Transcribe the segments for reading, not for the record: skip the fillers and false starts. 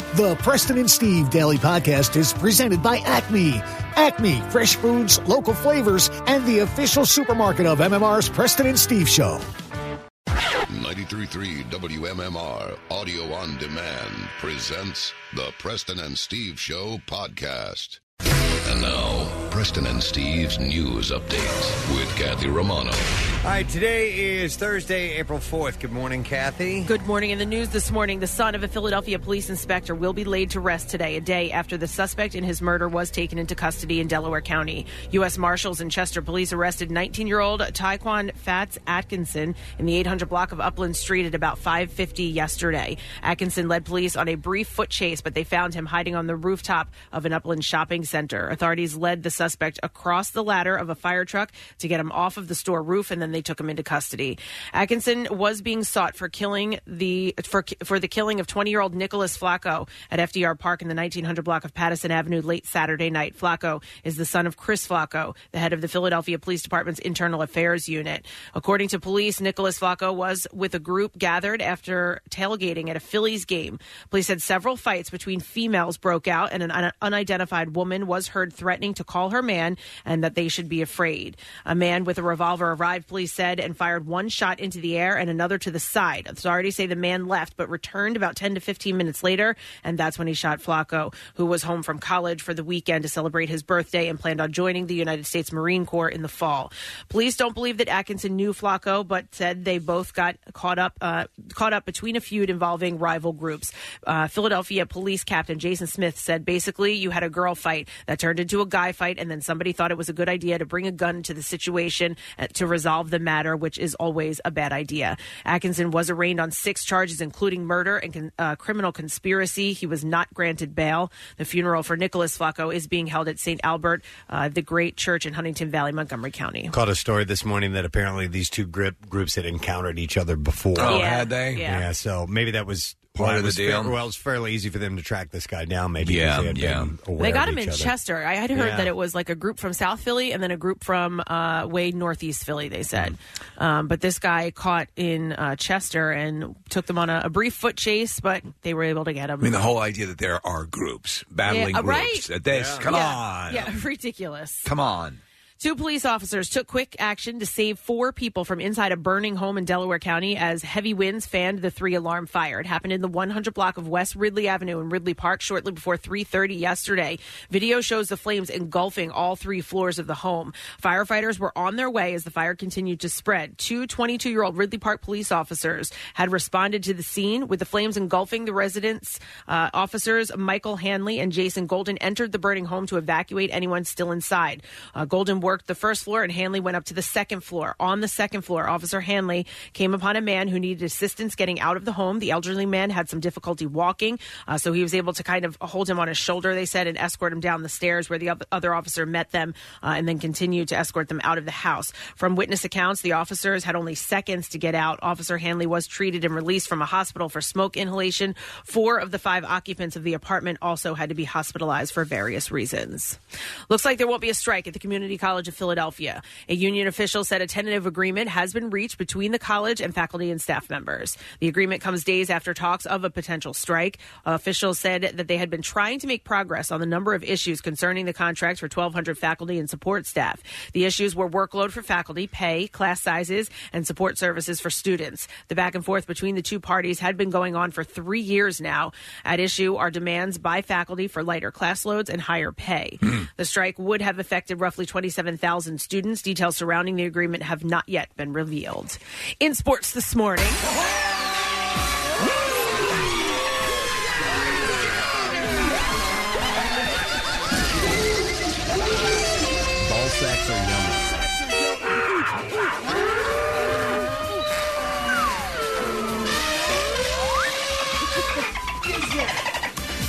The Preston and Steve Daily Podcast is presented by Acme. Acme, fresh foods, local flavors, and the official supermarket of MMR's Preston and Steve Show. 93.3 WMMR Audio on Demand presents the Preston and Steve Show podcast. And now, Preston and Steve's news updates with Kathy Romano. All right, today is Thursday, April 4th. Good morning, Kathy. Good morning. In the news this morning, the son of a Philadelphia police inspector will be laid to rest today, a day after the suspect in his murder was taken into custody in Delaware County. U.S. Marshals and Chester police arrested 19-year-old Tyquan Fats Atkinson in the 800 block of Upland Street at about 5:50 yesterday. Atkinson led police on a brief foot chase, but they found him hiding on the rooftop of an Upland shopping center. Authorities led the suspect across the ladder of a fire truck to get him off of the store roof, and then they took him into custody. Atkinson was being sought for killing for the killing of 20-year-old Nicholas Flacco at FDR Park in the 1900 block of Pattison Avenue late Saturday night. Flacco is the son of Chris Flacco, the head of the Philadelphia Police Department's Internal Affairs Unit. According to police, Nicholas Flacco was with a group gathered after tailgating at a Phillies game. Police said several fights between females broke out, and an unidentified woman was heard threatening to call her man and that they should be afraid. A man with a revolver arrived, police said, and fired one shot into the air and another to the side. Authorities say the man left but returned about 10 to 15 minutes later, and that's when he shot Flacco, who was home from college for the weekend to celebrate his birthday and planned on joining the United States Marine Corps in the fall. Police don't believe that Atkinson knew Flacco, but said they both got caught up between a feud involving rival groups. Philadelphia Police Captain Jason Smith said, basically, you had a girl fight that turned into a guy fight, and then somebody thought it was a good idea to bring a gun to the situation to resolve the matter, which is always a bad idea. Atkinson was arraigned on 6 charges, including murder and criminal conspiracy. He was not granted bail. The funeral for Nicholas Flacco is being held at St. Albert, the Great Church in Huntington Valley, Montgomery County. Caught a story this morning that apparently these two groups had encountered each other before. Oh, had they? Yeah, so maybe that was part of the deal. Well, it's fairly easy for them to track this guy down, maybe. Yeah. They got him in other. Chester. I had heard that it was like a group from South Philly and then a group from way northeast Philly, they said. But this guy caught in Chester and took them on a brief foot chase, but they were able to get him. I mean, the whole idea that there are groups, battling groups. Right? Come on. Yeah, ridiculous. Come on. 2 police officers took quick action to save 4 people from inside a burning home in Delaware County as heavy winds fanned the 3-alarm fire. It happened in the 100 block of West Ridley Avenue in Ridley Park shortly before 3:30 yesterday. Video shows the flames engulfing all 3 floors of the home. Firefighters were on their way as the fire continued to spread. 2 22-year-old Ridley Park police officers had responded to the scene. With the flames engulfing the residents, officers Michael Hanley and Jason Golden entered the burning home to evacuate anyone still inside. Golden worked the first floor and Hanley went up to the second floor. On the second floor, Officer Hanley came upon a man who needed assistance getting out of the home. The elderly man had some difficulty walking, so he was able to kind of hold him on his shoulder, they said, and escort him down the stairs where the other officer met them and then continued to escort them out of the house. From witness accounts, the officers had only seconds to get out. Officer Hanley was treated and released from a hospital for smoke inhalation. 4 of the 5 occupants of the apartment also had to be hospitalized for various reasons. Looks like there won't be a strike at the Community College of Philadelphia. A union official said a tentative agreement has been reached between the college and faculty and staff members. The agreement comes days after talks of a potential strike. Officials said that they had been trying to make progress on the number of issues concerning the contracts for 1,200 faculty and support staff. The issues were workload for faculty, pay, class sizes, and support services for students. The back and forth between the 2 parties had been going on for 3 years now. At issue are demands by faculty for lighter class loads and higher pay. The strike would have affected roughly 27,000 students. Details surrounding the agreement have not yet been revealed. In sports this morning. Ball sacks are yummy.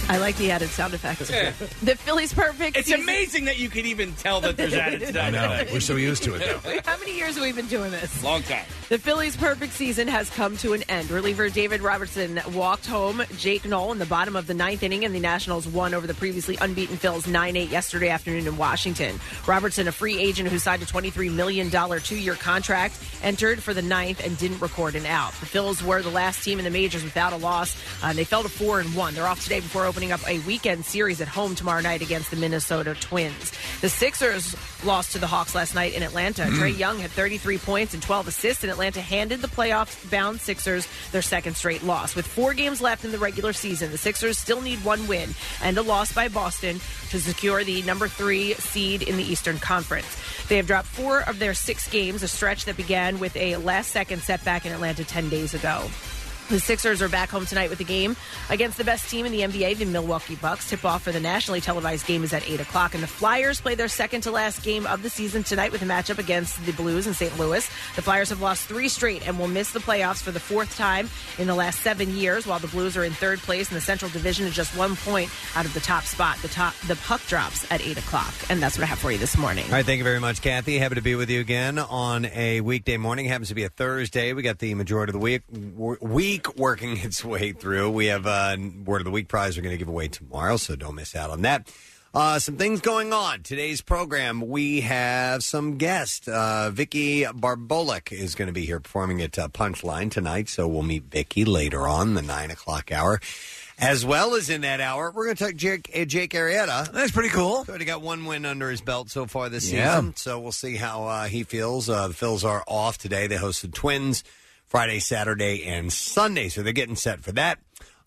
I like the added sound effects. Yeah. The Phillies' perfect It's season. amazing that you can even tell that there's added sound effects. We're so used to it, though. How many years have we been doing this? Long time. The Phillies' perfect season has come to an end. Reliever David Robertson walked home Jake Knoll in the bottom of the ninth inning, and the Nationals won over the previously unbeaten Phils 9-8 yesterday afternoon in Washington. Robertson, a free agent who signed a $23 million two-year contract, entered for the ninth and didn't record an out. The Phils were the last team in the majors without a loss, and they fell to 4-1. They're off today before opening up a weekend series at home tomorrow night against the Minnesota Twins. The Sixers lost to the Hawks last night in Atlanta. Trae Young had 33 points and 12 assists, and Atlanta handed the playoff-bound Sixers their second straight loss. With 4 games left in the regular season, the Sixers still need one win and a loss by Boston to secure the number 3 seed in the Eastern Conference. They have dropped 4 of their 6 games, a stretch that began with a last-second setback in Atlanta 10 days ago. The Sixers are back home tonight with a game against the best team in the NBA, the Milwaukee Bucks. Tip-off for the nationally televised game is at 8 o'clock. And the Flyers play their second-to-last game of the season tonight with a matchup against the Blues in St. Louis. The Flyers have lost 3 straight and will miss the playoffs for the 4th time in the last 7 years, while the Blues are in 3rd place in the Central Division and just 1 point out of the top spot. The puck drops at 8 o'clock. And that's what I have for you this morning. All right, thank you very much, Kathy. Happy to be with you again on a weekday morning. It happens to be a Thursday. We got the majority of the week working its way through. We have a Word of the Week prize we're going to give away tomorrow, so don't miss out on that. Some things going on. Today's program, we have some guests. Vicky Barbolik is going to be here performing at Punchline tonight, so we'll meet Vicky later on, the 9 o'clock hour. As well as in that hour, we're going to talk Jake Arrieta. That's pretty cool. So he got 1 win under his belt so far this season, so we'll see how he feels. The Phils are off today. They hosted Twins Friday, Saturday, and Sunday, so they're getting set for that.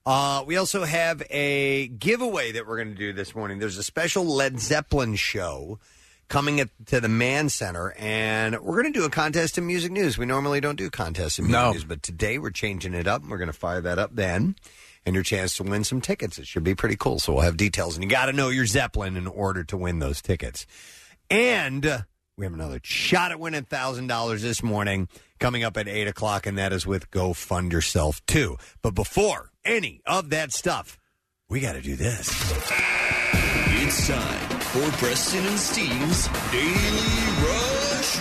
We also have a giveaway that we're going to do this morning. There's a special Led Zeppelin show coming to the Mann Center, and we're going to do a contest in music news. We normally don't do contests in music news, but today we're changing it up, and we're going to fire that up then, and your chance to win some tickets. It should be pretty cool, so we'll have details, and you got to know your Zeppelin in order to win those tickets. And we have another shot at winning $1,000 this morning coming up at 8 o'clock, and that is with Go Fund Yourself, too. But before any of that stuff, we got to do this. It's time for Preston and Steve's Daily Rush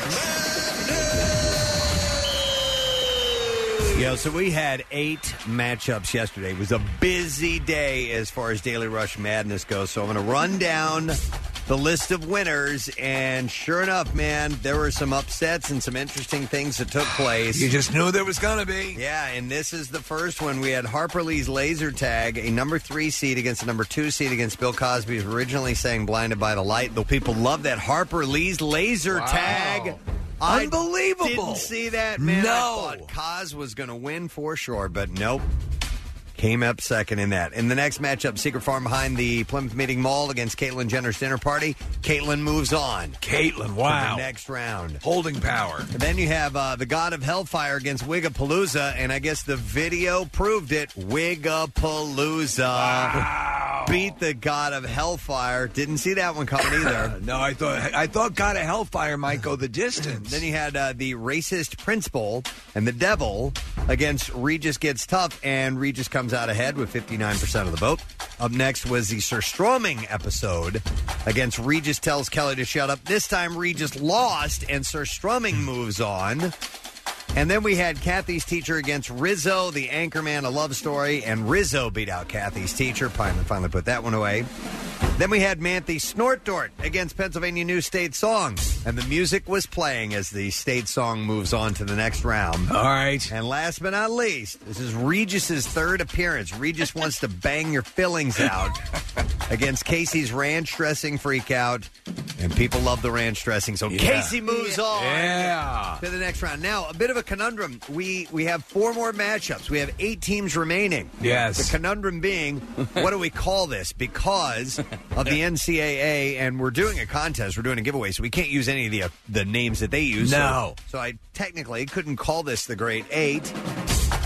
Madness. Yeah, so we had 8 matchups yesterday. It was a busy day as far as Daily Rush Madness goes, so I'm going to run down the list of winners, and sure enough, man, there were some upsets and some interesting things that took place. You just knew there was going to be. Yeah, and this is the first one. We had Harper Lee's Laser Tag, a number 3 seed against a number 2 seed against Bill Cosby, who originally sang Blinded by the Light. The people love that Harper Lee's Laser Tag. Unbelievable. I didn't see that, man. No. I thought Cos was going to win for sure, but nope. Came up second in that. In the next matchup, Secret Farm behind the Plymouth Meeting Mall against Caitlyn Jenner's Dinner Party. Caitlyn moves on. Caitlyn, wow. To the next round. Holding power. And then you have the God of Hellfire against Wigapalooza, and I guess the video proved it. Wigapalooza. Wow. Beat the God of Hellfire. Didn't see that one coming either. No, I thought God of Hellfire might go the distance. Then you had the Racist Principal and the Devil against Regis Gets Tough, and Regis comes out ahead with 59% of the vote. Up next was the Surströmming episode against Regis Tells Kelly to Shut Up. This time Regis lost, and Surströmming moves on. And then we had Kathy's Teacher against Rizzo, the Anchorman, A Love Story, and Rizzo beat out Kathy's Teacher. Finally put that one away. Then we had Manthe Snortdort against Pennsylvania New State Song. And the music was playing as the state song moves on to the next round. All right. And last but not least, this is Regis's 3rd appearance. Regis wants to bang your fillings out against Casey's Ranch Dressing Freakout. And people love the ranch dressing, so Casey moves on to the next round. Now, a bit of a conundrum. We have 4 more matchups. We have 8 teams remaining. Yes. The conundrum being, what do we call this? Because of the NCAA, and we're doing a contest, we're doing a giveaway, so we can't use any of the names that they use. No. So I technically couldn't call this the Great 8.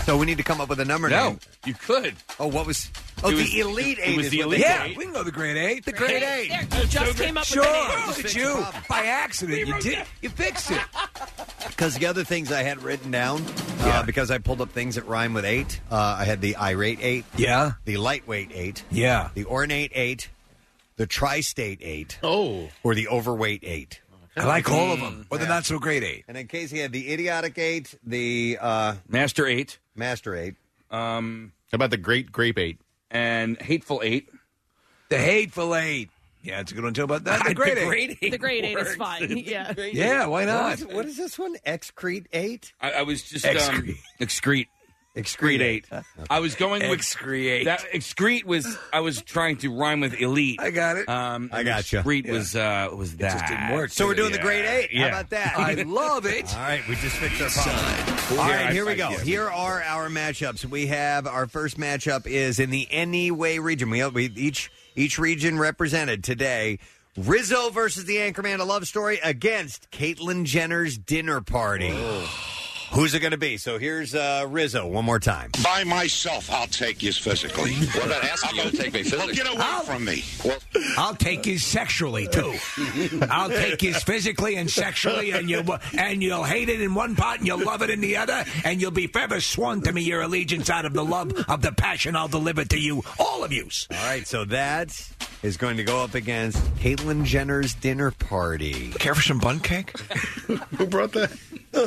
So we need to come up with a number name. You could. Oh, what was... Oh, the Elite Eight. It was the Elite Yeah, Eight. we can go the Grade 8. The Grade 8. There, you just came up with Sure, the name. look at you. By accident, you fixed it. Because the other things I had written down, because I pulled up things that rhyme with 8, I had the Irate 8, Yeah. the Lightweight 8, Yeah. the Ornate 8, the Tri-State 8, Oh. or the Overweight 8. I like all of them. Or the not-so-great 8. And in case he had the Idiotic 8, the Master 8. Master 8. How about the Great Grape 8? And Hateful 8. The Hateful 8. Yeah, it's a good one, too. About that, the Grade 8. The Grade 8 is fine. Yeah. Yeah, why not? What is this one? Excrete 8? I was just... Excrete. Excrete 8. I was going with... Excrete. That excrete was... I was trying to rhyme with elite. I got it. I gotcha. Excrete was that. It just didn't work. So we're doing the Grade 8. Yeah. How about that? I love it. All right, we just fixed our problem. All right, here we go. Here are our matchups. We have our first matchup is in the Anyway region. We each region represented today. Rizzo versus the Anchorman, a love story against Caitlyn Jenner's dinner party. Who's it going to be? So here's Rizzo one more time. By myself, I'll take you physically. What about asking you to take me physically? Well, get away from me. Well, I'll take you sexually, too. I'll take you physically and sexually, and you'll hate it in one part and you'll love it in the other, and you'll be forever sworn to me your allegiance out of the love of the passion I'll deliver to you, all of you. All right, so that is going to go up against Caitlyn Jenner's dinner party. Care for some bun cake? Who brought that?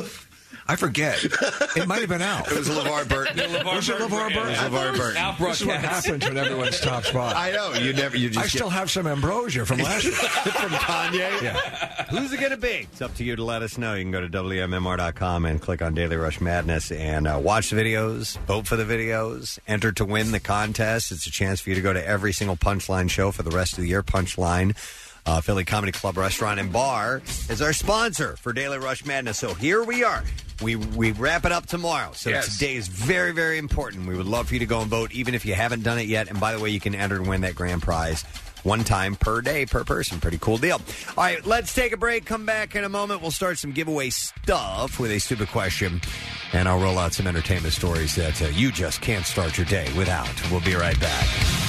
I forget. It might have been Al. It was LeVar Burton. Was it LeVar Burton? LeVar Burton. Al brought This is what cats. happens when everyone's top spot. I know. I still have some ambrosia from last week. from Kanye. Yeah. Who's it going to be? It's up to you to let us know. You can go to WMMR.com and click on Daily Rush Madness and watch the videos, vote for the videos, enter to win the contest. It's a chance for you to go to every single Punchline show for the rest of the year. Punchline, Philly Comedy Club Restaurant and Bar, is our sponsor for Daily Rush Madness. So here we are. We wrap it up tomorrow. So today is very, very important. We would love for you to go and vote, even if you haven't done it yet. And by the way, you can enter and win that grand prize one time per day, per person. Pretty cool deal. All right, let's take a break. Come back in a moment. We'll start some giveaway stuff with a stupid question. And I'll roll out some entertainment stories that you just can't start your day without. We'll be right back.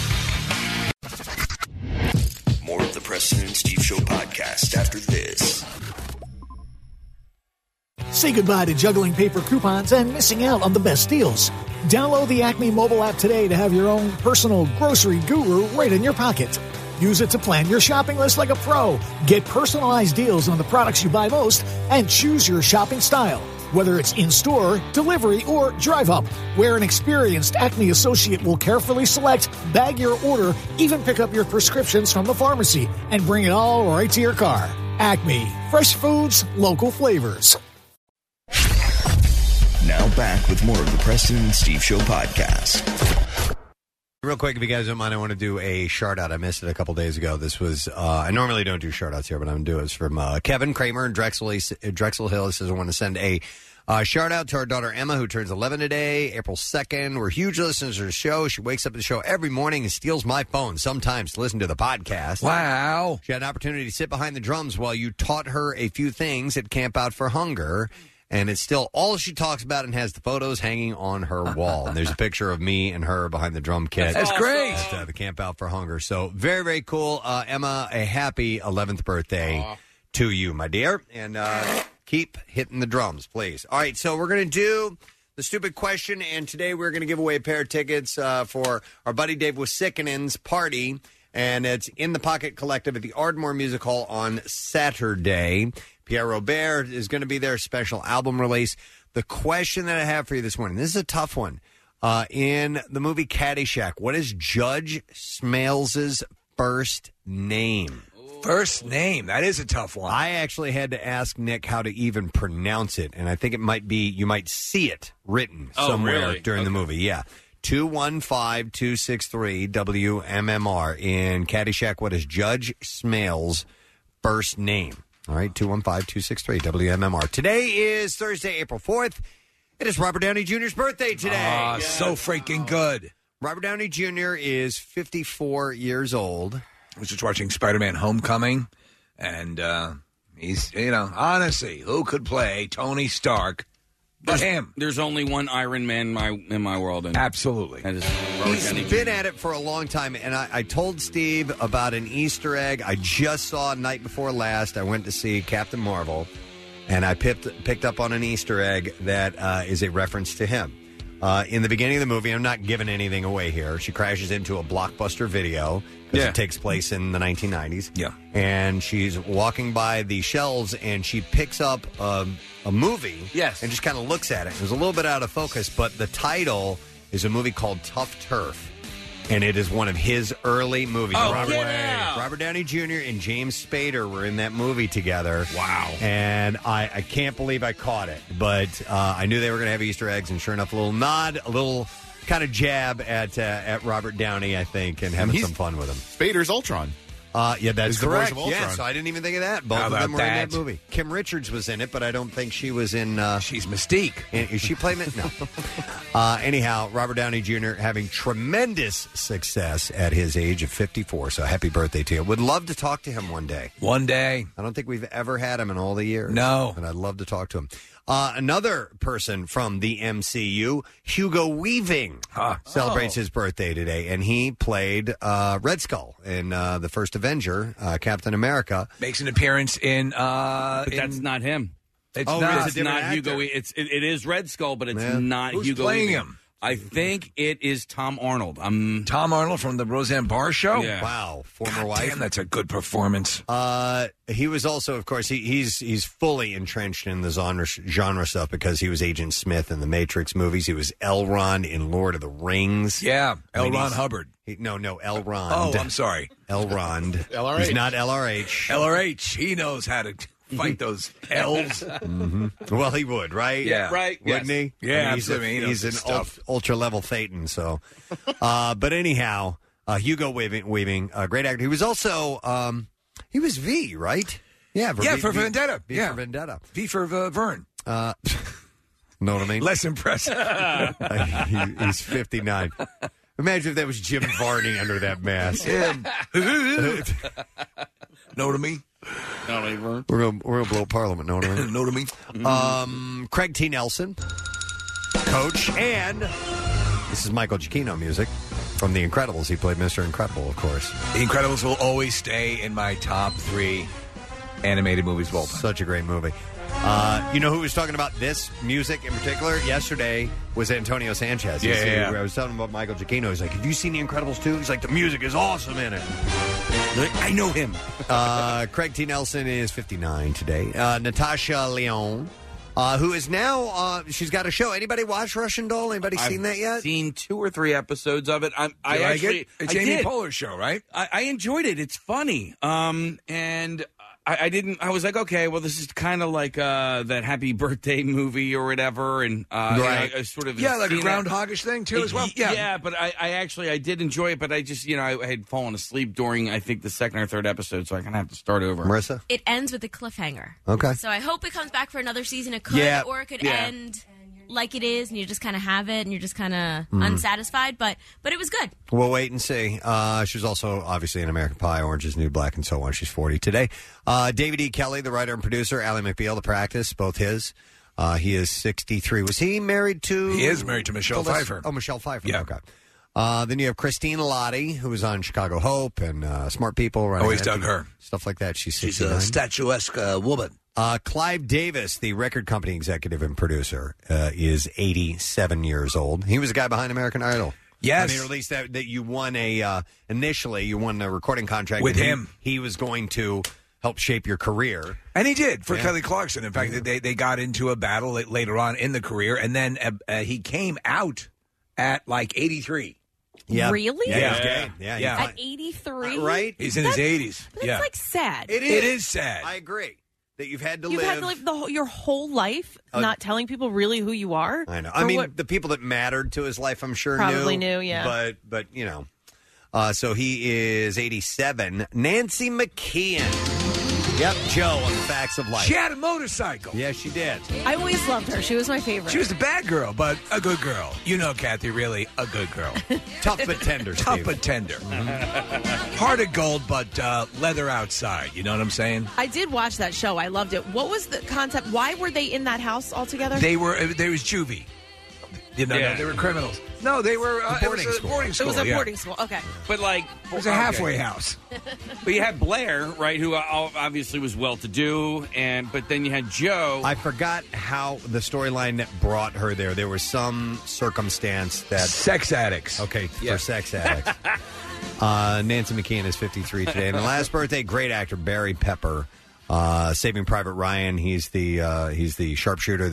More of the Preston and Steve Show podcast after this. Say goodbye to juggling paper coupons and missing out on the best deals. Download the Acme mobile app today to have your own personal grocery guru right in your pocket. Use it to plan your shopping list like a pro. Get personalized deals on the products you buy most and choose your shopping style. Whether it's in-store, delivery, or drive-up, where an experienced Acme associate will carefully select, bag your order, even pick up your prescriptions from the pharmacy, and bring it all right to your car. Acme. Fresh foods, local flavors. Now back with more of the Preston and Steve Show podcast. Real quick, if you guys don't mind, I want to do a shout-out. I missed it a couple days ago. This was, I normally don't do shout-outs here, but I'm going to do it. It's from Kevin Kramer in Drexel Hill. He says, I want to send a shout-out to our daughter Emma, who turns 11 today, April 2nd. We're huge listeners to the show. She wakes up to the show every morning and steals my phone sometimes to listen to the podcast. Wow. She had an opportunity to sit behind the drums while you taught her a few things at Camp Out for Hunger. And it's still all she talks about and has the photos hanging on her wall. And there's a picture of me and her behind the drum kit. That's great. At the Camp Out for Hunger. So very, very cool. Emma, a happy 11th birthday to you, my dear. And keep hitting the drums, please. All right, so we're going to do the stupid question. And today we're going to give away a pair of tickets for our buddy Dave Wasikinen's party. And it's in the Pocket Collective at the Ardmore Music Hall on Saturday. Pierre Robert is going to be their special album release. The question that I have for you this morning, this is a tough one. In the movie Caddyshack, what is Judge Smails' first name? First name. That is a tough one. I actually had to ask Nick how to even pronounce it, and I think it might be, you might see it written somewhere during the movie. Yeah. 215-263-WMMR. In Caddyshack, what is Judge Smails' first name? All right, 215-263-WMMR. Today is Thursday, April 4th. It is Robert Downey Jr.'s birthday today. So freaking good. Robert Downey Jr. is 54 years old. I was just watching Spider-Man Homecoming, and he's, honestly, who could play Tony Stark There's only one Iron Man in my world. And absolutely. He's been at it for a long time, and I told Steve about an Easter egg I just saw night before last. I went to see Captain Marvel, and I picked up on an Easter egg that is a reference to him. In the beginning of the movie, I'm not giving anything away here, she crashes into a Blockbuster Video because it takes place in the 1990s. Yeah. And she's walking by the shelves, and she picks up a movie and just kind of looks at it. It was a little bit out of focus, but the title is a movie called Tough Turf. And it is one of his early movies. Robert Downey Jr. and James Spader were in that movie together. Wow. And I can't believe I caught it. But I knew they were going to have Easter eggs, and sure enough, a little nod, a little kind of jab at Robert Downey, I think, and having some fun with him. Spader's Ultron. Yeah, that's correct. The voice of Yeah, Ultron. so I didn't even think of that. Both How of them about were in that? that movie. Kim Richards was in it, but I don't think she was in... She's Mystique. Is she playing it? No. Anyhow, Robert Downey Jr. having tremendous success at his age of 54, so happy birthday to you. Would love to talk to him one day. One day. I don't think we've ever had him in all the years. No. And I'd love to talk to him. Another person from the MCU, Hugo Weaving, celebrates his birthday today, and he played Red Skull in the first Avenger, Captain America. Makes an appearance in... But that's not him. It's It's not Hugo. It is Red Skull, but it's not Who's Hugo. playing Weaving. him? I think it is Tom Arnold. Tom Arnold from the Roseanne Barr show? Yeah. Wow, former wife. Damn, that's a good performance. He was also, of course, he's fully entrenched in the genre stuff because he was Agent Smith in the Matrix movies. He was Elrond in Lord of the Rings. Yeah, L. Ron Hubbard. No, Elrond. Oh, I'm sorry. Elrond. LRH. He's not LRH. LRH. He knows how to fight those L's. Well, he would, right? Yeah. Right. Wouldn't he? Yeah, I mean, absolutely. He knows He's his an stuff. ultra-level Thetan, so. But anyhow, Hugo Weaving, great actor. He was also, he was V, right? Yeah, for Vendetta. V for Vendetta. V for Vern. Know what I mean? Less impressive. He's 59. Imagine if that was Jim Varney under that mask. Know what I mean? We're gonna blow Parliament. Know what I mean? Know what I mean? Craig T. Nelson, Coach, and this is Michael Giacchino music from The Incredibles. He played Mr. Incredible, of course. The Incredibles will always stay in my top 3 animated movies of all time. Such a great movie. You know who was talking about this music in particular? Yesterday was Antonio Sanchez. Yeah. I was telling him about Michael Giacchino. He's like, have you seen The Incredibles 2? He's like, the music is awesome in it. I know him. Craig T. Nelson is 59 today. Natasha Lyonne, who is now, she's got a show. Anybody watch Russian Doll? Anybody seen that yet? I've seen 2 or 3 episodes of it. It's Amy Poehler's show, right? I enjoyed it. It's funny. And I was like, okay, well, this is kind of like that Happy Birthday movie or whatever, and right, I sort of like a seen groundhogish thing too, as well. Yeah, but I did enjoy it, but I just I had fallen asleep during I think the second or third episode, so I kind of have to start over. Marissa, it ends with a cliffhanger. Okay, so I hope it comes back for another season. It could, or it could end like it is, and you just kind of have it, and you're just kind of unsatisfied. But it was good. We'll wait and see. She was also obviously in American Pie, Orange is the New Black, and so on. She's 40 today. David E. Kelly, the writer and producer, Ally McBeal, The Practice, both his. He is 63. Was he married to? He is married to Michelle Pfeiffer. Oh, Michelle Pfeiffer. Yeah. Okay. Then you have Christine Lottie, who was on Chicago Hope and Smart People. Right? Always dug her. Stuff like that. She's 69. She's a statuesque woman. Clive Davis, the record company executive and producer, is 87 years old. He was the guy behind American Idol. Yes. I mean, or at least that you won initially you won a recording contract with him. He was going to help shape your career. And he did for Kelly Clarkson. In fact, they got into a battle later on in the career, and then he came out at like 83. Yeah. Really? Yeah. He's gay. Yeah. At 83? Right? He's in his 80s. But it's like sad. It is sad. I agree. That you've had to You've had to live your whole life not telling people really who you are. I know. I mean, the people that mattered to his life, I'm sure probably knew. Yeah. But you know, so he is 87. Nancy McKeon. Yep, Joe on the Facts of Life. She had a motorcycle. Yeah, she did. I always loved her. She was my favorite. She was a bad girl, but a good girl. You know, Kathy, really a good girl. Tough but tender. Tough Steve. but tender. Heart of gold, but leather outside. You know what I'm saying? I did watch that show. I loved it. What was the concept? Why were they in that house all together? There was juvie. You know, they were criminals. No, they were boarding school. It was a boarding school. Okay, but like it was a halfway house. But you had Blair, right, who obviously was well-to-do, but then you had Joe. I forgot how the storyline that brought her there. There was some circumstance that sex addicts. Okay, for sex addicts. Nancy McKeon is 53 today, and the last birthday, great actor Barry Pepper, Saving Private Ryan. He's the sharpshooter.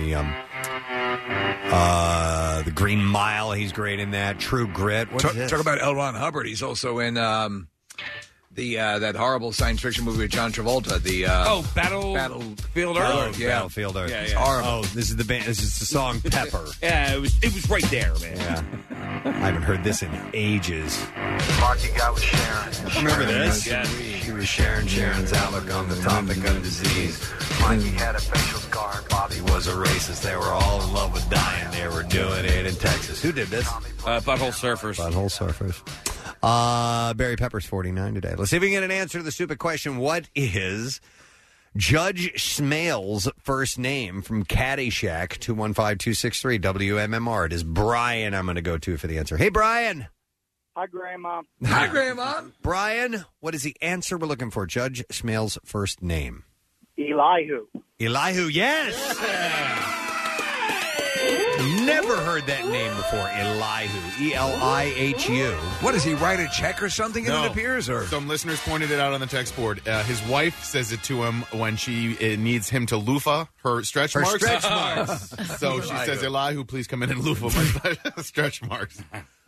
The Green Mile, he's great in that. True Grit. Talk about L. Ron Hubbard. He's also in that horrible science fiction movie with John Travolta. Battlefield Earth. Battlefield Earth. It's horrible. Oh, this is the band. This is the song Pepper. Yeah, it was right there, man. Yeah, I haven't heard this in ages. Marky got with Sharon. Remember this? Yeah. She was Sharon's outlook on the topic of disease. Mikey had a facial scar. Bobby was a racist. They were all in love with dying. They were doing it in Texas. Who did this? Butthole Surfers. Butthole Surfers. Barry Pepper's 49 today. Let's see if we can get an answer to the stupid question. What is Judge Smale's first name from Caddyshack? 215-263 WMMR. It is Brian I'm going to go to for the answer. Hey, Brian. Hi, Grandma. Hi, Grandma. Brian, what is the answer we're looking for? Judge Smale's first name. Elihu. Elihu, yes. Never heard that name before. Elihu. E-L-I-H-U. What, does he write a check or something No. and it appears? Or Some listeners pointed it out on the text board. His wife says it to him when she needs him to loofah her stretch marks. Stretch marks. So she says, Elihu, please come in and loofah my stretch marks.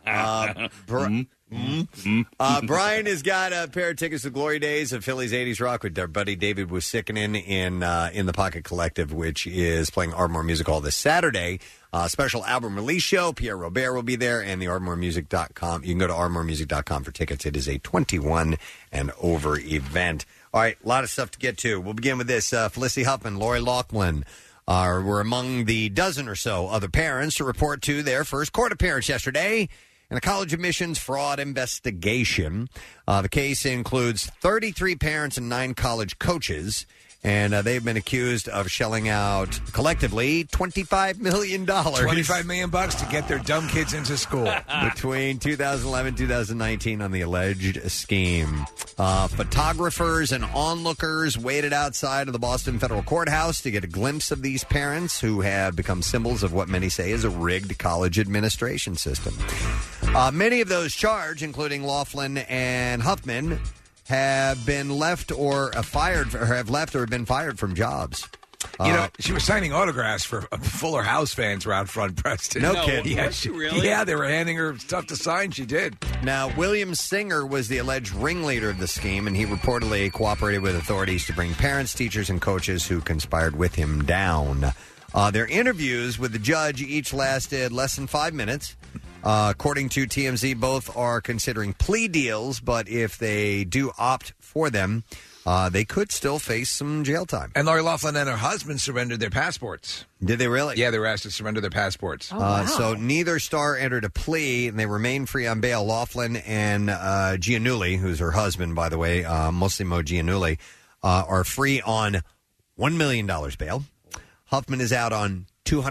Brian has got a pair of tickets to Glory Days of Philly's 80s Rock with their buddy David Wisickanen in the Pocket Collective, which is playing Ardmore Music Hall this Saturday. Special album release show. Pierre Robert will be there, and the ArdmoreMusic.com. You can go to ArdmoreMusic.com for tickets. It is a 21 and over event. All right, a lot of stuff to get to. We'll begin with this. Felicity Huffman, Lori Loughlin were among the dozen or so other parents to report to their first court appearance yesterday in a college admissions fraud investigation. The case includes 33 parents and 9 college coaches, and they've been accused of shelling out collectively $25 million. $25 million to get their dumb kids into school. Between 2011 and 2019 on the alleged scheme. Photographers and onlookers waited outside of the Boston Federal Courthouse to get a glimpse of these parents who have become symbols of what many say is a rigged college administration system. Many of those charged, including Loughlin and Huffman, have been left or fired, or have left or been fired from jobs. She was signing autographs for Fuller House fans were out front, Preston. No kidding. Yeah, really? Yeah, they were handing her stuff to sign. She did. Now, William Singer was the alleged ringleader of the scheme, and he reportedly cooperated with authorities to bring parents, teachers, and coaches who conspired with him down. Their interviews with the judge each lasted less than 5 minutes. According to TMZ, both are considering plea deals, but if they do opt for them, they could still face some jail time. And Lori Loughlin and her husband surrendered their passports. Did they really? Yeah, they were asked to surrender their passports. Oh, wow. So neither star entered a plea, and they remain free on bail. Loughlin and Giannulli, who's her husband, by the way, Massimo Giannulli, are free on $1 million bail. Huffman is out on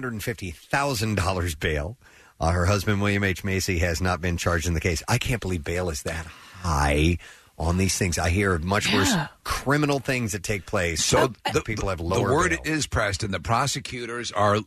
$250,000 bail. Her husband, William H. Macy, has not been charged in the case. I can't believe bail is that high on these things. I hear much worse criminal things that take place. So people have lower The word bail. is, Preston, the prosecutors are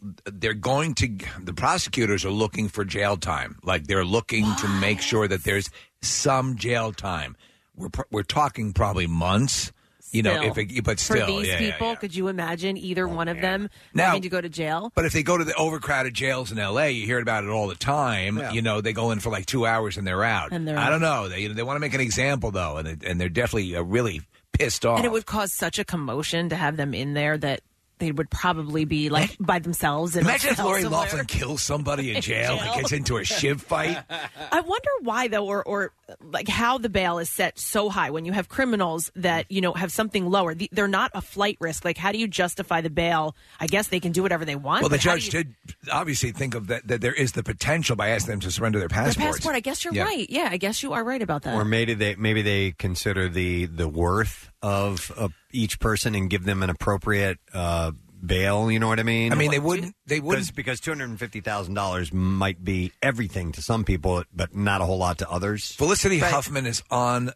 looking for jail time. Like, they're looking to make sure that there's some jail time. We're talking probably months. You know, but still, for these people, could you imagine either one of them Now, having to go to jail? But if they go to the overcrowded jails in L.A., you hear about it all the time. Yeah. You know, they go in for like 2 hours and they're out. I don't know. They want to make an example, though, and they're definitely really pissed off. And it would cause such a commotion to have them in there that they would probably be like by themselves. Imagine if Lori Loughlin kills somebody in jail and gets into a shiv fight. I wonder why, though, or like how the bail is set so high when you have criminals that, have something lower. They're not a flight risk. Like, how do you justify the bail? I guess they can do whatever they want. Well, the judge did obviously think of that there is the potential by asking them to surrender their passports. Their passport, I guess you're right. Yeah, I guess you are right about that. Or maybe they consider the worth of each person and give them an appropriate bail. You know what I mean? I mean, they wouldn't because $250,000 might be everything to some people, but not a whole lot to others. Felicity Huffman is on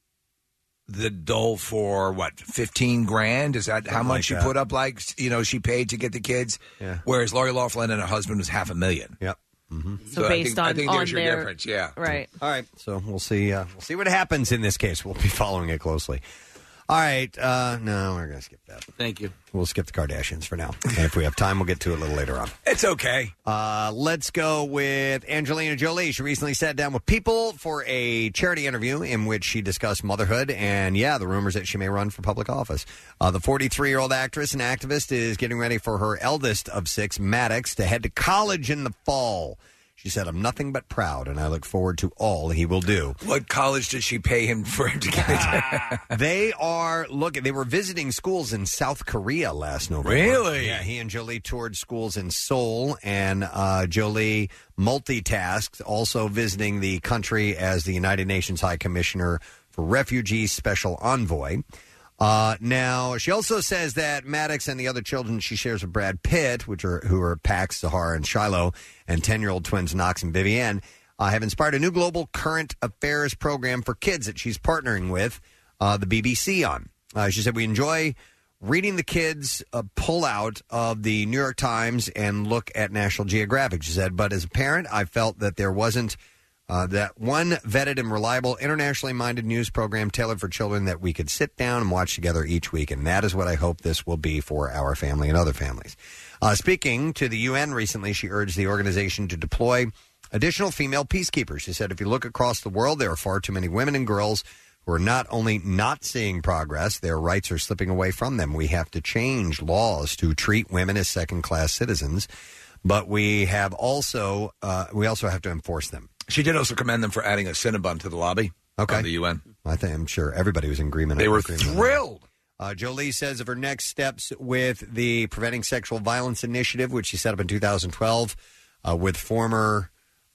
the dole for what, $15,000? Is that how much she put up? Like, she paid to get the kids. Yeah. Whereas Lori Loughlin and her husband was $500,000. Yep. Mm-hmm. So based I think there's your their difference. Yeah. Right. All right. So we'll see. We'll see what happens in this case. We'll be following it closely. All right. No, we're going to skip that. Thank you. We'll skip the Kardashians for now. And if we have time, we'll get to it a little later on. It's okay. Let's go with Angelina Jolie. She recently sat down with People for a charity interview in which she discussed motherhood and, the rumors that she may run for public office. The 43-year-old actress and activist is getting ready for her eldest of 6, Maddox, to head to college in the fall. She said, "I'm nothing but proud, and I look forward to all he will do." What college did she pay him for him to get into? They were visiting schools in South Korea last November. Really? Yeah, he and Jolie toured schools in Seoul, and Jolie multitasked, also visiting the country as the United Nations High Commissioner for Refugees Special Envoy. Now, she also says that Maddox and the other children she shares with Brad Pitt, who are Pax, Zahara, and Shiloh, and 10-year-old twins Knox and Vivienne, have inspired a new global current affairs program for kids that she's partnering with the BBC on. She said, "We enjoy reading the kids pull out of the New York Times and look at National Geographic." She said, "But as a parent, I felt that there wasn't that one vetted and reliable, internationally minded news program tailored for children that we could sit down and watch together each week. And that is what I hope this will be for our family and other families." Speaking to the UN recently, she urged the organization to deploy additional female peacekeepers. She said, "If you look across the world, there are far too many women and girls who are not only not seeing progress, their rights are slipping away from them. We have to change laws to treat women as second-class citizens, but we also have to enforce them." She did also commend them for adding a Cinnabon to the lobby of the UN. I'm sure everybody was in agreement. They were thrilled. Jolie says of her next steps with the Preventing Sexual Violence Initiative, which she set up in 2012 with former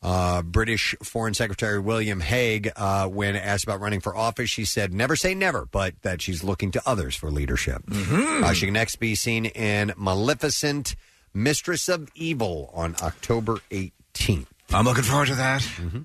British Foreign Secretary William Hague. When asked about running for office, she said, "Never say never," but that she's looking to others for leadership. Mm-hmm. She can next be seen in Maleficent, Mistress of Evil on October 18th. I'm looking forward to that. Mm-hmm.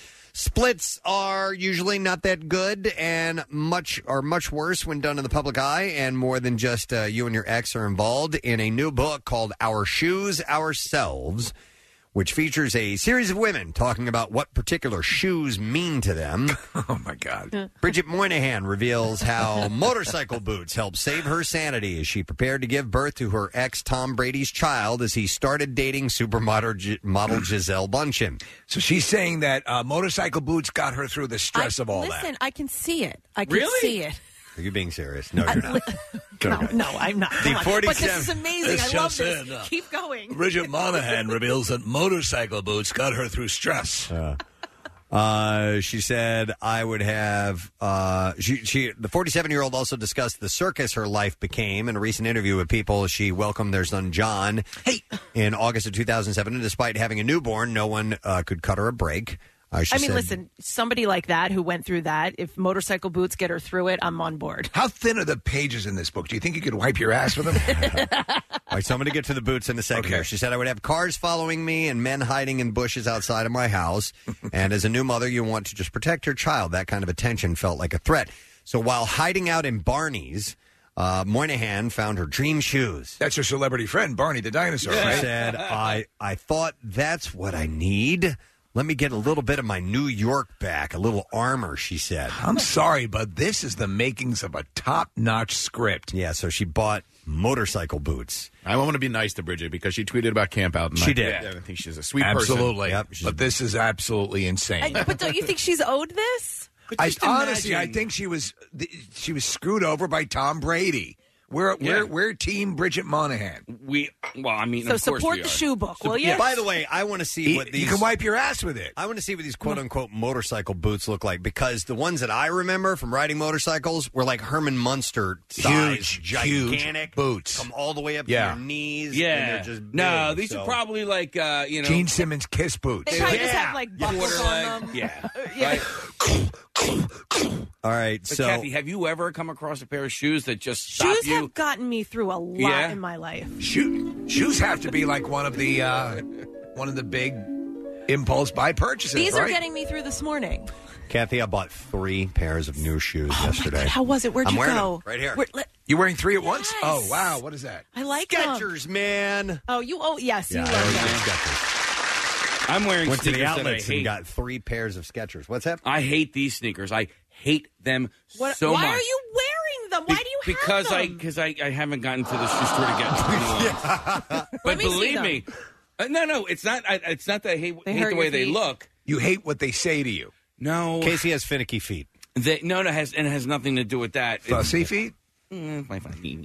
Splits are usually not that good and much worse when done in the public eye, and more than just you and your ex are involved. In a new book called Our Shoes, Ourselves, which features a series of women talking about what particular shoes mean to them. Oh, my God. Bridget Moynihan reveals how motorcycle boots helped save her sanity as she prepared to give birth to her ex Tom Brady's child as he started dating supermodel Gisele Bundchen. So she's saying that motorcycle boots got her through the stress of all that. Listen, I can see it. I can see it. Are you being serious? No, you're not. No, I'm not. The 47 But this is amazing. I love this. Keep going. Bridget Moynihan reveals that motorcycle boots got her through stress. She said, "I would have." The 47-year-old also discussed the circus her life became in a recent interview with People. She welcomed their son John in August of 2007, and despite having a newborn, no one could cut her a break. Listen, somebody like that who went through that, if motorcycle boots get her through it, I'm on board. How thin are the pages in this book? Do you think you could wipe your ass with them? All right, so I'm going to get to the boots in a second here. She said, "I would have cars following me and men hiding in bushes outside of my house. And as a new mother, you want to just protect your child. That kind of attention felt like a threat. So while hiding out in Barney's, Moynihan found her dream shoes." That's her celebrity friend, Barney the dinosaur, right? She said, I thought that's what I need. Let me get a little bit of my New York back, a little armor," she said. I'm sorry, but this is the makings of a top-notch script. Yeah, so she bought motorcycle boots. I want to be nice to Bridget because she tweeted about Camp Out. And she did. I think she's a sweet Absolutely. person. Yep, but this is absolutely insane. But don't you think she's owed this? Honestly, I think she was screwed over by Tom Brady. We're Team Bridget Monahan. So support the shoe book, will you? By the way, I want to see what these... You can wipe your ass with it. I want to see what these quote-unquote motorcycle boots look like, because the ones that I remember from riding motorcycles were like Herman Munster size, gigantic boots. Come all the way up to your knees. Yeah. And they're just big, no, these are probably like, Gene Simmons Kiss boots. They probably just have like buckles on them. Yeah. Yeah. All right, But so... Kathy, have you ever come across a pair of shoes that just stop Shoes you? have gotten me through a lot in my life. Shoes have to be like one of the big impulse buy purchases. These right? are getting me through this morning. Kathy, I bought 3 pairs of new shoes yesterday. God, how was it? Where'd I'm you wearing go? them right here. You wearing 3 at once? Yes. Oh, wow. What is that? I like Skechers, man. Oh, yes, you Yeah, love I them. like Skechers. I'm wearing Went to sneakers the that I outlets and hate. got 3 pairs of Skechers. What's that? I hate these sneakers. I hate them so much. Why are you wearing them? Why do you have them? Because I haven't gotten to the shoe store to get them. But me see believe them. me, no, it's not. It's not that I hate They the hurt way your they feet? look. You hate what they say to you. No, Casey has finicky feet. it has nothing to do with that. Fussy feet? My feet.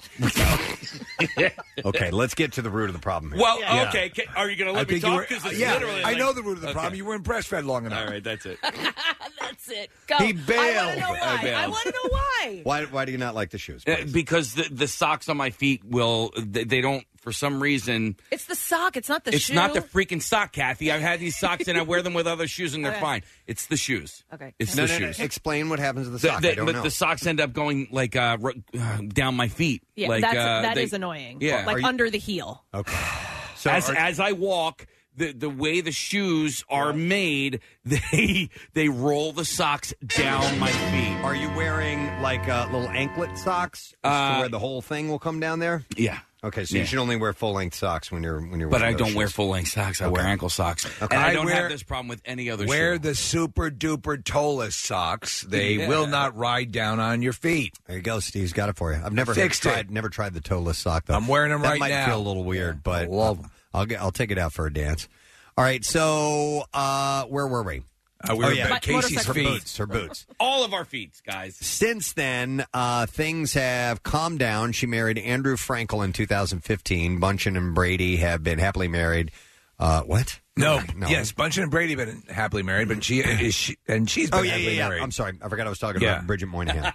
Okay, let's get to the root of the problem here. Well, okay. Are you going to let me talk? Because it's literally I like- know the root of the Okay. problem. You weren't breastfed long enough. All right, that's it. That's it. Go. He bailed. I want to know why. bailed. I want to know why. Why do you not like the shoes? please? Because the socks on my feet they don't, for some reason. It's the sock. It's not the It's shoe. not the freaking sock, Kathy. I've had these socks and I wear them with other shoes and they're Okay. fine. It's the shoes. Okay. It's No, the no, no. shoes. Explain what happens to the sock. I don't but know. the socks end up going like down my feet. Yeah, like, that they- is annoying. Yeah. Like Are you- under the heel. Okay. So as I walk, the way the shoes are made, they roll the socks down my feet. are you wearing like little anklet socks to where the whole thing will come down there? Yeah. Okay, so Yeah. you should only wear full length socks when you're wearing But I those don't wear shoes. full length socks. I wear ankle socks. Okay. And I I don't wear- have this problem with any other Wear shoe. the super duper toeless socks. They Yeah. will not ride down on your feet. There you go, Steve's got it for you. I've never Fixed it. tried the toeless sock though. I'm wearing them that right might now. feel a little weird, but I love 'em. I'll take it out for a dance. All right, so where were we? We were yeah, Casey's her feet. boots. Her boots. All of our feet, guys. Since then, things have calmed down. She married Andrew Frankel in 2015. Bunchen and Brady have been happily married. What? No. Yes, Bunchen and Brady have been happily married, but she's been happily married. I'm sorry. I forgot I was talking Yeah. about Bridget Moynihan.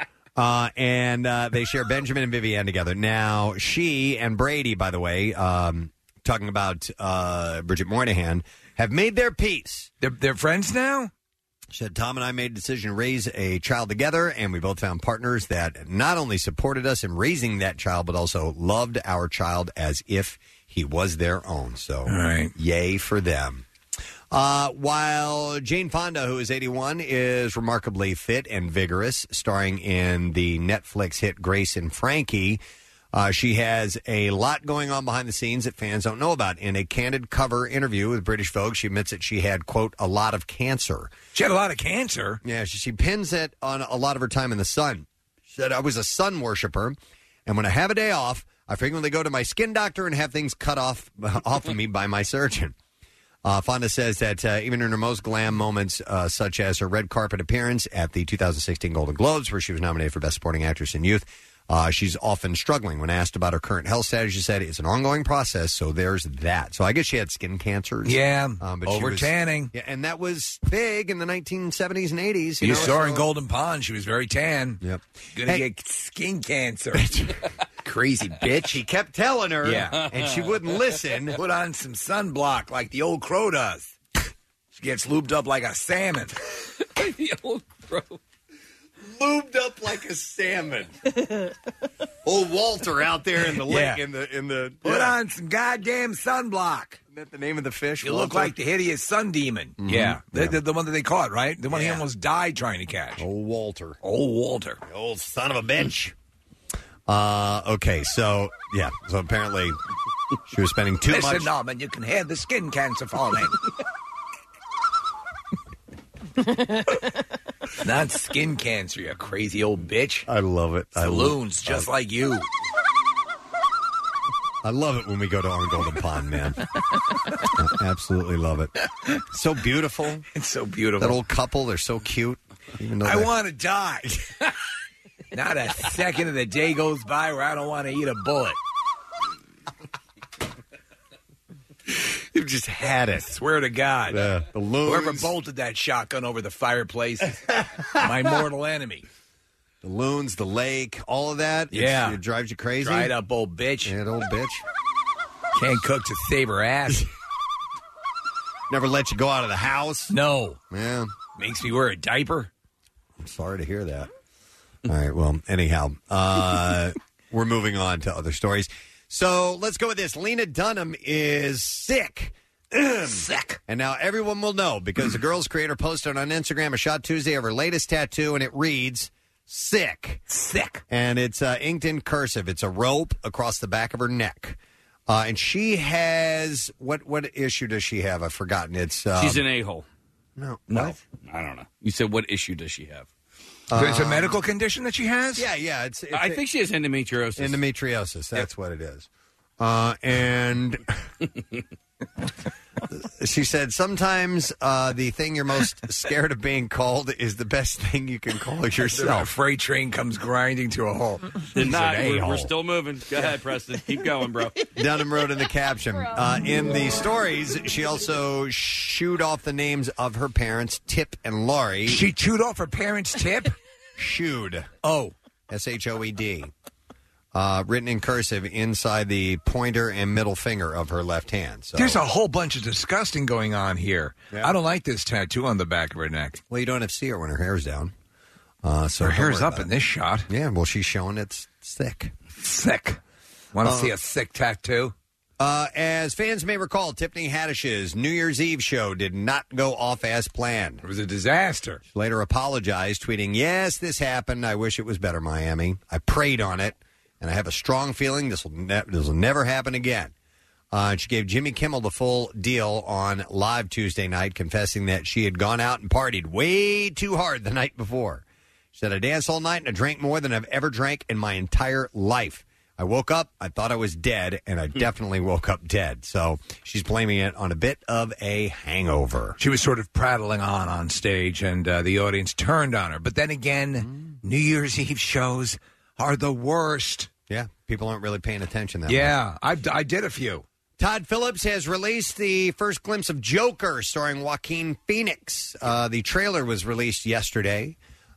And they share Benjamin and Vivienne together. Now, she and Brady, by the way, talking about Bridget Moynihan, have made their peace. They're friends now? She said, Tom and I made a decision to raise a child together, and we both found partners that not only supported us in raising that child, but also loved our child as if he was their own. So, yay for them. While Jane Fonda, who is 81, is remarkably fit and vigorous, starring in the Netflix hit Grace and Frankie, she has a lot going on behind the scenes that fans don't know about. In a candid cover interview with British Vogue, she admits that she had, quote, a lot of cancer. She had a lot of cancer? Yeah, she pins it on a lot of her time in the sun. She said, I was a sun worshiper, and when I have a day off, I frequently go to my skin doctor and have things cut off of me by my surgeon. Fonda says that even in her most glam moments, such as her red carpet appearance at the 2016 Golden Globes, where she was nominated for Best Supporting Actress in Youth, she's often struggling. When asked about her current health status, she said it's an ongoing process, so there's that. So I guess she had skin cancers. Yeah, but over tanning. Yeah, and that was big in the 1970s and 80s. You know, saw her so- in Golden Pond. She was very tan. Yep. Gonna Hey. get skin cancer. Crazy bitch. He kept telling her, Yeah. and she wouldn't listen. Put on some sunblock like the old crow does. She gets lubed up like a salmon. The old crow. Lubed up like a salmon. Old Walter out there in the lake, Yeah. in the Put on some goddamn sunblock. Isn't that the name of the fish? You look Walter? like the hideous sun demon. Mhm. Yeah. Yeah. The one that they caught, right? The one he almost died trying to catch. Old Walter. Old Walter. The old son of a bitch. Okay, so apparently she was spending too Listen, much. Norman, you can hear the skin cancer falling. Not skin cancer, you crazy old bitch. I love it. Balloons, just like you. I love it when we go to On Golden Pond, man. I absolutely love it. So beautiful. It's so beautiful. That old couple, they're so cute. Even though I they're- want to die. Not a second of the day goes by where I don't want to eat a bullet. You've just had it. Swear to God. The loons. Whoever bolted that shotgun over the fireplace is my mortal enemy. The loons, the lake, all of that. Yeah. It drives you crazy. Dried up old bitch. That old bitch. Can't cook to save her ass. Never let you go out of the house. No. Yeah. Makes me wear a diaper. I'm sorry to hear that. All right. Well, anyhow, we're moving on to other stories. So let's go with this. Lena Dunham is sick. Sick. And now everyone will know because the girl's creator posted on Instagram a shot Tuesday of her latest tattoo, and it reads, sick. Sick. And it's inked in cursive. It's a rope across the back of her neck. And she has, what issue does she have? I've forgotten. It's she's an a-hole. No. What? I don't know. You said what issue does she have? It's a medical condition that she has? Yeah. I think she has endometriosis. Endometriosis, that's what it is. And she said, sometimes the thing you're most scared of being called is the best thing you can call yourself. A freight train comes grinding to a halt. We're still moving. Go ahead, Preston. Keep going, bro. Dunham wrote in the caption. In the stories, she also chewed off the names of her parents, Tip and Laurie. She chewed off her parents' tip? Chewed. Oh. S-H-O-E-D. Written in cursive inside the pointer and middle finger of her left hand. So. There's a whole bunch of disgusting going on here. Yeah. I don't like this tattoo on the back of her neck. Well, you don't have to see her when her hair's down. So her hair's up in this shot. Yeah, well, she's showing it's thick. Thick. Want to see a thick tattoo? As fans may recall, Tiffany Haddish's New Year's Eve show did not go off as planned. It was a disaster. She later apologized, tweeting, "Yes, this happened. I wish it was better, Miami. I prayed on it, and I have a strong feeling this will never happen again." She gave Jimmy Kimmel the full deal on Live Tuesday night, confessing that she had gone out and partied way too hard the night before. She said, "I danced all night and I drank more than I've ever drank in my entire life. I woke up, I thought I was dead, and I definitely woke up dead." So she's blaming it on a bit of a hangover. She was sort of prattling on stage, and the audience turned on her. But then again, New Year's Eve shows are the worst. Yeah, people aren't really paying attention that much. Yeah, I did a few. Todd Phillips has released the first glimpse of Joker starring Joaquin Phoenix. The trailer was released yesterday.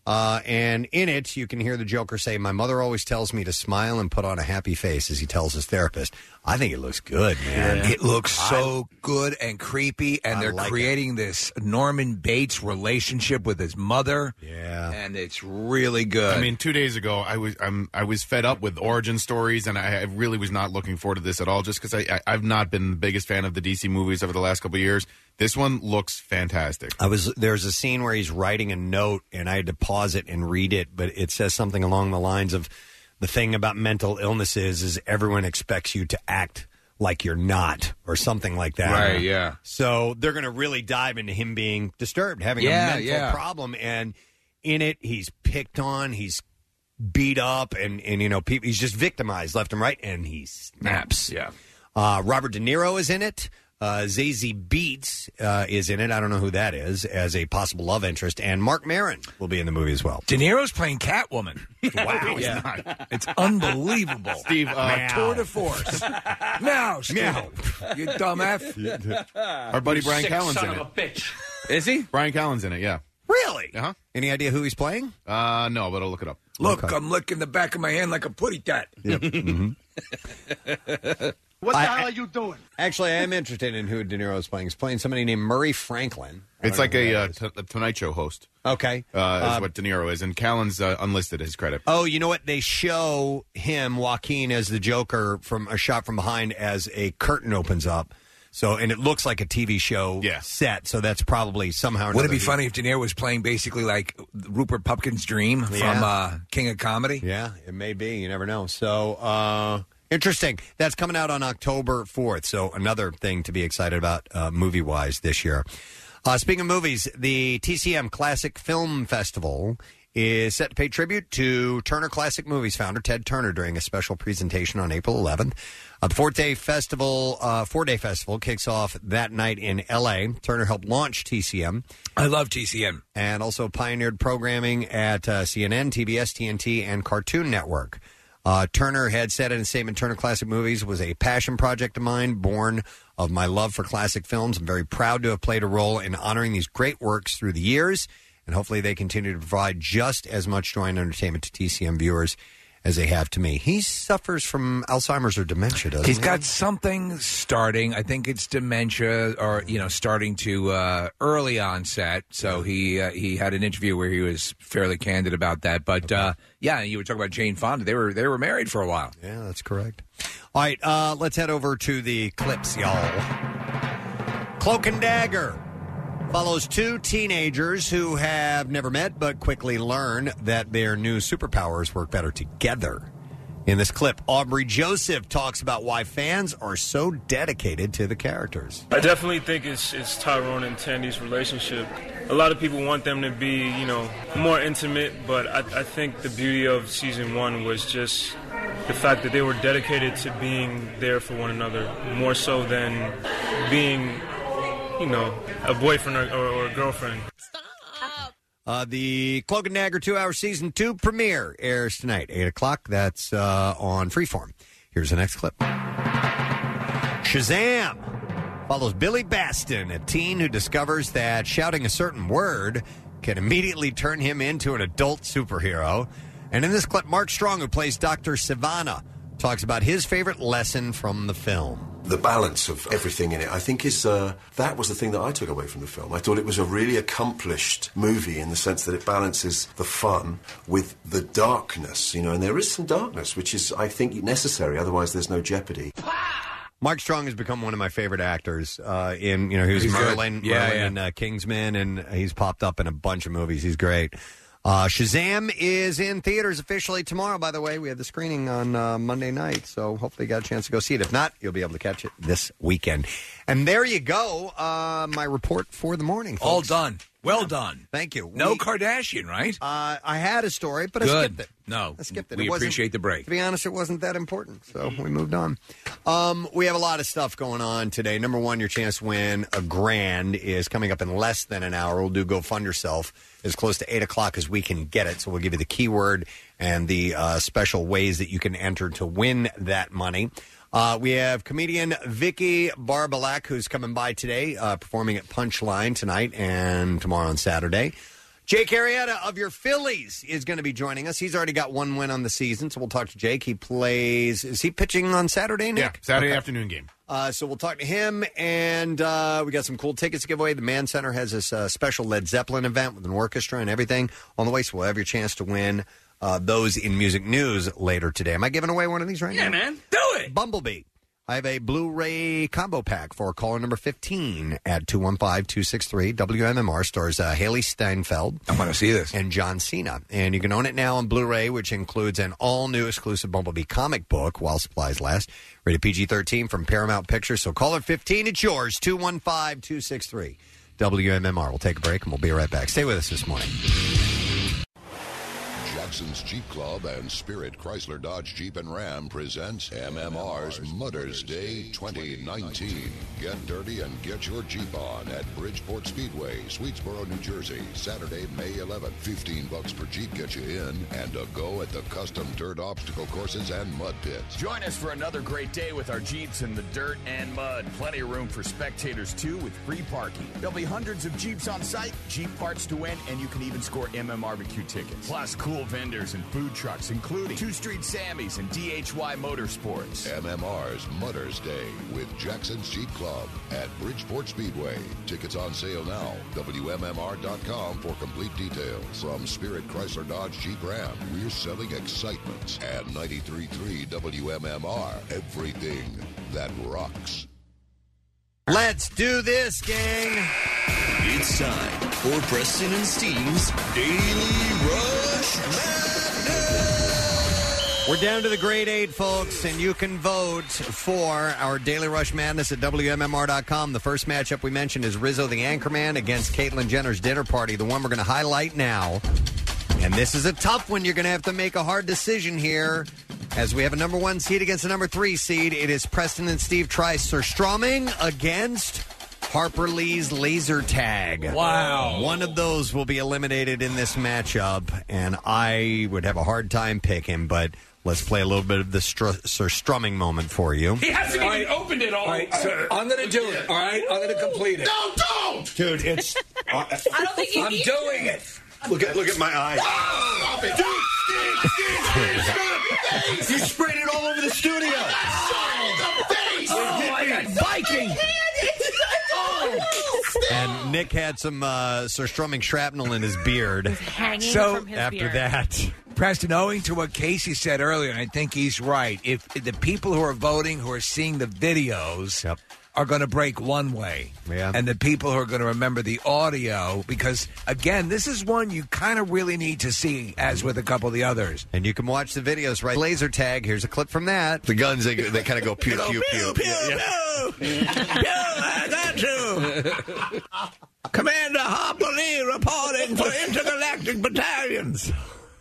And in it, you can hear the Joker say, "My mother always tells me to smile and put on a happy face," as he tells his therapist. I think it looks good, man. Yeah. It looks so good and creepy, and they're creating this Norman Bates relationship with his mother. Yeah, and it's really good. I mean, 2 days ago, I was fed up with origin stories, and I really was not looking forward to this at all, just because I've not been the biggest fan of the DC movies over the last couple of years. This one looks fantastic. There's a scene where he's writing a note, and I had to pause it and read it, but it says something along the lines of, the thing about mental illnesses is everyone expects you to act like you're not, or something like that. Right, yeah. So they're going to really dive into him being disturbed, having a mental problem, and in it, he's picked on, he's beat up, and you know, he's just victimized left and right, and he snaps. Yeah. Robert De Niro is in it. Zazie Beetz is in it. I don't know who that is, as a possible love interest. And Mark Maron will be in the movie as well. De Niro's playing Catwoman. Wow. Yeah. It's unbelievable. Steve, tour de force. Now, Steve. You dumb F. Our buddy Brian Callen's in it. Bitch. Is he? Brian Callen's in it, yeah. Really? Uh-huh. Any idea who he's playing? No, but I'll look it up. Look, I'm licking the back of my hand like a putty tat. Yep. Mm-hmm. What the hell are you doing? Actually, I am interested in who De Niro is playing. He's playing somebody named Murray Franklin. It's like a Tonight Show host. Okay. Is what De Niro is. And Callen's unlisted his credit. Oh, you know what? They show him, Joaquin, as the Joker from a shot from behind as a curtain opens up. So, and it looks like a TV show set. So that's probably somehow. Would it be funny if De Niro was playing basically like Rupert Pupkin's dream from King of Comedy? Yeah, it may be. You never know. So, interesting. That's coming out on October 4th. So another thing to be excited about movie-wise this year. Speaking of movies, the TCM Classic Film Festival is set to pay tribute to Turner Classic Movies founder Ted Turner during a special presentation on April 11th. The four-day festival kicks off that night in L.A. Turner helped launch TCM. I love TCM. And also pioneered programming at CNN, TBS, TNT, and Cartoon Network. Turner had said in a statement, Turner Classic Movies was a passion project of mine, born of my love for classic films. I'm very proud to have played a role in honoring these great works through the years, and hopefully they continue to provide just as much joy and entertainment to TCM viewers as they have to me. He suffers from Alzheimer's or dementia, doesn't he? He's got something starting. I think it's dementia or, starting to early onset. So he had an interview where he was fairly candid about that. But, you were talking about Jane Fonda. They were married for a while. Yeah, that's correct. All right, let's head over to the clips, y'all. Cloak and Dagger follows two teenagers who have never met but quickly learn that their new superpowers work better together. In this clip, Aubrey Joseph talks about why fans are so dedicated to the characters. I definitely think it's Tyrone and Tandy's relationship. A lot of people want them to be, more intimate, but I think the beauty of season one was just the fact that they were dedicated to being there for one another, more so than being a boyfriend or a girlfriend. The Cloak and Dagger 2-hour Season 2 premiere airs tonight, 8 o'clock. That's on Freeform. Here's the next clip. Shazam follows Billy Baston, a teen who discovers that shouting a certain word can immediately turn him into an adult superhero. And in this clip, Mark Strong, who plays Dr. Sivana, talks about his favorite lesson from the film. The balance of everything in it, I think, is that was the thing that I took away from the film. I thought it was a really accomplished movie in the sense that it balances the fun with the darkness, and there is some darkness, which is, I think, necessary. Otherwise, there's no jeopardy. Mark Strong has become one of my favorite actors. He was Merlin in Kingsman, and he's popped up in a bunch of movies. He's great. Shazam is in theaters officially tomorrow, by the way. We had the screening on Monday night, so hopefully you got a chance to go see it. If not, you'll be able to catch it this weekend. And there you go, my report for the morning, folks. All done. Well done. Thank you. No Kardashian, right? I had a story, but Good. I skipped it. No, I skipped it. We appreciate the break. To be honest, it wasn't that important, so we moved on. We have a lot of stuff going on today. Number one, your chance to win $1,000 is coming up in less than an hour. We'll do Go Fund Yourself as close to 8 o'clock as we can get it. So we'll give you the keyword and the special ways that you can enter to win that money. We have comedian Vicky Barbalak, who's coming by today, performing at Punchline tonight and tomorrow on Saturday. Jake Arrieta of your Phillies is going to be joining us. He's already got one win on the season, so we'll talk to Jake. Is he pitching on Saturday, Nick? Yeah, Saturday afternoon game. So we'll talk to him, and we got some cool tickets to give away. The Mann Center has this special Led Zeppelin event with an orchestra and everything on the way, so we'll have your chance to win those in music news later today. Am I giving away one of these right now? Yeah, man. Do it. Bumblebee. I have a Blu-ray combo pack for caller number 15 at 215-263. WMMR stars Haley Steinfeld. I want to see this. And John Cena. And you can own it now on Blu-ray, which includes an all-new exclusive Bumblebee comic book while supplies last. Rated PG-13 from Paramount Pictures. So caller 15, it's yours. 215-263. WMMR. We'll take a break, and we'll be right back. Stay with us this morning. Jackson's Jeep Club and Spirit Chrysler Dodge Jeep and Ram presents MMR's Mother's Day 2019. Get dirty and get your Jeep on at Bridgeport Speedway, Sweetsboro, New Jersey, Saturday, May 11th. $15 per Jeep gets you in and a go at the custom dirt obstacle courses and mud pits. Join us for another great day with our Jeeps in the dirt and mud. Plenty of room for spectators, too, with free parking. There'll be hundreds of Jeeps on site, Jeep parts to win, and you can even score MMRBQ tickets. Plus, cool vendors and food trucks, including 2 Street Sammys and DHY Motorsports. MMR's Mother's Day with Jackson's Jeep Club at Bridgeport Speedway. Tickets on sale now. WMMR.com for complete details. From Spirit Chrysler Dodge Jeep Ram, we're selling excitement. At 93.3 WMMR, everything that rocks. Let's do this, gang. It's time for Preston and Steve's Daily Rush Madness. We're down to the grade 8, folks, and you can vote for our Daily Rush Madness at WMMR.com. The first matchup we mentioned is Rizzo the Anchorman against Caitlyn Jenner's dinner party. The one we're going to highlight now And this is a tough one. You're going to have to make a hard decision here. As we have a number 1 seed against a number 3 seed, it is Preston and Steve try Surströmming against Harper Lee's laser tag. Wow. One of those will be eliminated in this matchup, and I would have a hard time picking, but let's play a little bit of the Surströmming moment for you. He hasn't even opened it all. All right, so I'm going to do it, all right? I'm going to complete it. No, don't! Dude, it's... I don't think you I'm need doing it. Look at my eyes. Stop it. You sprayed it all over the studio. Oh, my God. Viking. And Nick had some Surströmming shrapnel in his beard. Hanging So, from his after beard. that... Preston, owing to what Casey said earlier, and I think he's right, if the people who are voting, who are seeing the videos, are going to break one way. Yeah. And the people who are going to remember the audio, because, again, this is one you kind of really need to see, as with a couple of the others. And you can watch the videos, right? Laser tag. Here's a clip from that. The guns, they kind of go pew, pew, pew. I got to. Commander Harper Lee reporting for intergalactic battalions.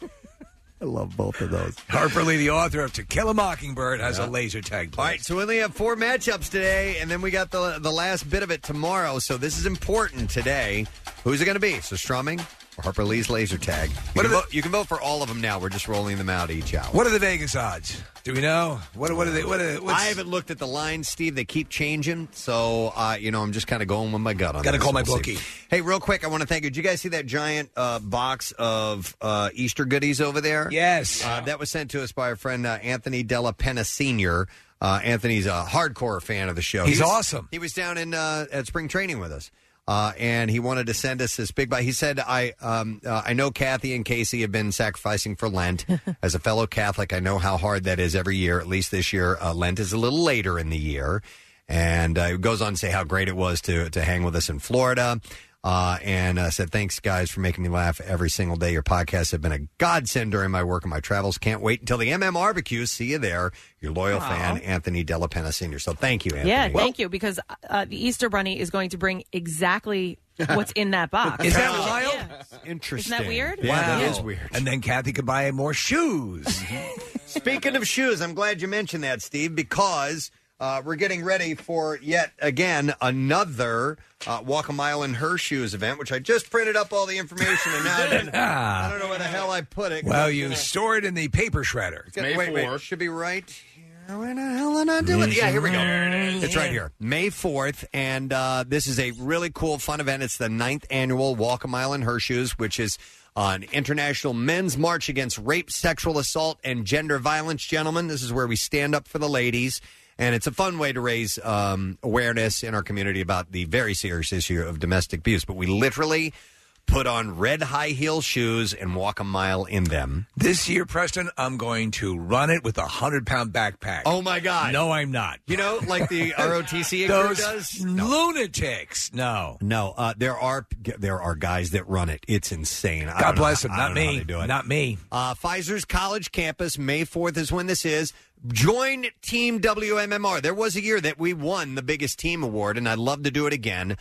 I love both of those. Harper Lee, the author of To Kill a Mockingbird, has a laser tag. All right, so we only have 4 matchups today, and then we got the last bit of it tomorrow. So this is important today. Who's it going to be? Surströmming or Harper Lee's laser tag? You can vote for all of them now. We're just rolling them out each hour. What are the Vegas odds? Do we know? What are they? I haven't looked at the lines, Steve. They keep changing, so I'm just kind of going with my gut on. Got to this. call my We'll bookie. see. Hey, real quick, I want to thank you. Did you guys see that giant box of Easter goodies over there? Yes, that was sent to us by our friend Anthony Della Penna Sr. Anthony's a hardcore fan of the show. He's awesome. He was down in at spring training with us. And he wanted to send us this big buy. He said, I know Kathy and Casey have been sacrificing for Lent. As a fellow Catholic, I know how hard that is every year. At least this year, Lent is a little later in the year. And it goes on to say how great it was to hang with us in Florida. And said, thanks, guys, for making me laugh every single day. Your podcasts have been a godsend during my work and my travels. Can't wait until the MM barbecue. See you there. Your loyal fan, Anthony Della Penna Sr. So thank you, Anthony. Yeah, thank you, because the Easter Bunny is going to bring exactly what's in that box. Is that wild? Yeah. Interesting. Isn't that weird? Yeah, Wow. that is weird. And then Kathy could buy more shoes. Speaking of shoes, I'm glad you mentioned that, Steve, because we're getting ready for yet again another Walk a Mile in Her Shoes event, which I just printed up all the information, and now I don't know where the hell I put it. Well, you store it in the paper shredder. Wait, should be right here. Where the hell did I do it? Yeah, here we go. It's right here. May 4th, and this is a really cool, fun event. It's the 9th annual Walk a Mile in Her Shoes, which is an international men's march against rape, sexual assault, and gender violence, gentlemen. This is where we stand up for the ladies. And it's a fun way to raise awareness in our community about the very serious issue of domestic abuse. But we literally put on red high heel shoes and walk a mile in them. This year, Preston, I'm going to run it with a 100-pound backpack. Oh, my God. No, I'm not. You know, like the ROTC Those group does? lunatics. No. No, there are guys that run it. It's insane. God bless them. Not I don't know how me. they do it. Not me. Pfizer's college campus, May 4th is when this is. Join Team WMMR. There was a year that we won the biggest team award, and I'd love to do it again.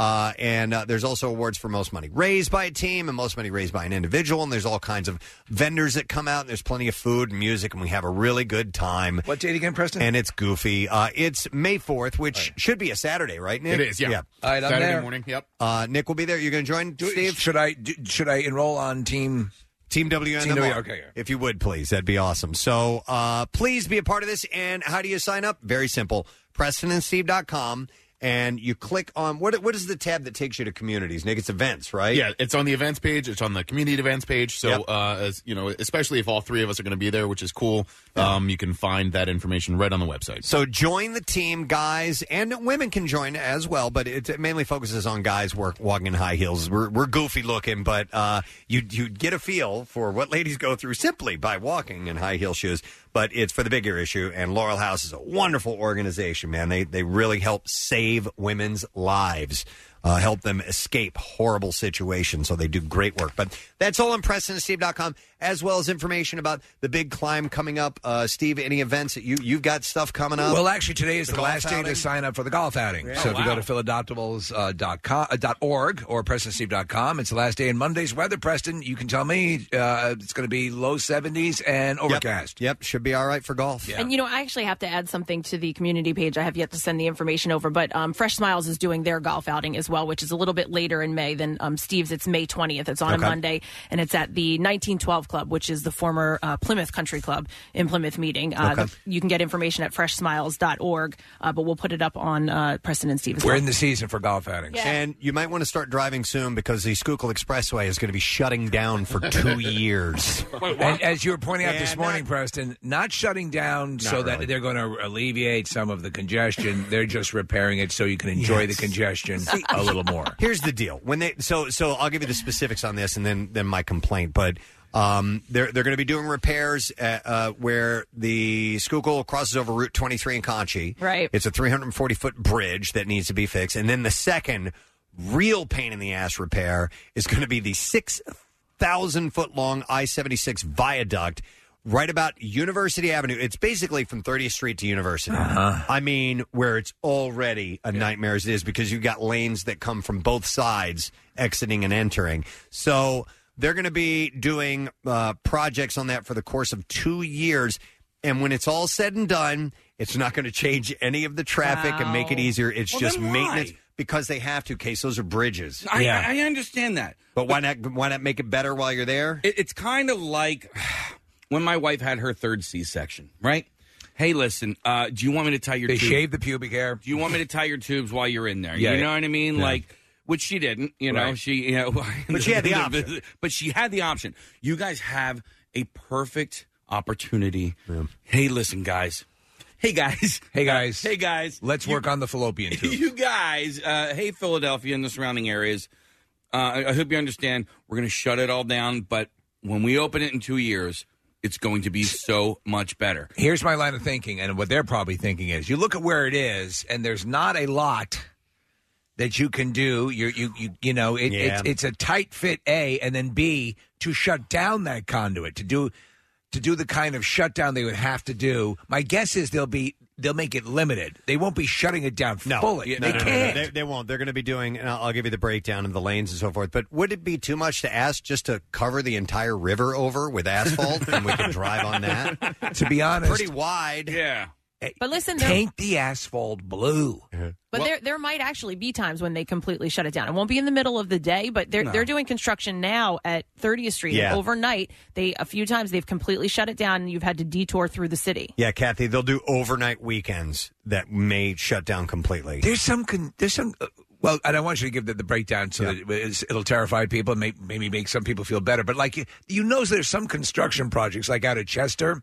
And there's also awards for most money raised by a team and most money raised by an individual. And there's all kinds of vendors that come out. And there's plenty of food and music, and we have a really good time. What date again, Preston? And it's goofy. It's May 4th, which should be a Saturday, right, Nick? It is, yeah. All right, I'm Saturday there. morning, yep. Nick will be there. You're going to join, Steve? Should I enroll on Team WMMR. Okay. If you would, please. That'd be awesome. So please be a part of this. And how do you sign up? Very simple. PrestonandSteve.com. And you click on, what is the tab that takes you to communities, Nick? It's events, right? Yeah, it's on the events page. It's on the community events page. So, as you know, especially if all three of us are going to be there, which is cool, you can find that information right on the website. So join the team, guys, and women can join as well, but it mainly focuses on guys walking in high heels. We're goofy looking, but you get a feel for what ladies go through simply by walking in high heel shoes. But it's for the bigger issue, and Laurel House is a wonderful organization, man. They really help save women's lives. help them escape horrible situations. So they do great work. But that's all on PrestonandSteve.com, as well as information about the big climb coming up. Steve, any events that you've got stuff coming up? Well, actually, today is the last day to sign up for the golf outing. Yeah. So if you go to Philadelphians.org or PrestonandSteve.com, it's the last day. And Monday's weather, Preston, you can tell me it's going to be low 70s and overcast. Yep, should be all right for golf. Yeah. And, I actually have to add something to the community page. I have yet to send the information over, but Fresh Smiles is doing their golf outing as well, which is a little bit later in May than Steve's. It's May 20th. It's on a Monday, and it's at the 1912 Club, which is the former Plymouth Country Club in Plymouth Meeting. You can get information at freshsmiles.org, but we'll put it up on Preston and Steve as well. We're in the season for golf outings. Yeah. And you might want to start driving soon because the Schuylkill Expressway is going to be shutting down for 2 years. And as you were pointing out this morning, Preston, not shutting down so that they're going to alleviate some of the congestion. They're just repairing it so you can enjoy the congestion a little more. Here's the deal: when they so I'll give you the specifics on this, and then my complaint. But they're going to be doing repairs where the Schuylkill crosses over Route 23 in Conchie. Right. It's a 340-foot bridge that needs to be fixed, and then the second real pain in the ass repair is going to be the 6,000-foot long I-76 viaduct. Right about University Avenue. It's basically from 30th Street to University. I mean, where it's already a nightmare as it is because you've got lanes that come from both sides exiting and entering. So they're going to be doing projects on that for the course of 2 years. And when it's all said and done, it's not going to change any of the traffic and make it easier. It's just maintenance. Because they have to, Case. Those are bridges. I understand that. But why not make it better while you're there? It's kind of like when my wife had her third C-section, right? Hey, listen, do you want me to tie your tubes? They shave the pubic hair. Do you want me to tie your tubes while you're in there? Yeah, you know what I mean? yeah. Like, which she didn't, know. Right. She, But she had the option. But she had the option. You guys have a perfect opportunity. Yeah. Hey, listen, guys. Hey, guys. Hey, guys. Hey, guys. Let's work on the fallopian tube. You guys, hey, Philadelphia and the surrounding areas, I hope you understand we're going to shut it all down, but when we open it in 2 years, it's going to be so much better. Here's my line of thinking, and what they're probably thinking is, you look at where it is, and there's not a lot that you can do. It's a tight fit, A, and then B, to shut down that conduit, to do the kind of shutdown they would have to do. My guess is they'll make it limited. They won't be shutting it down fully. No, they can't. They won't. They're going to be doing, and I'll give you the breakdown of the lanes and so forth, but would it be too much to ask just to cover the entire river over with asphalt and we can drive on that? To be honest. Pretty wide. Yeah. But listen, paint the asphalt blue. But there might actually be times when they completely shut it down. It won't be in the middle of the day, but they're doing construction now at 30th Street. Yeah. And overnight, a few times they've completely shut it down, and you've had to detour through the city. Yeah, Kathy, they'll do overnight weekends that may shut down completely. There's some. Well, and I want you to give the breakdown so that it'll terrify people and maybe make some people feel better. But there's some construction projects like out at Chester,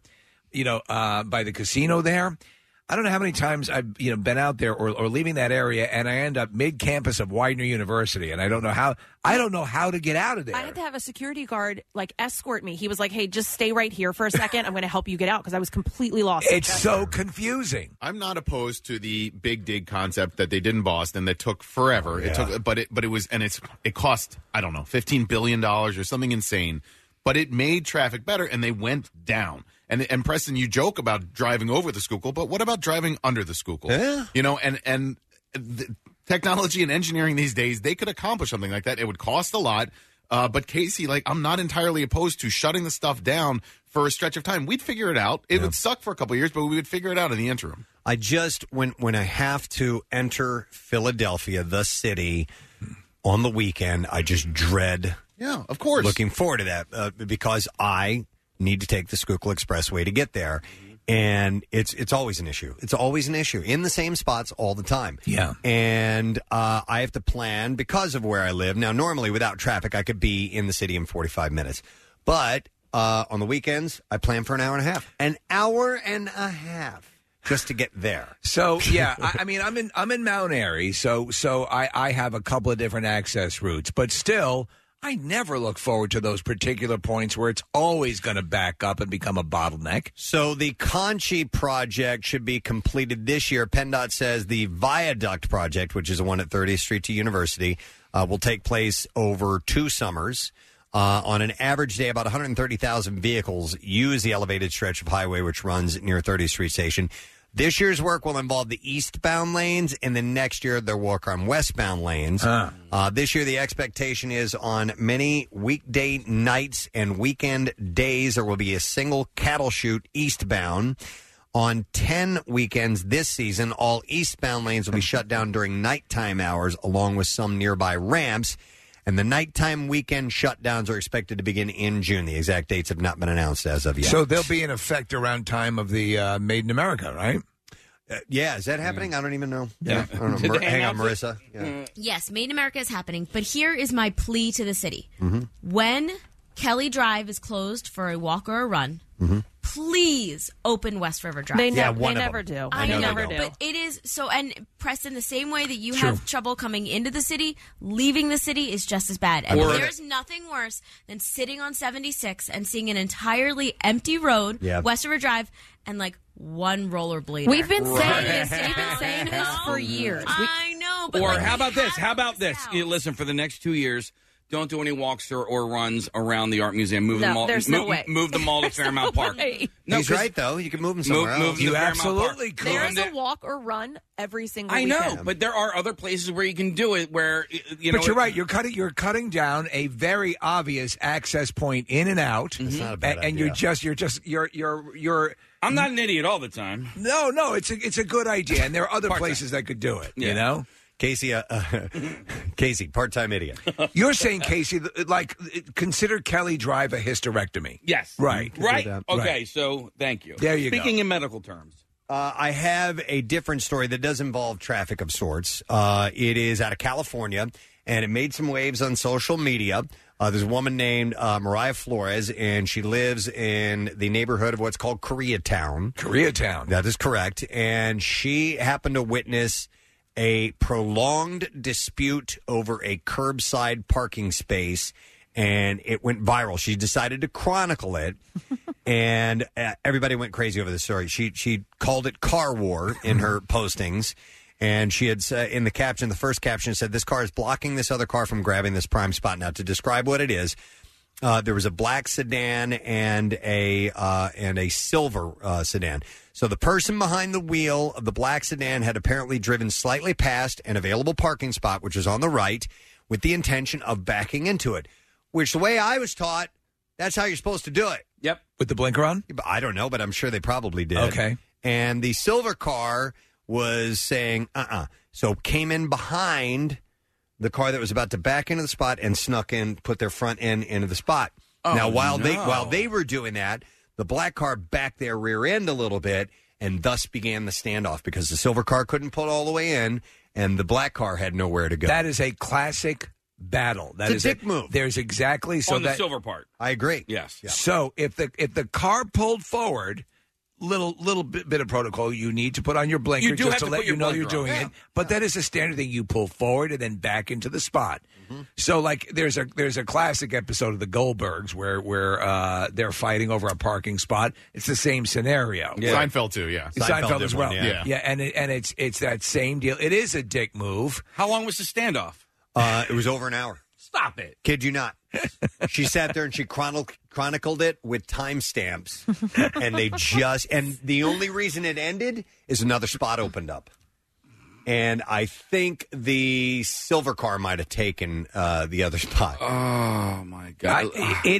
by the casino there. I don't know how many times I've been out there or leaving that area, and I end up mid-campus of Widener University, and I don't know how to get out of there. I had to have a security guard escort me. He was like, "Hey, just stay right here for a second. I'm going to help you get out," because I was completely lost. It's so confusing. I'm not opposed to the big dig concept that they did in Boston that took forever. It cost $15 billion or something insane, but it made traffic better, and they went down. And Preston, you joke about driving over the Schuylkill, but what about driving under the Schuylkill? Yeah. And the technology and engineering these days, they could accomplish something like that. It would cost a lot. But Casey, I'm not entirely opposed to shutting the stuff down for a stretch of time. We'd figure it out. It would suck for a couple of years, but we would figure it out in the interim. I just, when I have to enter Philadelphia, the city, on the weekend, I just dread. Yeah, of course. Looking forward to that because I need to take the Schuylkill Expressway to get there. And it's always an issue. It's always an issue in the same spots all the time. Yeah. And I have to plan because of where I live. Now, normally without traffic, I could be in the city in 45 minutes. But on the weekends, I plan for an hour and a half. An hour and a half just to get there. So, yeah, I'm in Mount Airy, so I have a couple of different access routes. But still, I never look forward to those particular points where it's always going to back up and become a bottleneck. So the Conchi project should be completed this year. PennDOT says the Viaduct project, which is the one at 30th Street to University, will take place over 2 summers. On an average day, about 130,000 vehicles use the elevated stretch of highway, which runs near 30th Street Station. This year's work will involve the eastbound lanes, and then next year they'll work on westbound lanes. This year the expectation is on many weekday nights and weekend days there will be a single cattle chute eastbound. On 10 weekends this season, all eastbound lanes will be shut down during nighttime hours, along with some nearby ramps. And the nighttime weekend shutdowns are expected to begin in June. The exact dates have not been announced as of yet. So they'll be in effect around time of the Made in America, right? Yeah, is that happening? I don't even know. Yeah. I don't know. Hang on, Marissa. Yeah. Yes, Made in America is happening. But here is my plea to the city. Mm-hmm. When Kelly Drive is closed for a walk or a run, please open West River Drive. They never do. I They know, never do. but it is so. And Preston, the same way that you have trouble coming into the city, leaving the city is just as bad. And there's nothing worse than sitting on 76 and seeing an entirely empty road, West River Drive, and like one rollerblader. We've been saying this. We've been saying this for years. I know. But Or like, how about this? How about this? Listen, for the next 2 years, don't do any walks or runs around the art museum. Move them all. There's no way. Move them all to Fairmount Park. No, he's right though. You can move them somewhere else. You absolutely could. There's a walk or run every single I know, weekend. but there are other places where you can do it. Where you know. But you're right. You're cutting down a very obvious access point in and out. That's not a bad and you're. I'm not an idiot all the time. No, it's a good idea, and there are other places that could do it. You know. Casey, part-time idiot. You're saying, Casey, like, consider Kelly Drive a hysterectomy. Yes. Right. Right? that. Okay, Right. so thank you. There you go. Speaking in medical terms. I have a different story that does involve traffic of sorts. It is out of California, and it made some waves on social media. There's a woman named Mariah Flores, and she lives in the neighborhood of what's called Koreatown. Koreatown. That is correct. And she happened to witness a prolonged dispute over a curbside parking space, and it went viral. She decided to chronicle it, and everybody went crazy over the story. She called it car war in her postings, and she had in the caption, the first caption said, "This car is blocking this other car from grabbing this prime spot." Now, to describe what it is, there was a black sedan and a silver sedan. So the person behind the wheel of the black sedan had apparently driven slightly past an available parking spot, which was on the right, with the intention of backing into it. Which, the way I was taught, that's how you're supposed to do it. Yep. With the blinker on? I don't know, but I'm sure they probably did. Okay. And the silver car was saying, So came in behind the car that was about to back into the spot and snuck in, put their front end into the spot. Now, while they were doing that, the black car backed their rear end a little bit, and thus began the standoff because the silver car couldn't pull all the way in, and the black car had nowhere to go. That is a classic battle. That It's a dick move. There's exactly so on the that silver part. I agree. Yes. Yeah. So if the car pulled forward, little bit of protocol you need to put on your blinker You do just have to to let put you your know blinker you're doing on. it. But that is a standard thing. You pull forward and then back into the spot. So like there's a classic episode of the Goldbergs where they're fighting over a parking spot. It's the same scenario. Yeah. Seinfeld too, yeah. Seinfeld as did well. one, yeah. Yeah, and it's that same deal. It is a dick move. How long was the standoff? It was over an hour. Stop it. Kid you not. She sat there and she chronicled it with timestamps, and the only reason it ended is another spot opened up. And I think the silver car might have taken the other spot. Oh my God!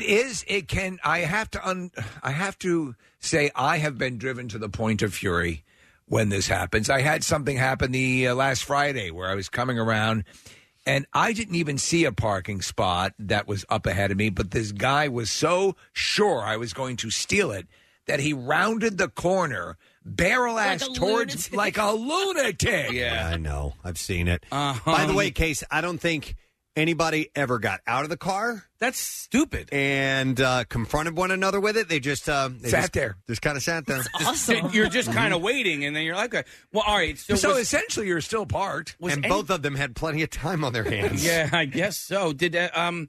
I have to say I have been driven to the point of fury when this happens. I had something happen the last Friday where I was coming around. And I didn't even see a parking spot that was up ahead of me, but this guy was so sure I was going to steal it that he rounded the corner, barrel-ass towards like a lunatic. Yeah, I know. I've seen it. By the way, Case, I don't think anybody ever got out of the car. That's stupid. And confronted one another with it. They just sat there. Just kind of sat there. Awesome. You're just kind of waiting, and then you're like, okay. Well, all right. So essentially, you're still parked. And both of them had plenty of time on their hands. Yeah, I guess so. Did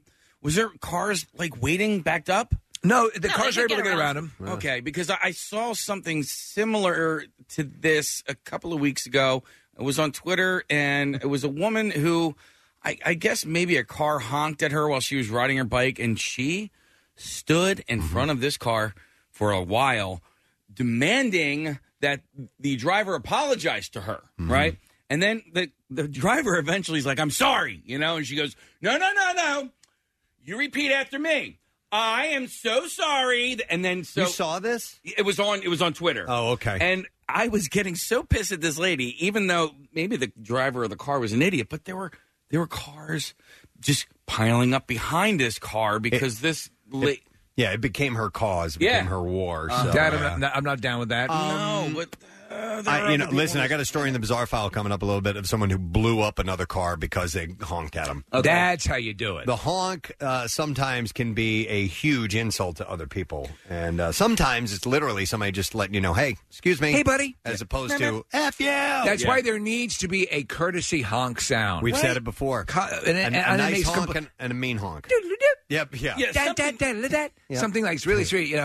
Was there cars like waiting backed up? No, the cars are able to get around him. Okay, because I saw something similar to this a couple of weeks ago. It was on Twitter, and it was a woman who, I guess maybe a car honked at her while she was riding her bike, and she stood in front of this car for a while, demanding that the driver apologize to her, right? And then the driver eventually is like, I'm sorry, and she goes, no. You repeat after me. I am so sorry. And then You saw this? It was on Twitter. Oh, okay. And I was getting so pissed at this lady, even though maybe the driver of the car was an idiot, but there were cars just piling up behind this car because it became her cause. It became her war. So, Dad, I'm not down with that. No, but listen, I got a story in the Bizarre File coming up a little bit of someone who blew up another car because they honked at him. Okay. That's how you do it. The honk sometimes can be a huge insult to other people. And sometimes it's literally somebody just letting you know, hey, excuse me. Hey, buddy. As opposed to, F you. That's why there needs to be a courtesy honk sound. We've said it before. A nice honk and a mean honk. Yep, yeah. Something like really sweet,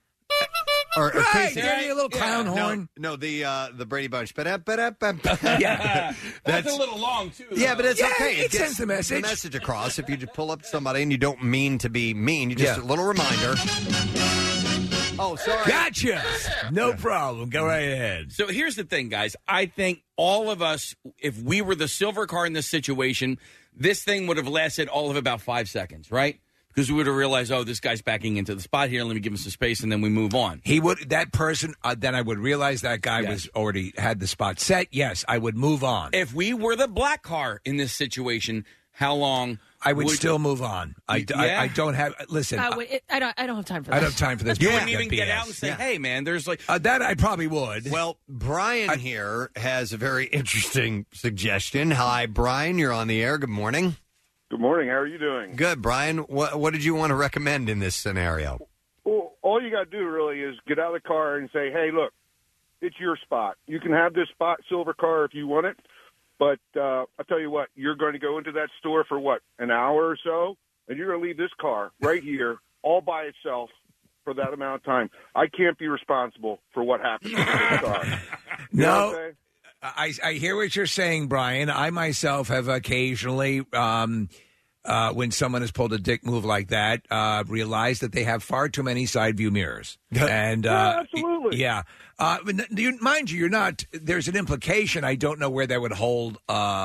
Or right, Casey, a little clown horn. No, the Brady Bunch. yeah, that's a little long too. Yeah, but it's okay. It sends the message. The message across. If you just pull up to somebody and you don't mean to be mean, you just a little reminder. Oh, sorry. Gotcha. No problem. Go right ahead. So here's the thing, guys. I think all of us, if we were the silver car in this situation, this thing would have lasted all of about 5 seconds, right? Because we would have realized, this guy's backing into the spot here. Let me give him some space, and then we move on. That person, then I would realize that guy was already had the spot set. Yes, I would move on. If we were the black car in this situation, how long? I would still move on. I don't have. Listen, I don't have time for that. I don't have time for this. You wouldn't even get out and say, "Hey, man, there's like that." I probably would. Well, Brian here has a very interesting suggestion. Hi, Brian. You're on the air. Good morning. Good morning. How are you doing? Good, Brian. What did you want to recommend in this scenario? Well, all you got to do really is get out of the car and say, hey, look, it's your spot. You can have this spot, silver car, if you want it. But I'll tell you what, you're going to go into that store for, an hour or so? And you're going to leave this car right here all by itself for that amount of time. I can't be responsible for what happens to this car. No. I hear what you're saying, Brian. I myself have occasionally, when someone has pulled a dick move like that, realized that they have far too many side view mirrors. And absolutely, yeah. Mind you, you're not. There's an implication. I don't know where that would hold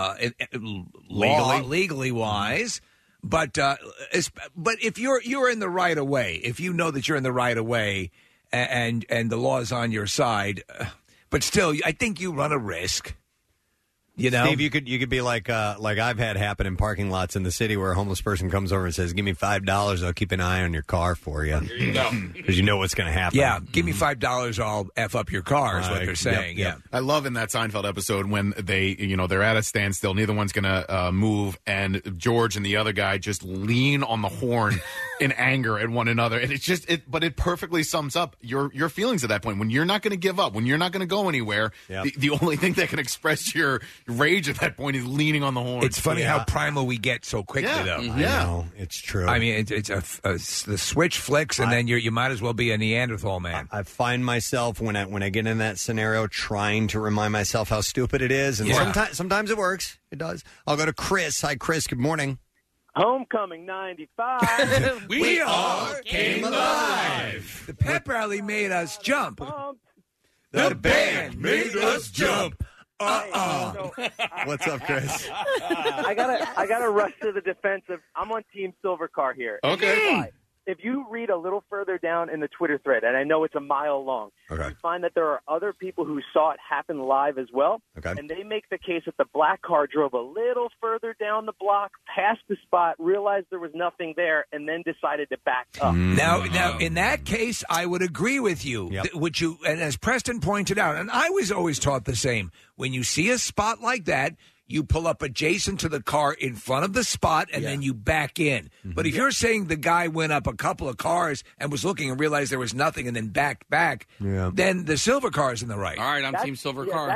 legally wise. But if you're in the right of way, if you know that you're in the right of way, and the law is on your side. But still, I think you run a risk. Steve, you could be like I've had happen in parking lots in the city where a homeless person comes over and says, "Give me $5, I'll keep an eye on your car for you." There you go, because you know what's going to happen. Yeah, give me $5, I'll f up your car. Is what they're saying. Yep. Yeah, I love in that Seinfeld episode when they're at a standstill, neither one's going to move, and George and the other guy just lean on the horn in anger at one another, and but it perfectly sums up your feelings at that point when you're not going to give up, when you're not going to go anywhere. Yep. The only thing that can express your rage at that point is leaning on the horn. It's funny how primal we get so quickly, though. I know. It's true. I mean, it's the switch flicks, and then you might as well be a Neanderthal man. I find myself when I get in that scenario trying to remind myself how stupid it is, and sometimes it works. It does. I'll go to Chris. Hi, Chris. Good morning. Homecoming 95. we all came alive. The pep rally made us jump. The band made us jump. What's up, Chris? I gotta rush to the defense of. I'm on Team Silver Car here. Okay. If you read a little further down in the Twitter thread, and I know it's a mile long, you find that there are other people who saw it happen live as well, and they make the case that the black car drove a little further down the block, past the spot, realized there was nothing there, and then decided to back up. Now, in that case, I would agree with you. Yep. And as Preston pointed out, and I was always taught the same, when you see a spot like that, you pull up adjacent to the car in front of the spot, and then you back in. Mm-hmm. But if you're saying the guy went up a couple of cars and was looking and realized there was nothing and then backed back, then the silver car is in the right. All right, I'm Team Silver Car.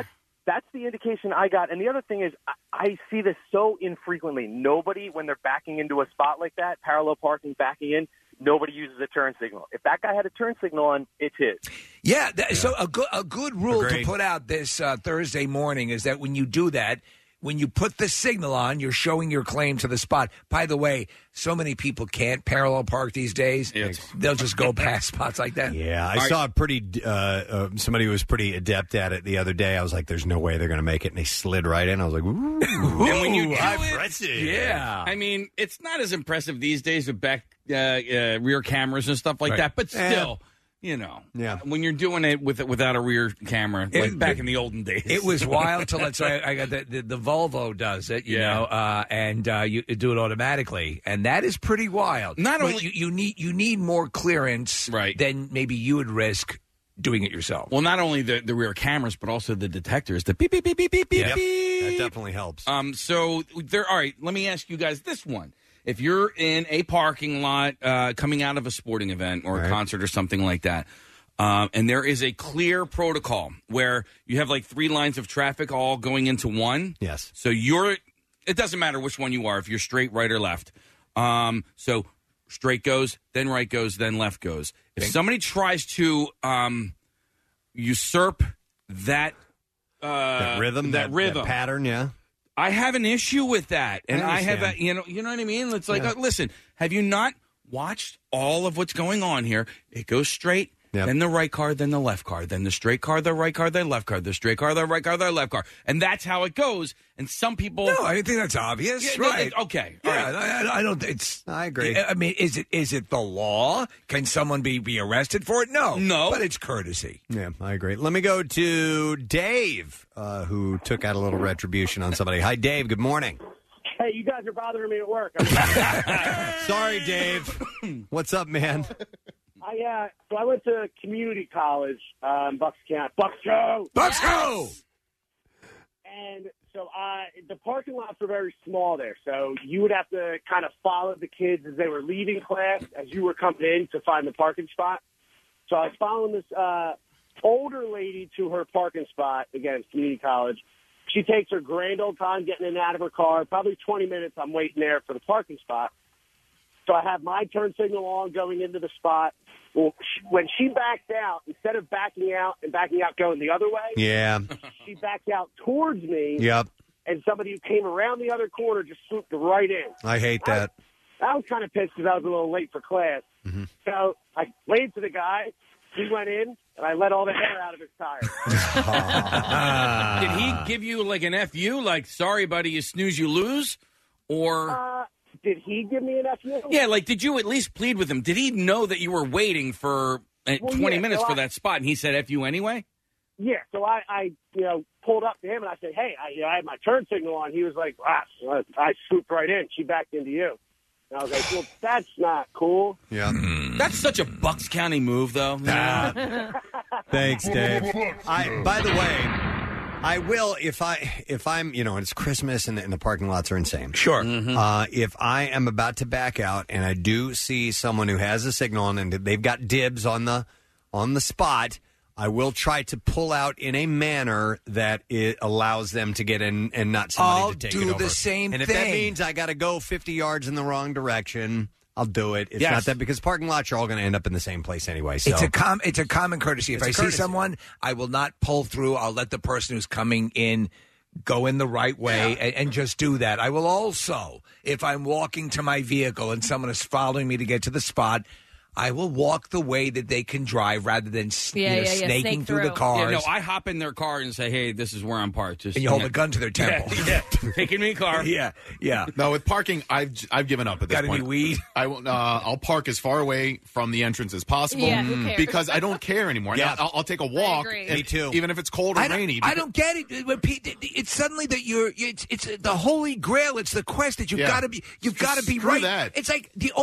that's the indication I got. And the other thing is, I see this so infrequently. Nobody, when they're backing into a spot like that, parallel parking, backing in, nobody uses a turn signal. If that guy had a turn signal on, it's his. Yeah, so a good rule to put out this Thursday morning is that when you do that, when you put the signal on, you're showing your claim to the spot. By the way, so many people can't parallel park these days. They'll just go past spots like that. Yeah, I saw a somebody who was pretty adept at it the other day. I was like, there's no way they're going to make it, and they slid right in. I was like, ooh. And when you do impressive. Yeah. I mean, it's not as impressive these days with back rear cameras and stuff like that, but still... You know, when you're doing it without a rear camera, like back in the olden days. It was wild till I got the Volvo does it, you know, and you do it automatically, and that is pretty wild. Not but only you need more clearance than maybe you would risk doing it yourself. Well, not only the rear cameras, but also the detectors. The beep beep beep beep beep beep. That definitely helps. So there. All right, let me ask you guys this one. If you're in a parking lot coming out of a sporting event or a concert or something like that, and there is a clear protocol where you have like 3 lines of traffic all going into one. Yes. So it doesn't matter which one you are, if you're straight, right, or left. So straight goes, then right goes, then left goes. If somebody tries to usurp that rhythm, that pattern, I have an issue with that, and I have you know what I mean. It's like, listen, have you not watched all of what's going on here? It goes straight, then the right car, then the left car, then the straight car, the right car, then left car, the straight car, the right car, the left car, and that's how it goes. And some people, no, I think that's obvious, right? Okay, yeah, all right. I don't. I agree. I mean, is it the law? Can someone be arrested for it? No, but it's courtesy. Yeah, I agree. Let me go to Dave, who took out a little retribution on somebody. Hi, Dave. Good morning. Hey, you guys are bothering me at work. Sorry, Dave. What's up, man? So I went to community college in Bucks County. Bucks Go! And so the parking lots were very small there, so you would have to kind of follow the kids as they were leaving class as you were coming in to find the parking spot. So I was following this older lady to her parking spot, again, community college. She takes her grand old time getting in and out of her car. Probably 20 minutes I'm waiting there for the parking spot. So I have my turn signal on going into the spot. Well, when she backed out, instead of backing out going the other way, she backed out towards me. Yep. And somebody who came around the other corner just swooped right in. I hate that. I was kind of pissed because I was a little late for class. Mm-hmm. So I waved to the guy. He went in, and I let all the hair out of his tires. Did he give you like an FU, like, sorry, buddy, you snooze, you lose? Or... did he give me an FU? Yeah, like, did you at least plead with him? Did he know that you were waiting for 20 minutes for that spot, and he said FU anyway? Yeah, so I pulled up to him, and I said, hey, I had my turn signal on. He was like, I swooped right in. She backed into you. And I was like, well, that's not cool. Yeah. That's such a Bucks County move, though. Thanks, Dave. By the way... I will if I'm it's Christmas and the parking lots are insane. Sure. If I am about to back out and I do see someone who has a signal on and they've got dibs on the spot, I will try to pull out in a manner that it allows them to get in and not somebody to take it over. I'll do the same thing. And if that means I got to go 50 yards in the wrong direction, I'll do it. It's not that because parking lots are all going to end up in the same place anyway. So. It's a common courtesy. If I see someone, I will not pull through. I'll let the person who's coming in go in the right way and just do that. I will also, if I'm walking to my vehicle and someone is following me to get to the spot, I will walk the way that they can drive rather than snaking through the cars. Yeah, no, I hop in their car and say, hey, this is where I'm parked. Just, and you hold a gun to their temple. Taking me a car. Yeah. No, with parking, I've given up at this point. Got any weed? I will. I'll park as far away from the entrance as possible because I don't care anymore. Yeah. I'll take a walk. Me too. Even if it's cold or rainy. I don't get it. It's suddenly that it's the holy grail. It's the quest that you've got to be right. That. It's like the only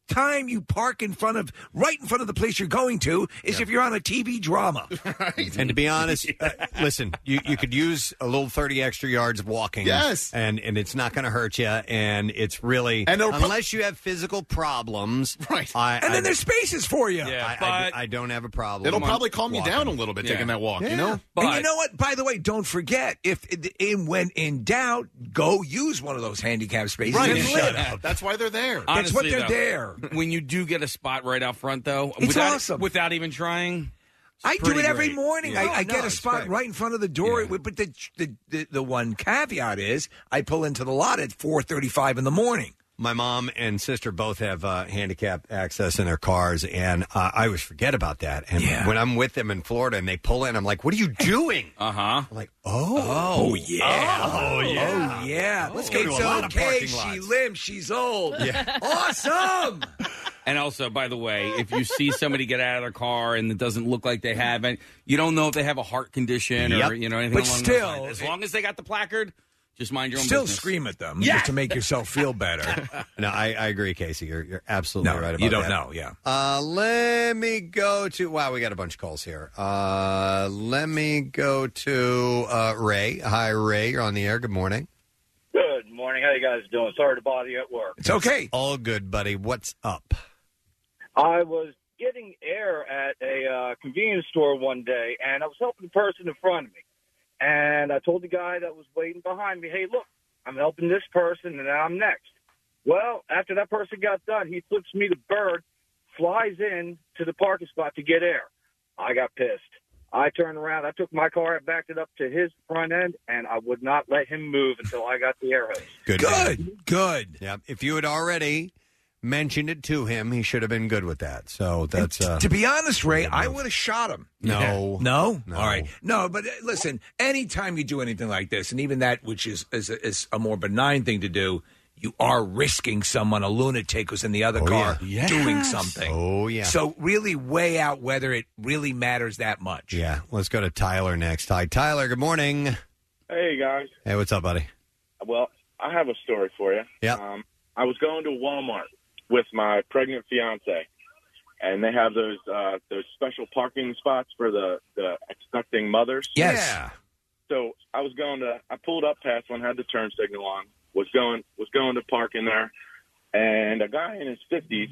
time you park right in front of the place you're going to is if you're on a TV drama. And to be honest, listen, you could use a little 30 extra yards of walking. Yes. And it's not going to hurt you. And it's really, unless you have physical problems. Right. And then there's spaces for you. Yeah, I don't have a problem. It'll probably calm you down a little bit taking that walk, you know? And you know what? By the way, don't forget, when in doubt, go use one of those handicap spaces. Right. And Shut live. up. That's why they're there. That's what Honestly, they're though, there. When you do get a spot right out front, though, It's awesome. Without even trying. I do it every morning. Yeah. I get a spot right in front of the door. But the one caveat is I pull into the lot at 4:35 in the morning. My mom and sister both have handicap access in their cars, and I always forget about that. And when I'm with them in Florida and they pull in, I'm like, what are you doing? Uh-huh. I'm like, yeah. Oh, yeah. Let's go to a lot of okay, parking she lots. lives, she's old. Yeah. Awesome. And also, by the way, if you see somebody get out of their car and it doesn't look like they have it, you don't know if they have a heart condition or anything along those lines. As long as they got the placard, just mind your own business. Still scream at them just to make yourself feel better. No, I agree, Casey. You're absolutely right about that. you don't know, yeah. Let me go to... Wow, we got a bunch of calls here. Let me go to Ray. Hi, Ray. You're on the air. Good morning. Good morning. How you guys doing? Sorry to bother you at work. It's okay. All good, buddy. What's up? I was getting air at a convenience store one day, and I was helping the person in front of me. And I told the guy that was waiting behind me, hey, look, I'm helping this person, and I'm next. Well, after that person got done, he flips me the bird, flies in to the parking spot to get air. I got pissed. I turned around. I took my car, I backed it up to his front end, and I would not let him move until I got the air hose. Good. Yeah. If you had already mentioned it to him, he should have been good with that. So that's... to be honest, Ray, I would have shot him. No. No? All right. No, but listen, anytime you do anything like this, and even that which is a more benign thing to do, you are risking someone, a lunatic who's in the other car, doing something. Oh, yeah. So really weigh out whether it really matters that much. Yeah. Let's go to Tyler next. Hi, Tyler. Good morning. Hey, guys. Hey, what's up, buddy? Well, I have a story for you. Yeah. I was going to Walmart with my pregnant fiance, and they have those special parking spots for the expecting mothers. Yes. Yeah. So I pulled up past one, had the turn signal on, was going to park in there, and a guy in his 50s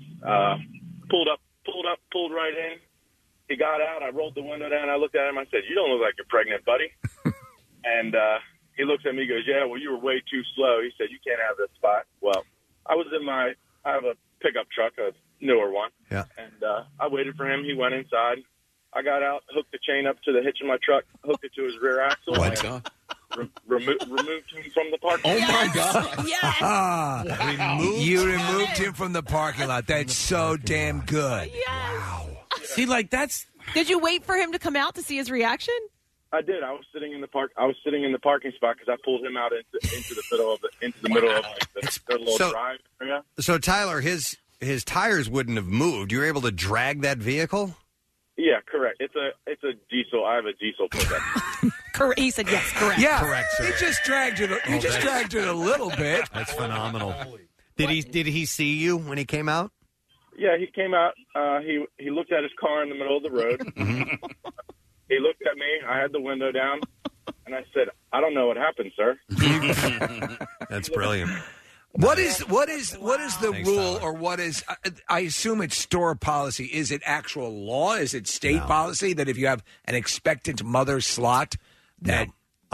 pulled right in. He got out. I rolled the window down. I looked at him. I said, "You don't look like you're pregnant, buddy." And he looks at me. He goes, "Yeah, well, you were way too slow." He said, "You can't have this spot." Well, I have a pickup truck, a newer one. Yeah. And I waited for him. He went inside. I got out, hooked the chain up to the hitch of my truck, hooked it to his rear axle. What? And, removed him from the parking lot. Oh, my God. Yes. Wow. You removed him from the parking lot. That's so damn good. Yes. See, like that's... Did you wait for him to come out to see his reaction? I did. I was sitting in the parking spot because I pulled him out into the middle of the little drive area. So, Tyler, his tires wouldn't have moved. You were able to drag that vehicle? Yeah, correct. It's a diesel. I have a diesel pickup. Correct. He said yes. Correct. Yeah, correct. Sir. He just dragged it. He just dragged it a little bit. That's phenomenal. Did he see you when he came out? Yeah, he came out. He looked at his car in the middle of the road. He looked at me. I had the window down, and I said, "I don't know what happened, sir." That's brilliant. What is the rule, or what is? I assume it's store policy. Is it actual law? Is it state policy that if you have an expectant mother slot, that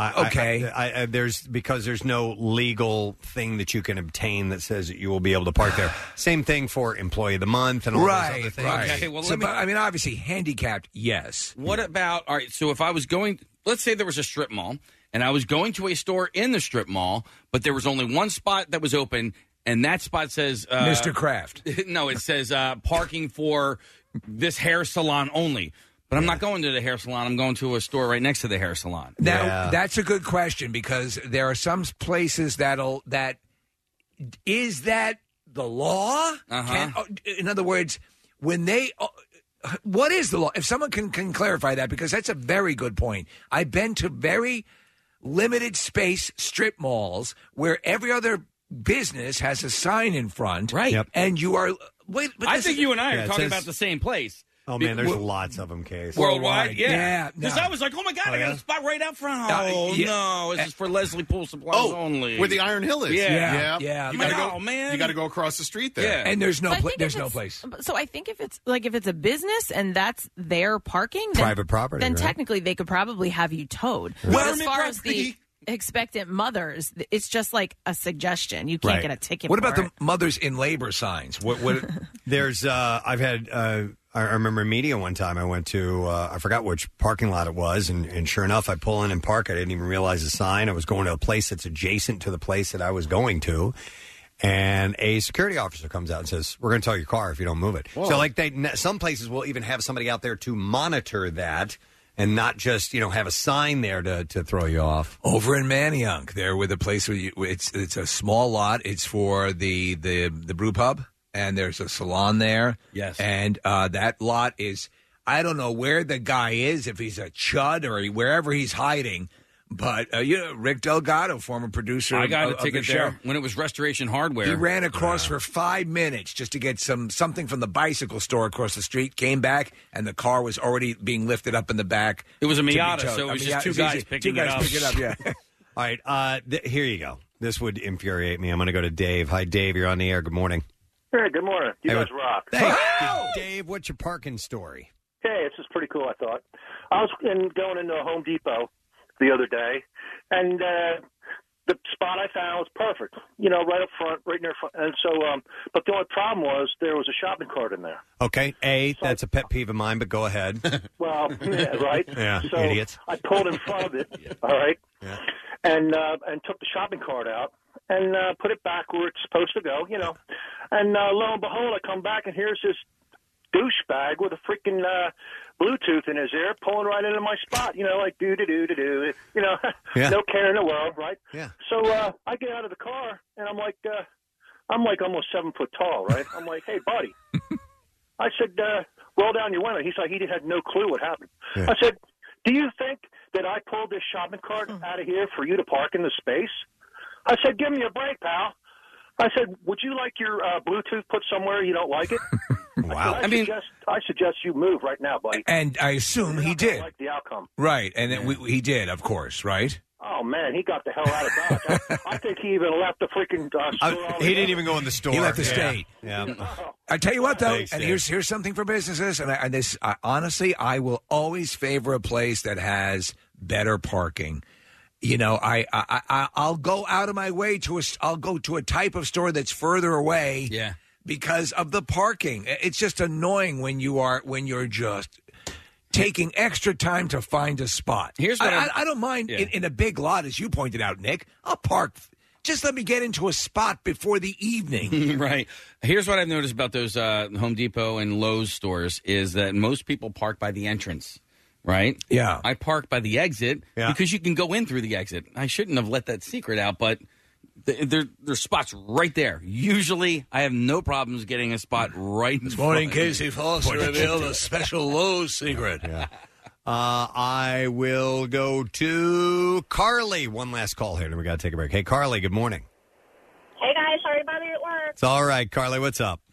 there's no legal thing that you can obtain that says that you will be able to park there. Same thing for employee of the month and all those other things. Right. Okay, well, I mean, obviously, handicapped, yes. What about, all right, so if I was going, let's say there was a strip mall, and I was going to a store in the strip mall, but there was only one spot that was open, and that spot says... Mr. Kraft. No, it says parking for this hair salon only. But I'm not going to the hair salon. I'm going to a store right next to the hair salon. Now, that's a good question, because there are some places is that the law? In other words, when they... what is the law? If someone can clarify that, because that's a very good point. I've been to very limited space strip malls where every other business has a sign in front, right? Yep. And you are wait. But I think you and I are talking about the same place. Oh, man, there's lots of them, Case. Worldwide, yeah. Yeah, Because no. I was like, oh, my God, I got a spot right out front. Oh, yeah. no, this is for Leslie Pool Supplies only. Where the Iron Hill is. Yeah. You gotta go, man. You got to go across the street there. Yeah. And there's no So I think there's if no it's- place. So I think if it's a business and that's their parking, then, Private property, then right? technically they could probably have you towed. Well, But as far as the expectant mothers, it's just like a suggestion. You can't Right. get a ticket. What for about it. the mothers in labor signs? What There's, I've had, I remember in media one time I went to, I forgot which parking lot it was, and sure enough, I pull in and park. I didn't even realize the sign. I was going to a place that's adjacent to the place that I was going to. And a security officer comes out and says, "We're going to tow your car if you don't move it." Whoa. So, like, some places will even have somebody out there to monitor that, and not just have a sign there to throw you off. Over in Manayunk, there with a place where it's a small lot. It's for the brew pub, and there's a salon there. Yes, and that lot is, I don't know where the guy is, if he's a chud or wherever he's hiding. But Rick Delgado, former producer, I got a of ticket the there show. when it was Restoration Hardware. He ran across for 5 minutes just to get something from the bicycle store across the street. Came back, and the car was already being lifted up in the back. It was a to be Miata, towed. so it was I mean, just two it's guys easy. picking Two it guys up. pick it up. Yeah. All right, here you go. This would infuriate me. I'm going to go to Dave. Hi, Dave. You're on the air. Good morning. Hey, good morning. You Hey, guys rock. Hey, Dave, what's your parking story? Hey, this is pretty cool, I thought. I was going into a Home Depot the other day, and the spot I found was perfect, right up front, right near front. And so, but the only problem was there was a shopping cart in there. Okay, that's a pet peeve of mine, but go ahead. Well, yeah, right? Yeah, so idiots. I pulled in front of it, all right, and took the shopping cart out and put it back where it's supposed to go, And lo and behold, I come back, and here's this douchebag with a freaking Bluetooth in his ear pulling right into my spot, like do-do-do-do-do, Yeah. no care in the world, right? Yeah. So I get out of the car, and I'm like almost 7 foot tall, right? I'm like, hey, buddy. I said, roll down your window. He's like, he had no clue what happened. Yeah. I said, do you think that I pulled this shopping cart out of here for you to park in the space? I said, give me a break, pal. I said, would you like your Bluetooth put somewhere you don't like it? Wow. I suggest you move right now, buddy. And I assume he I did. like the outcome. Right, and then he did, of course, right? Oh, man, he got the hell out of Dodge. I think he even left the freaking store. He didn't even go in the store. He left the Yeah. state. Yeah. I tell you what, though, Thanks, and Dave. here's something for businesses, and this honestly, I will always favor a place that has better parking. I'll go out of my way I'll go to a type of store that's further away. Yeah. Because of the parking. It's just annoying when you're just taking extra time to find a spot. Here's what I don't mind in a big lot, as you pointed out, Nick. I'll park. Just let me get into a spot before the evening. Right. Here's what I've noticed about those Home Depot and Lowe's stores is that most people park by the entrance. Right? Yeah. I park by the exit because you can go in through the exit. I shouldn't have let that secret out, but there's spots right there. Usually, I have no problems getting a spot right This in morning, front. Casey Foster revealed a special Lowe's secret. Yeah. I will go to Carly. One last call here, and we got to take a break. Hey, Carly, good morning. Hey, guys. Sorry about it at work. It's all right, Carly. What's up?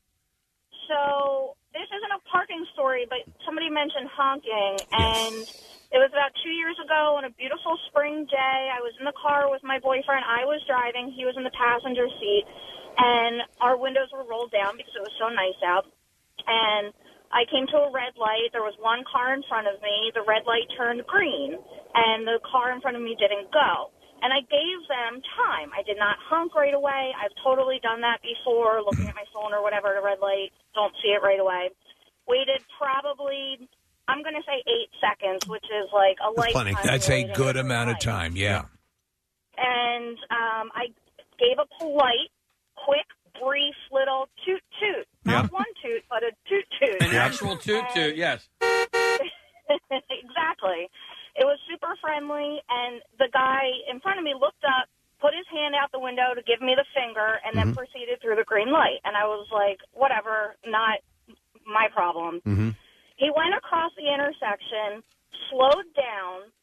So this isn't a parking story, but somebody mentioned honking, and it was about 2 years ago on a beautiful spring day. I was in the car with my boyfriend. I was driving. He was in the passenger seat, and our windows were rolled down because it was so nice out. And I came to a red light. There was one car in front of me. The red light turned green, and the car in front of me didn't go. And I gave them time. I did not honk right away. I've totally done that before, looking at my phone or whatever at a red light. Don't see it right away. Waited probably, I'm going to say 8 seconds, which is like a lifetime. That's a waiting good in amount of life. time, yeah. And I gave a polite, quick, brief little toot-toot. Not one toot, but a toot-toot. An actual toot-toot, yes. Exactly. It was super friendly, and the guy in front of me looked up, put his hand out the window to give me the finger, and then proceeded through the green light. And I was like, whatever, not my problem. He went across the intersection, slowed down,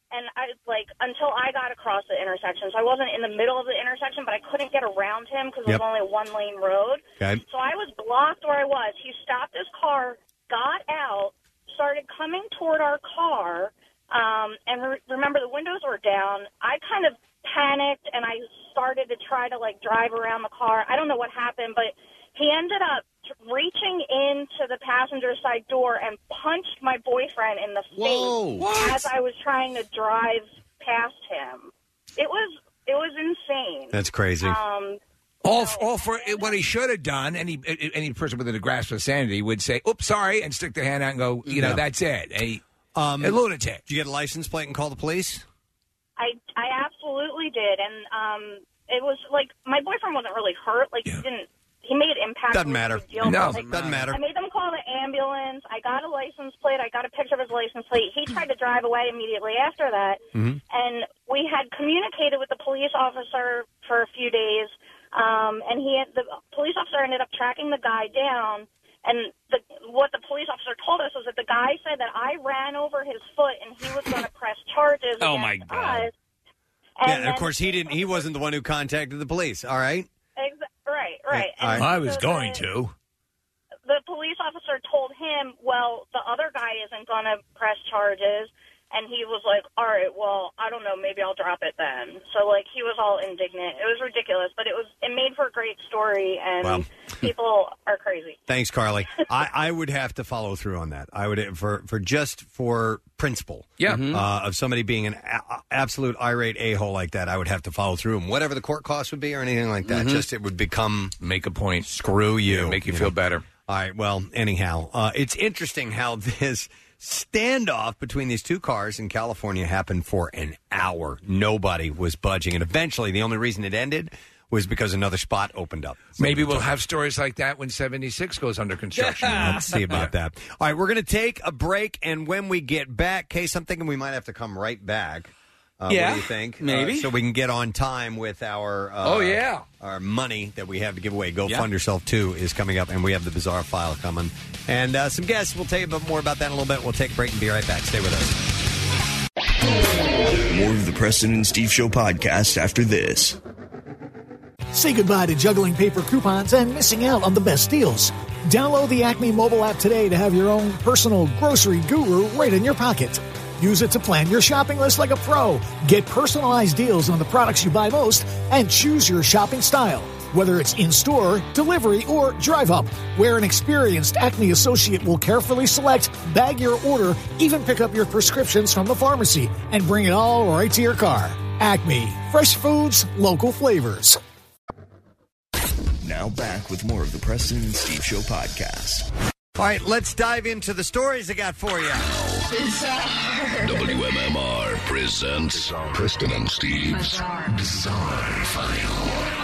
And I until I got across the intersection. So I wasn't in the middle of the intersection, but I couldn't get around him because it was only a one-lane road. Okay. So I was blocked where I was. He stopped his car, got out, started coming toward our car, and remember the windows were down. I kind of panicked, and I started to try to, drive around the car. I don't know what happened, but he ended up reaching into the passenger side door and punched my boyfriend in the face as I was trying to drive past him. It was insane. That's crazy. All for what he should have done. Any person within a grasp of sanity would say, "Oops, sorry," and stick their hand out and go, that's it. A lunatic. Did you get a license plate and call the police? I absolutely did, and it was my boyfriend wasn't really hurt. He made impact. Doesn't matter. No, doesn't matter. I made them call the ambulance. I got a license plate. I got a picture of his license plate. He tried to drive away immediately after that. Mm-hmm. And we had communicated with the police officer for a few days. And the police officer ended up tracking the guy down. And what the police officer told us was that the guy said that I ran over his foot and he was going to press charges against us. And of course, he wasn't the one who contacted the police. All right. Right. And I was going to. The police officer told him, well, the other guy isn't going to press charges. And he was like, all right, well, I don't know, maybe I'll drop it then. So, he was all indignant. It was ridiculous, but it made for a great story, and people are crazy. Thanks, Carly. I would have to follow through on that. I would, for principle of somebody being an absolute irate a-hole like that, I would have to follow through. And whatever the court cost would be or anything like that, it would become... Make a point. Screw you. Yeah, make you feel better. All right, well, anyhow, it's interesting how this... standoff between these two cars in California happened for an hour. Nobody was budging. And eventually, the only reason it ended was because another spot opened up. Maybe we'll have stories like that when 76 goes under construction. Let's see about that. All right, we're going to take a break. And when we get back, Case, I'm thinking we might have to come right back. What do you think? Maybe. So we can get on time with our our money that we have to give away. Go Fund Yourself 2 is coming up, and we have the Bizarre File coming. And some guests. We'll tell you more about that in a little bit. We'll take a break and be right back. Stay with us. More of the Preston and Steve Show podcast after this. Say goodbye to juggling paper coupons and missing out on the best deals. Download the Acme mobile app today to have your own personal grocery guru right in your pocket. Use it to plan your shopping list like a pro. Get personalized deals on the products you buy most and choose your shopping style. Whether it's in-store, delivery, or drive-up, where an experienced Acme associate will carefully select, bag your order, even pick up your prescriptions from the pharmacy, and bring it all right to your car. Acme. Fresh foods, local flavors. Now back with more of the Preston and Steve Show podcast. All right, let's dive into the stories I got for you. WMMR presents Preston and Steve's Bizarre File.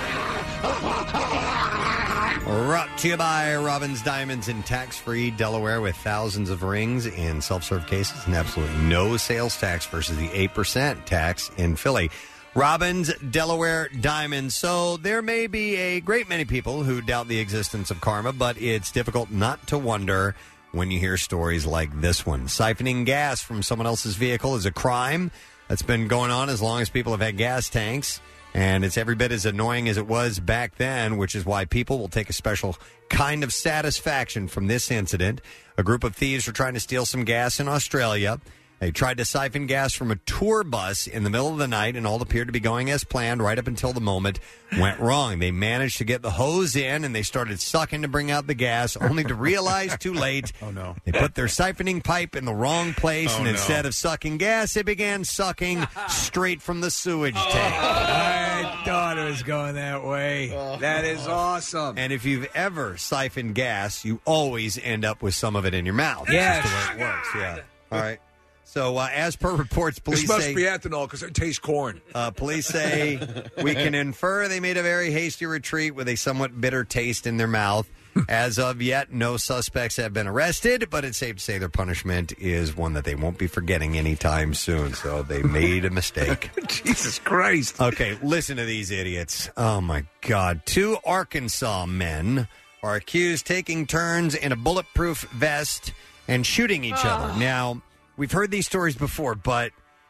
Brought to you by Robbins Diamonds in tax-free Delaware with thousands of rings in self-serve cases and absolutely no sales tax versus the 8% tax in Philly. Robbins Delaware Diamonds. So there may be a great many people who doubt the existence of karma, but it's difficult not to wonder when you hear stories like this one. Siphoning gas from someone else's vehicle is a crime that's been going on as long as people have had gas tanks. And it's every bit as annoying as it was back then, which is why people will take a special kind of satisfaction from this incident. A group of thieves were trying to steal some gas in Australia. They tried to siphon gas from a tour bus in the middle of the night, and all appeared to be going as planned right up until the moment went wrong. They managed to get the hose in, and they started sucking to bring out the gas, only to realize too late. Oh, no. They put their siphoning pipe in the wrong place, and instead of sucking gas, they began sucking straight from the sewage tank. I thought it was going that way. That is awesome. And if you've ever siphoned gas, you always end up with some of it in your mouth. Yes. That's just the way it works. Yeah. All right. So, as per reports, police this must say... be ethanol because it tastes corn. Police say we can infer they made a very hasty retreat with a somewhat bitter taste in their mouth. As of yet, no suspects have been arrested, but it's safe to say their punishment is one that they won't be forgetting anytime soon. So they made a mistake. Jesus Christ. Okay, listen to these idiots. Oh, my God. 2 Arkansas men are accused taking turns in a bulletproof vest and shooting each other. Now... we've heard these stories before, but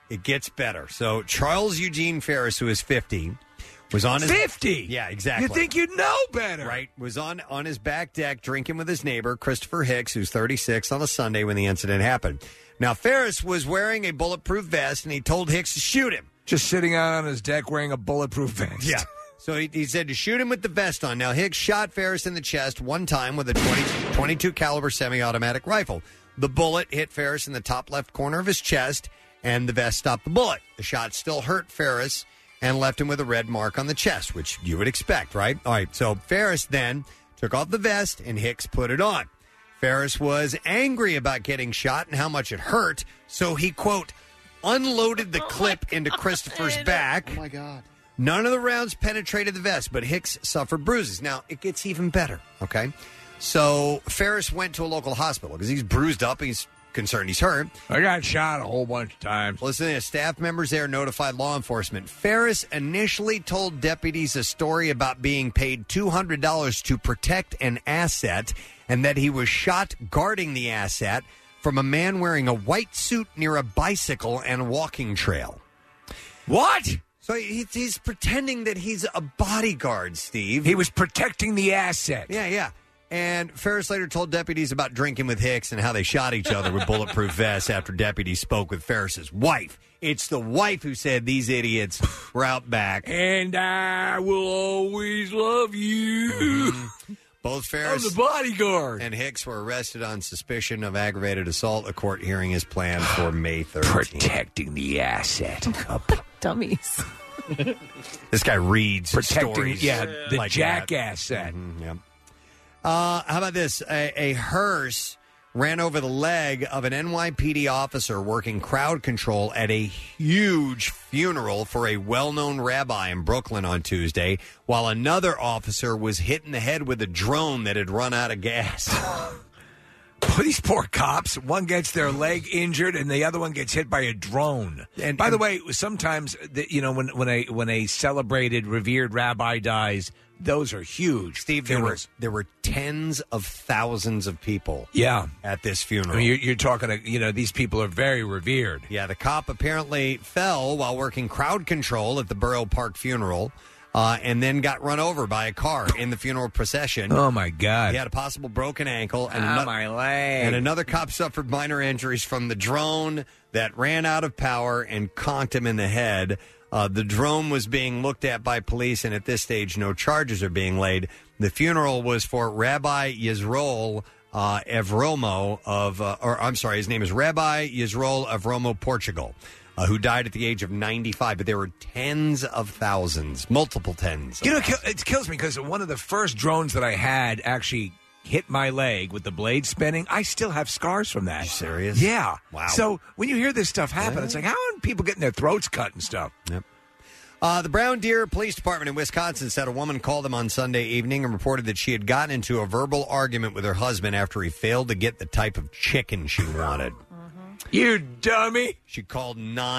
It gets better. So Charles Eugene Ferris, who is 50, was on his 50. Yeah, exactly. You think you'd know better, right? Was on his back deck drinking with his neighbor Christopher Hicks, who's 36, on a Sunday when the incident happened. Now Ferris was wearing a bulletproof vest, and he told Hicks to shoot him. Just sitting out on his deck wearing a bulletproof vest. Yeah. So he said to shoot him with the vest on. Now Hicks shot Ferris in the chest one time with a 22 caliber semi-automatic rifle. The bullet hit Ferris in the top left corner of his chest, and the vest stopped the bullet. The shot still hurt Ferris and left him with a red mark on the chest, which you would expect, right? All right, so Ferris then took off the vest, and Hicks put it on. Ferris was angry about getting shot and how much it hurt, so he, quote, unloaded the clip into Christopher's back. Oh, my God. None of the rounds penetrated the vest, but Hicks suffered bruises. Now, it gets even better, okay? So Ferris went to a local hospital because he's bruised up. He's concerned he's hurt. I got shot a whole bunch of times. Listen to this. Staff members there notified law enforcement. Ferris initially told deputies a story about being paid $200 to protect an asset and that he was shot guarding the asset from a man wearing a white suit near a bicycle and walking trail. What? So he's pretending that he's a bodyguard, Steve. He was protecting the asset. Yeah. And Ferris later told deputies about drinking with Hicks and how they shot each other with bulletproof vests after deputies spoke with Ferris's wife. It's the wife who said these idiots were out back. And I will always love you. Mm-hmm. Both Ferris I'm the bodyguard. and Hicks were arrested on suspicion of aggravated assault. A court hearing is planned for May 13th. Protecting the asset. Dummies. This guy reads Protecting, stories the like jackass set. Mm-hmm, yeah. How about this? A hearse ran over the leg of an NYPD officer working crowd control at a huge funeral for a well-known rabbi in Brooklyn on Tuesday, while another officer was hit in the head with a drone that had run out of gas. These poor cops. One gets their leg injured, and the other one gets hit by a drone. And by the way, sometimes when a celebrated, revered rabbi dies, those are huge. Steve, there were tens of thousands of people. Yeah. At this funeral. I mean, you're talking. These people are very revered. Yeah. The cop apparently fell while working crowd control at the Borough Park funeral. And then got run over by a car in the funeral procession. Oh, my God. He had a possible broken ankle. And my leg. And another cop suffered minor injuries from the drone that ran out of power and conked him in the head. The drone was being looked at by police, and at this stage, no charges are being laid. The funeral was for Rabbi Yisroel Avromo his name is Rabbi Yisroel Avromo, Portugal. Who died at the age of 95, but there were tens of thousands, multiple tens. It kills me because one of the first drones that I had actually hit my leg with the blade spinning. I still have scars from that. Are you serious? Yeah. Wow. So when you hear this stuff happen, it's like, how are people getting their throats cut and stuff? Yep. The Brown Deer Police Department in Wisconsin said a woman called them on Sunday evening and reported that she had gotten into a verbal argument with her husband after he failed to get the type of chicken she wanted. You dummy. She called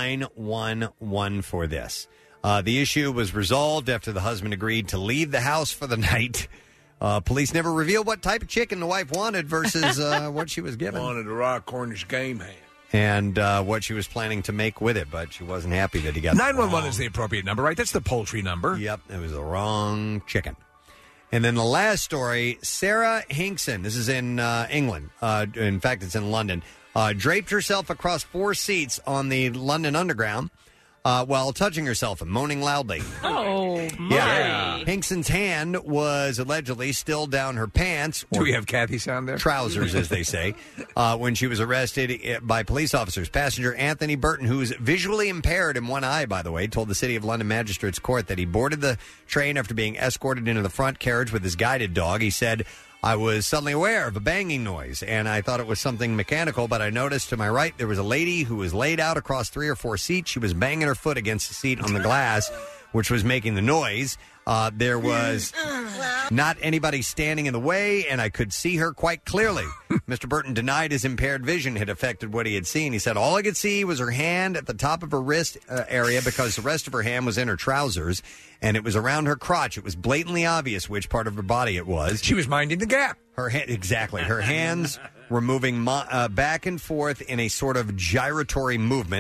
911 for this. The issue was resolved after the husband agreed to leave the house for the night. Police never revealed what type of chicken the wife wanted versus what she was given. Wanted a raw Cornish game ham. And what she was planning to make with it, but she wasn't happy that he got 911 is the appropriate number, right? That's the poultry number. Yep, it was the wrong chicken. And then the last story, Sarah Hinkson, this is in England. In fact, it's in London. Draped herself across 4 seats on the London Underground while touching herself and moaning loudly. Oh, my. Yeah. Hinkson's hand was allegedly still down her pants. Do we have Kathy sound there? Trousers, as they say, when she was arrested by police officers. Passenger Anthony Burton, who is visually impaired in one eye, by the way, told the City of London Magistrates Court that he boarded the train after being escorted into the front carriage with his guided dog. He said, I was suddenly aware of a banging noise, and I thought it was something mechanical, but I noticed to my right there was a lady who was laid out across 3 or 4 seats. She was banging her foot against the seat on the glass, which was making the noise. There was not anybody standing in the way, and I could see her quite clearly. Mr. Burton denied his impaired vision had affected what he had seen. He said all I could see was her hand at the top of her wrist area because the rest of her hand was in her trousers, and it was around her crotch. It was blatantly obvious which part of her body it was. She was minding the gap. Exactly. Her hands were moving back and forth in a sort of gyratory movement.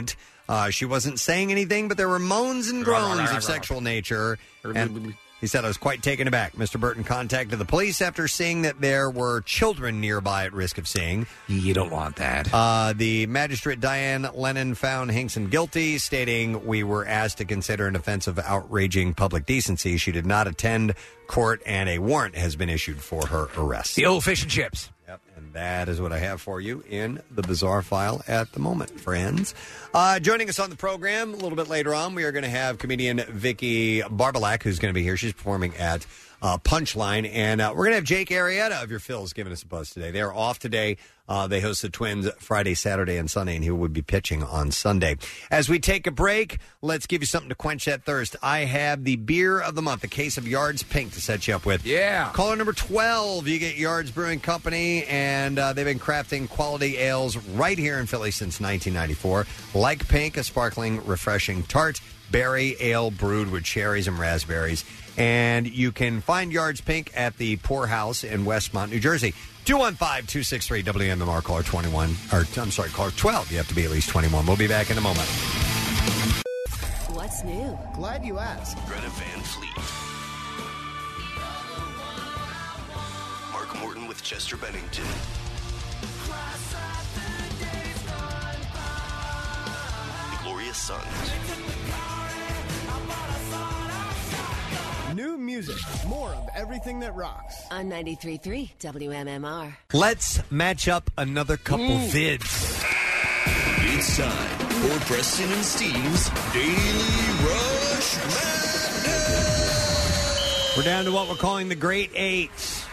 She wasn't saying anything, but there were moans and groans of sexual nature. And he said, I was quite taken aback. Mr. Burton contacted the police after seeing that there were children nearby at risk of seeing. You don't want that. The magistrate, Diane Lennon, found Hinkson guilty, stating, we were asked to consider an offense of outraging public decency. She did not attend court, and a warrant has been issued for her arrest. The old fish and chips. Yep, and that is what I have for you in the Bizarre File at the moment, friends. Joining us on the program a little bit later on, we are going to have comedian Vicky Barbalak, who's going to be here. She's performing at Punchline, and we're going to have Jake Arrieta of Your Phils giving us a buzz today. They are off today. They host the Twins Friday, Saturday, and Sunday, and he will be pitching on Sunday. As we take a break, let's give you something to quench that thirst. I have the beer of the month, a case of Yards Pink to set you up with. Yeah. Caller number 12, you get Yards Brewing Company, and they've been crafting quality ales right here in Philly since 1994. Like Pink, a sparkling, refreshing tart berry ale brewed with cherries and raspberries. And you can find Yards Pink at the Pour House in Westmont, New Jersey. 215-263-WMMR, caller 21. Or, I'm sorry, caller 12. You have to be at least 21. We'll be back in a moment. What's new? Glad you asked. Greta Van Fleet. Mark Morton with Chester Bennington. The Glorious Sons. New music, more of everything that rocks. On 93.3 WMMR. Let's match up another couple vids. It's time for Preston and Steve's Daily Rush Madness. We're down to what we're calling the Great Eight.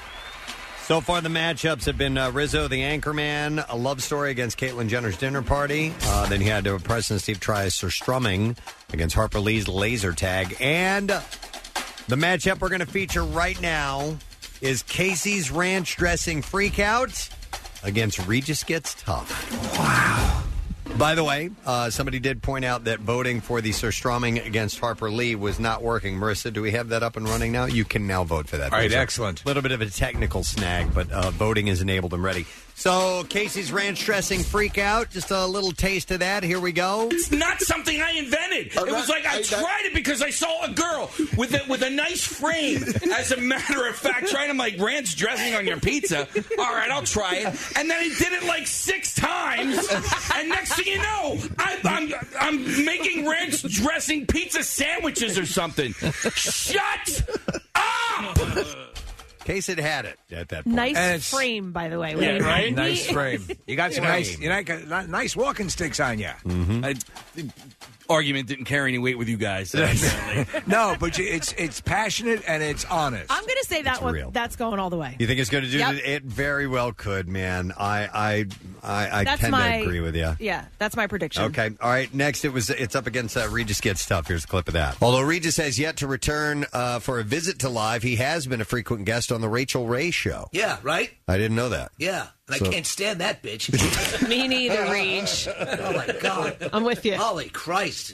So far, the matchups have been Rizzo, the Anchorman, A Love Story against Caitlyn Jenner's Dinner Party. Then you had Preston and Steve try Sir Strumming against Harper Lee's Laser Tag. And the matchup we're going to feature right now is Casey's Ranch Dressing Freakout against Regis Gets Tough. Wow. By the way, somebody did point out that voting for the Sir Strumming against Harper Lee was not working. Marissa, do we have that up and running now? You can now vote for that. All right, excellent. A little bit of a technical snag, but voting is enabled and ready. So, Casey's Ranch Dressing Freakout, just a little taste of that. Here we go. It's not something I invented. It was like I tried it because I saw a girl with a nice frame. As a matter of fact, trying to like ranch dressing on your pizza. All right, I'll try it. And then he did it like 6 times. And next thing you know, I'm making ranch dressing pizza sandwiches or something. Shut up! Case had it at that point. Nice frame, by the way. Yeah, right? Nice frame. You got some nice walking sticks on you. The argument didn't carry any weight with you guys. No, but it's passionate and it's honest. I'm going to say that It's one. real. That's going all the way. You think it's going to do Yep. it? It very well could, man. I That's tend my, to agree with you. Yeah, that's my prediction. Okay. All right. Next, it's up against Regis Gets Tough. Here's a clip of that. Although Regis has yet to return for a visit to Live, he has been a frequent guest on the Rachel Ray Show. Yeah, right? I didn't know that. Yeah. And So- I can't stand that bitch. Me neither, Reach. Oh, my God. I'm with you. Holy Christ.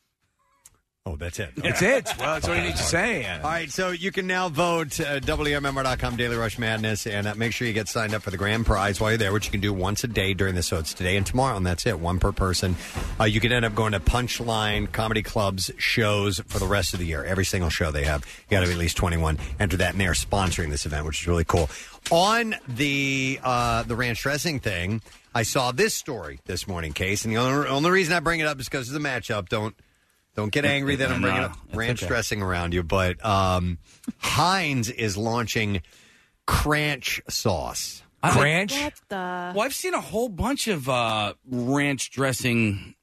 Oh, that's it. That's it. Well, that's all you need to say. All right, so you can now vote WMMR.com Daily Rush Madness, and make sure you get signed up for the grand prize while you're there, which you can do once a day during this. So it's today and tomorrow, and that's it, one per person. You can end up going to Punchline Comedy Club's shows for the rest of the year. Every single show they have, you got to be at least 21. Enter that, and they're sponsoring this event, which is really cool. On the ranch dressing thing, I saw this story this morning, Case, and the only reason I bring it up is because of the matchup. Don't get angry that I'm bringing up ranch dressing around you, but Heinz is launching Cranch sauce. Cranch? Well, I've seen a whole bunch of ranch dressing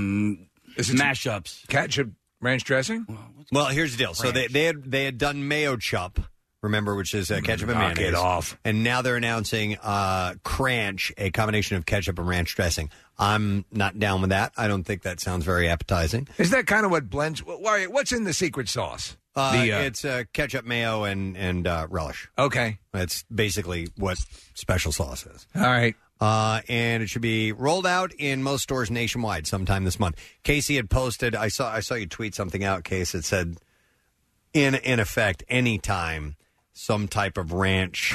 mashups. Ketchup ranch dressing? Well, here's the deal. So they had done Mayo Chup, remember, which is ketchup and mayonnaise. Knock it off. And now they're announcing Cranch, a combination of ketchup and ranch dressing. I'm not down with that. I don't think that sounds very appetizing. Is that kind of what blends? What's in the secret sauce? It's ketchup, mayo, and relish. Okay. That's basically what special sauce is. All right. And it should be rolled out in most stores nationwide sometime this month. Casey had posted, I saw you tweet something out, Case. It said, in effect, anytime some type of ranch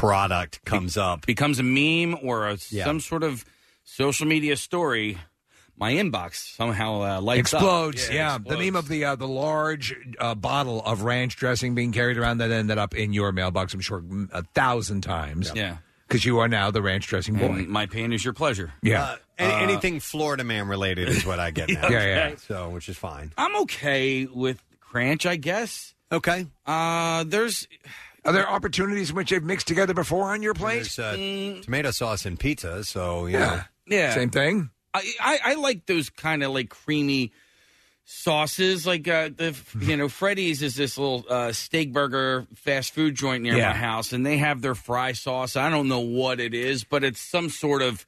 product comes up. Becomes a meme or some sort of social media story. my inbox somehow lights explodes. up. Yeah, the name of the large bottle of ranch dressing being carried around that ended up in your mailbox, I'm sure, 1,000 times. Yeah. Because you are now the ranch dressing boy. And my pain is your pleasure. Yeah. Anything Florida man related is what I get now. Yeah. So, which is fine. I'm okay with ranch, I guess. Okay. Are there opportunities in which they've mixed together before on your plate? There's tomato sauce and pizza, so, you know. Yeah. Same thing? I like those kind of like creamy sauces. Like Freddy's is this little steak burger fast food joint near my house, and they have their fry sauce. I don't know what it is, but it's some sort of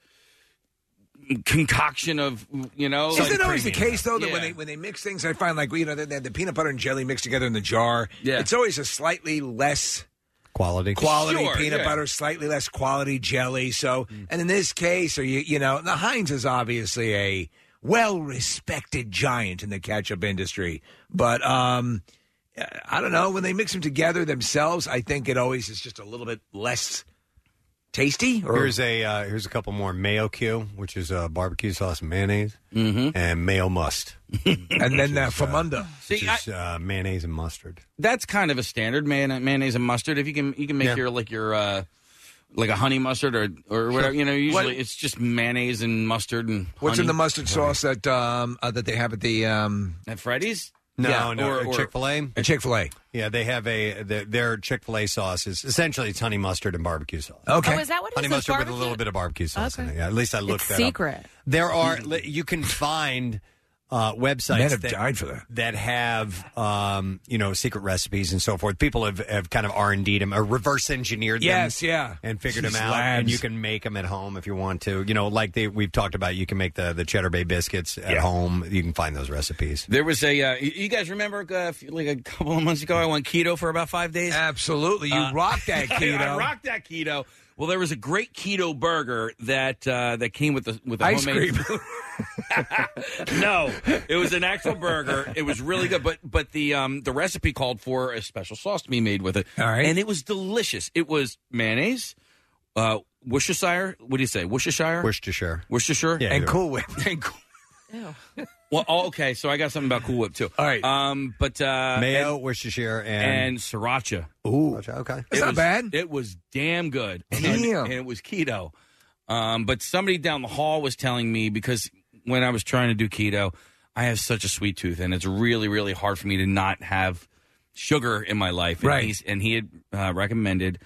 concoction of, Isn't it always the case, though, that when they mix things, I find like, they have the peanut butter and jelly mixed together in the jar. Yeah. It's always a slightly less quality Sure, peanut butter, slightly less quality jelly. So, and in this case, the Heinz is obviously a well-respected giant in the ketchup industry. But I don't know, when they mix them together themselves, I think it always is just a little bit less tasty. Here's a couple more. Mayo Q, which is barbecue sauce and mayonnaise, and Mayo Must. And then Famunda. Which is mayonnaise and mustard. That's kind of a standard mayonnaise and mustard. If you can make your like a honey mustard or whatever. Usually it's just mayonnaise and mustard and what's honey. in the mustard sauce that they have at the at Freddy's? No, or Chick-fil-A. Chick-fil-A. Yeah, they have their Chick-fil-A sauce is essentially it's honey mustard and barbecue sauce. Okay. Oh, is that what it is? Honey mustard with a little bit of barbecue sauce in it. Yeah, at least I looked It's that secret. up. There are you can find websites Men have died for that have secret recipes and so forth. People have kind of R&D'd them or reverse engineered them. Yes, yeah, and figured them These out. labs. And you can make them at home if you want to. Like we've talked about. You can make the Cheddar Bay biscuits at home. You can find those recipes. There was you guys remember like a couple of months ago I went keto for about 5 days? Absolutely. You rocked that keto. I rocked that keto. Well, there was a great keto burger that came with the ice homemade cream. No, it was an actual burger. It was really good, but the recipe called for a special sauce to be made with it. All right, and it was delicious. It was mayonnaise, Worcestershire. What do you say? Worcestershire, yeah, and Cool Whip. Well, okay. So I got something about Cool Whip too. All right, but Mayo, Worcestershire, and Sriracha. Ooh, okay, it's not bad. It was damn good, and it was keto. But somebody down the hall was telling me, because when I was trying to do keto, I have such a sweet tooth, and it's really, really hard for me to not have sugar in my life. And right. He had recommended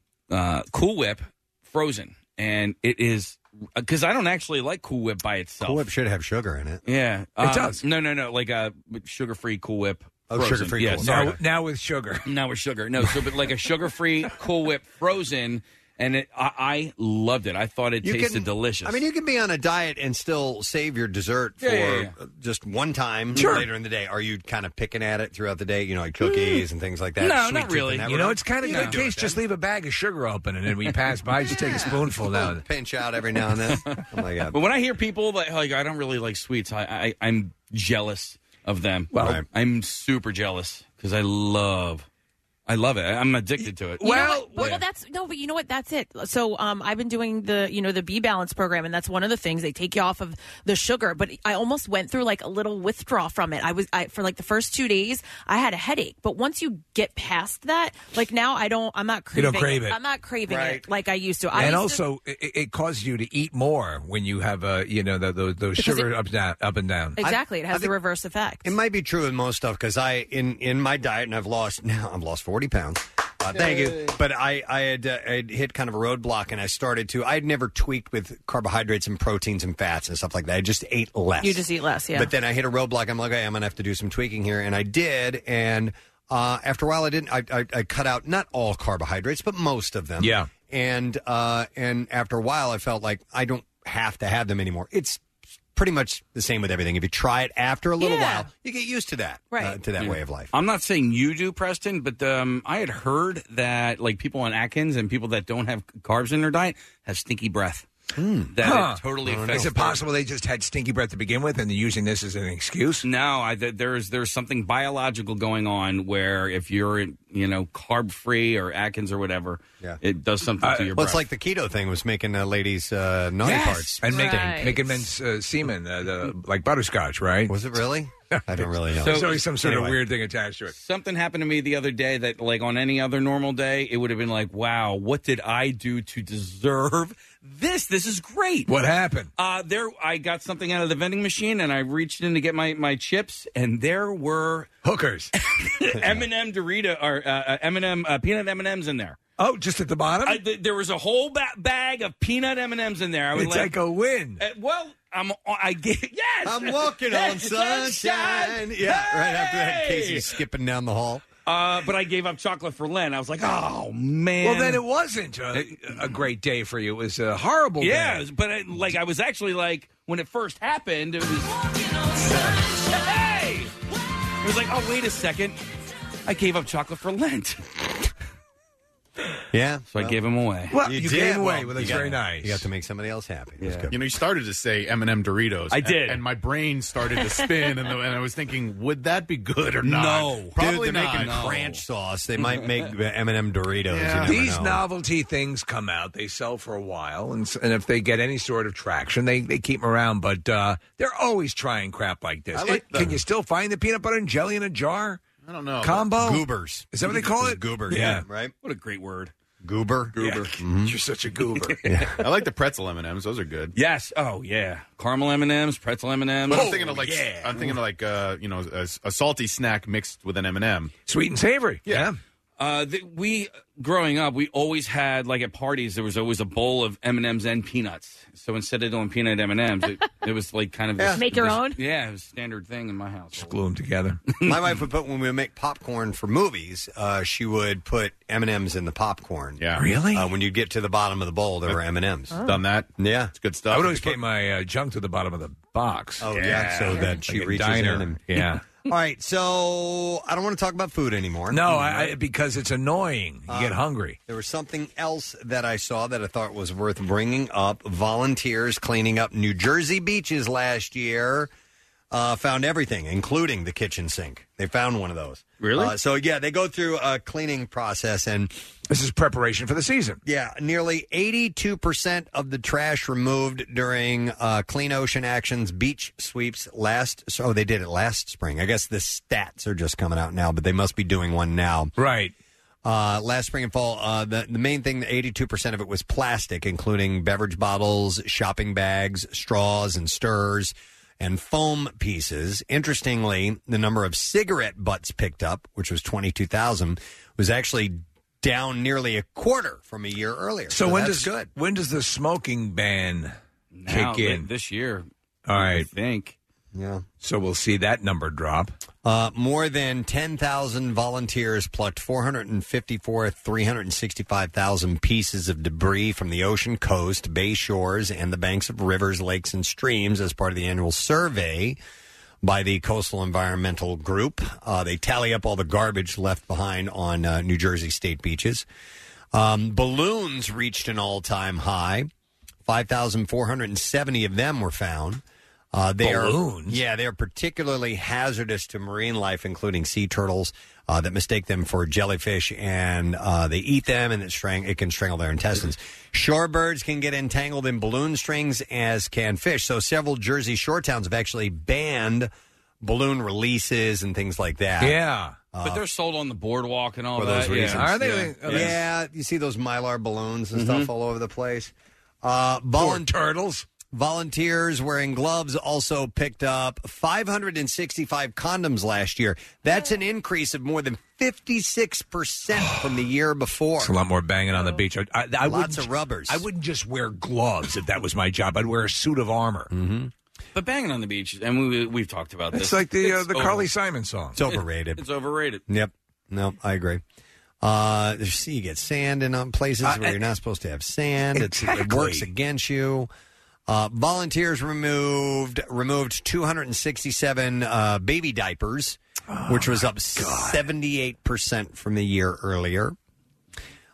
Cool Whip frozen, and it is because I don't actually like Cool Whip by itself. Cool Whip should have sugar in it. Yeah, it does. No, like a sugar-free Cool Whip. Oh, frozen. sugar-free Yeah, Cool sorry. Whip. Now with sugar. Now with sugar. No, but like a sugar-free Cool Whip frozen. And I loved it. I thought it tasted delicious. I mean, you can be on a diet and still save your dessert for just one time later in the day. Are you kind of picking at it throughout the day? Like cookies and things like that? No, Sweet not really. It's kind of good case. Just leave a bag of sugar open, and then when you pass by, just take a spoonful now. Pinch out every now and then. Oh, my God. But when I hear people that, I don't really like sweets, I'm jealous of them. Well, I'm super jealous because I love it. I'm addicted to it. But you know what? That's it. So I've been doing the B Balance program, and that's one of the things they take you off of the sugar. But I almost went through like a little withdrawal from it. For like the first 2 days, I had a headache. But once you get past that, like now I'm not craving. You don't crave it. I'm not craving it like I used to. And also, it causes you to eat more when you have those sugar up and down. Exactly, it has the reverse effect. It might be true with most stuff because in my diet, and I've lost 40 pounds. Thank you. But I'd hit kind of a roadblock, and I'd never tweaked with carbohydrates and proteins and fats and stuff like that. I just ate less. You just eat less, yeah. But then I hit a roadblock. I'm like, okay, I'm going to have to do some tweaking here. And I did. And after a while, I cut out not all carbohydrates, but most of them. Yeah. And after a while, I felt like I don't have to have them anymore. It's pretty much the same with everything. If you try it after a little while, you get used to that, to that way of life. I'm not saying you do, Preston, but I had heard that like people on Atkins and people that don't have carbs in their diet have stinky breath. That it totally affects. Is it possible they just had stinky breath to begin with and they're using this as an excuse? No, there's something biological going on where if you're carb free or Atkins or whatever, it does something to your breath. It's like the keto thing was making ladies' naughty parts and making men's semen like butterscotch, right? Was it really? I don't really know. There's always some sort of weird thing attached to it. Something happened to me the other day that, like, on any other normal day, it would have been like, wow, what did I do to deserve this? This is great. What happened? I got something out of the vending machine, and I reached in to get my chips, and there were hookers, M&M Dorito or M&M peanut M&Ms in there. Oh, just at the bottom? There was a whole bag of peanut M&Ms in there. It's like a win. I'm walking on sunshine. Yeah, right after that, Casey's skipping down the hall. But I gave up chocolate for Lent. I was like, oh, man. Well, then it wasn't a great day for you. It was a horrible day. Yeah, but I was actually like, when it first happened, it was, hey! It was like, oh, wait a second. I gave up chocolate for Lent. Yeah. So I gave him away. Well, you gave away. Well, that's very nice. You got to make somebody else happy. Yeah. You started to say M&M Doritos. I did. And my brain started to spin, and I was thinking, would that be good or not? No. Probably they're not. making ranch sauce. They might make M&M Doritos. Yeah. You These never know. novelty things come out. They sell for a while, and if they get any sort of traction, they keep them around. But they're always trying crap like this. Can you still find the peanut butter and jelly in a jar? I don't know. Combo? Goobers. Is that what they call it? Goobers. Yeah. Right? What a great word. Goober. Yeah. Mm-hmm. You're such a goober. I like the pretzel M&Ms. Those are good. Yes. Oh, yeah. Caramel M&Ms, pretzel M&Ms. But I'm thinking of a salty snack mixed with an M&M. Sweet and savory. Yeah. We growing up, we always had, like, at parties, there was always a bowl of M&Ms and peanuts. So instead of doing peanut M&Ms, it was like kind of this, make your own. Yeah, it was a standard thing in my house. Just glue them together. My wife would put, when we would make popcorn for movies, she would put M&Ms in the popcorn. Yeah. Really? When you get to the bottom of the bowl, there were M&Ms. Done that. Yeah. It's good stuff. I would always get my junk to the bottom of the box. Oh, yeah. So that she Like a reaches diner. in and... Yeah. All right, so I don't want to talk about food anymore. No, because it's annoying. You get hungry. There was something else that I saw that I thought was worth bringing up. Volunteers cleaning up New Jersey beaches last year found everything, including the kitchen sink. They found one of those. Really? They go through a cleaning process, and this is preparation for the season. Yeah, nearly 82% of the trash removed during Clean Ocean Action's beach sweeps they did it last spring. I guess the stats are just coming out now, but they must be doing one now. Right. Last spring and fall, the main thing, 82% of it was plastic, including beverage bottles, shopping bags, straws, and stirrers, and foam pieces. Interestingly, the number of cigarette butts picked up, which was 22,000, was actually down nearly a quarter from a year earlier. So when does the smoking ban kick in? This year. All right. I think. Yeah. So we'll see that number drop. More than 10,000 volunteers plucked 365,000 pieces of debris from the ocean coast, bay shores, and the banks of rivers, lakes, and streams as part of the annual survey by the Coastal Environmental Group. They tally up all the garbage left behind on New Jersey state beaches. Balloons reached an all-time high. 5,470 of them were found. Balloons? They are particularly hazardous to marine life, including sea turtles that mistake them for jellyfish, and they eat them, and it can strangle their intestines. Shorebirds can get entangled in balloon strings, as can fish. So several Jersey shore towns have actually banned balloon releases and things like that. Yeah. But they're sold on the boardwalk and all for that. those reasons. Are they? Yeah. You see those Mylar balloons and stuff all over the place. Poor turtles. Volunteers wearing gloves also picked up 565 condoms last year. That's an increase of more than 56% from the year before. It's a lot more banging on the beach. I Lots of rubbers. I wouldn't just wear gloves if that was my job. I'd wear a suit of armor. Mm-hmm. But banging on the beach, and we've talked about this. It's like the Carly Simon song. It's overrated. It's overrated. Yep. No, I agree. You get sand in places where you're not supposed to have sand. Exactly. It works against you. Volunteers removed 267 baby diapers, which was up 78% from the year earlier.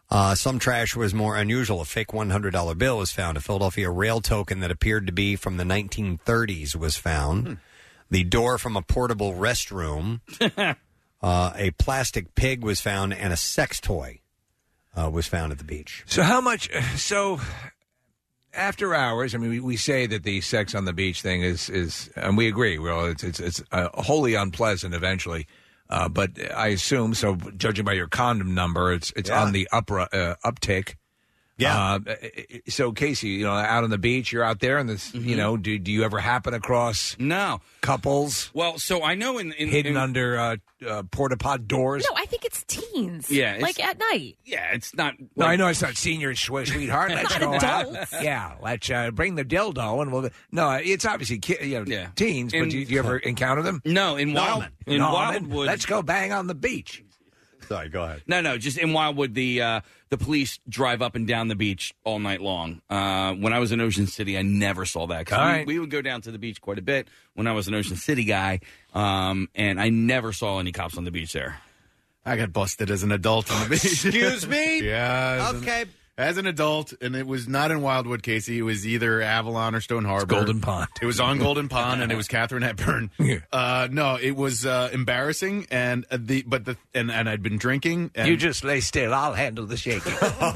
Some trash was more unusual. A fake $100 bill was found. A Philadelphia rail token that appeared to be from the 1930s was found. The door from a portable restroom. A plastic pig was found, and a sex toy was found at the beach. So how much? So after hours, I mean, we say that the sex on the beach thing is, and we agree. Well, it's wholly unpleasant eventually. But I assume, so judging by your condom number, it's on the uptick. Yeah. So Casey, out on the beach, you're out there, and this, do you ever happen across couples? Well, so I know hidden under porta pot doors. No, I think it's teens. Yeah, like at night. Yeah, it's not. No, I know it's not senior sweetheart. Let's go out. Yeah, let's bring the dildo, and we'll. No, it's obviously teens. But do you ever encounter them? No, in Wildwood. Let's go bang on the beach. Sorry, go ahead. No, just in Wildwood, the police drive up and down the beach all night long. When I was in Ocean City, I never saw that. 'Cause we would go down to the beach quite a bit when I was an Ocean City guy, and I never saw any cops on the beach there. I got busted as an adult on the beach. Excuse me? Yeah. Okay. As an adult, and it was not in Wildwood, Casey. It was either Avalon or Stone Harbor. Golden Pond. It was on Golden Pond, and it was Katharine Hepburn. No, it was embarrassing, and and I'd been drinking. And you just lay still. I'll handle the shaking.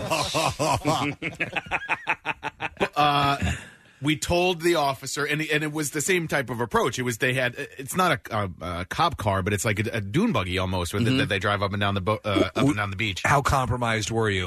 We told the officer, and it was the same type of approach. It's not a cop car, but it's like a dune buggy almost, that they drive up and down the beach. How compromised were you?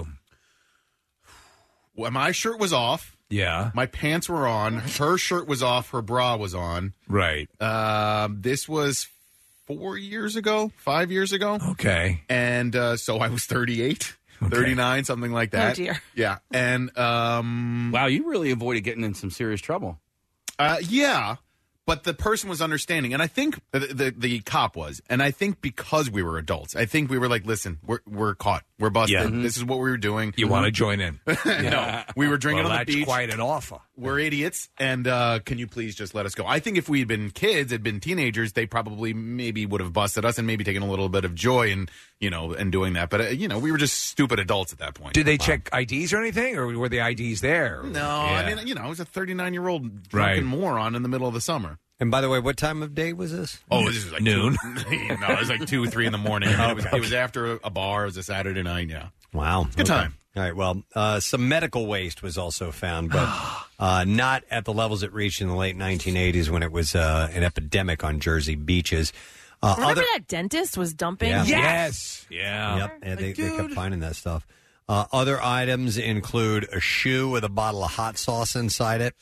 Well, my shirt was off. Yeah. My pants were on. Her shirt was off. Her bra was on. Right. This was 5 years ago. Okay. And so I was 38, 39, something like that. Oh, dear. Yeah. And wow, you really avoided getting in some serious trouble. Yeah. But the person was understanding, and I think the cop was, and I think because we were adults, I think we were like, "Listen, we're caught, we're busted. Yeah. This is what we were doing. You want to join in?" No, we were drinking on the beach. That's quite an offer. We're idiots, and can you please just let us go? I think if we had been kids, had been teenagers, they probably maybe would have busted us and maybe taken a little bit of joy in and doing that. But we were just stupid adults at that point. Did they check IDs or anything, or were the IDs there? No, I mean, I was a 39-year-old drunken moron in the middle of the summer. And by the way, what time of day was this? Oh, this is like noon. No, it was like 2, 3 in the morning. I mean, it was after a bar. It was a Saturday night. Yeah. Wow. Good time. All right. Well, some medical waste was also found, but not at the levels it reached in the late 1980s when it was an epidemic on Jersey beaches. Remember that dentist was dumping? Yeah. Yes. Yeah. Yep. And they kept finding that stuff. Other items include a shoe with a bottle of hot sauce inside it,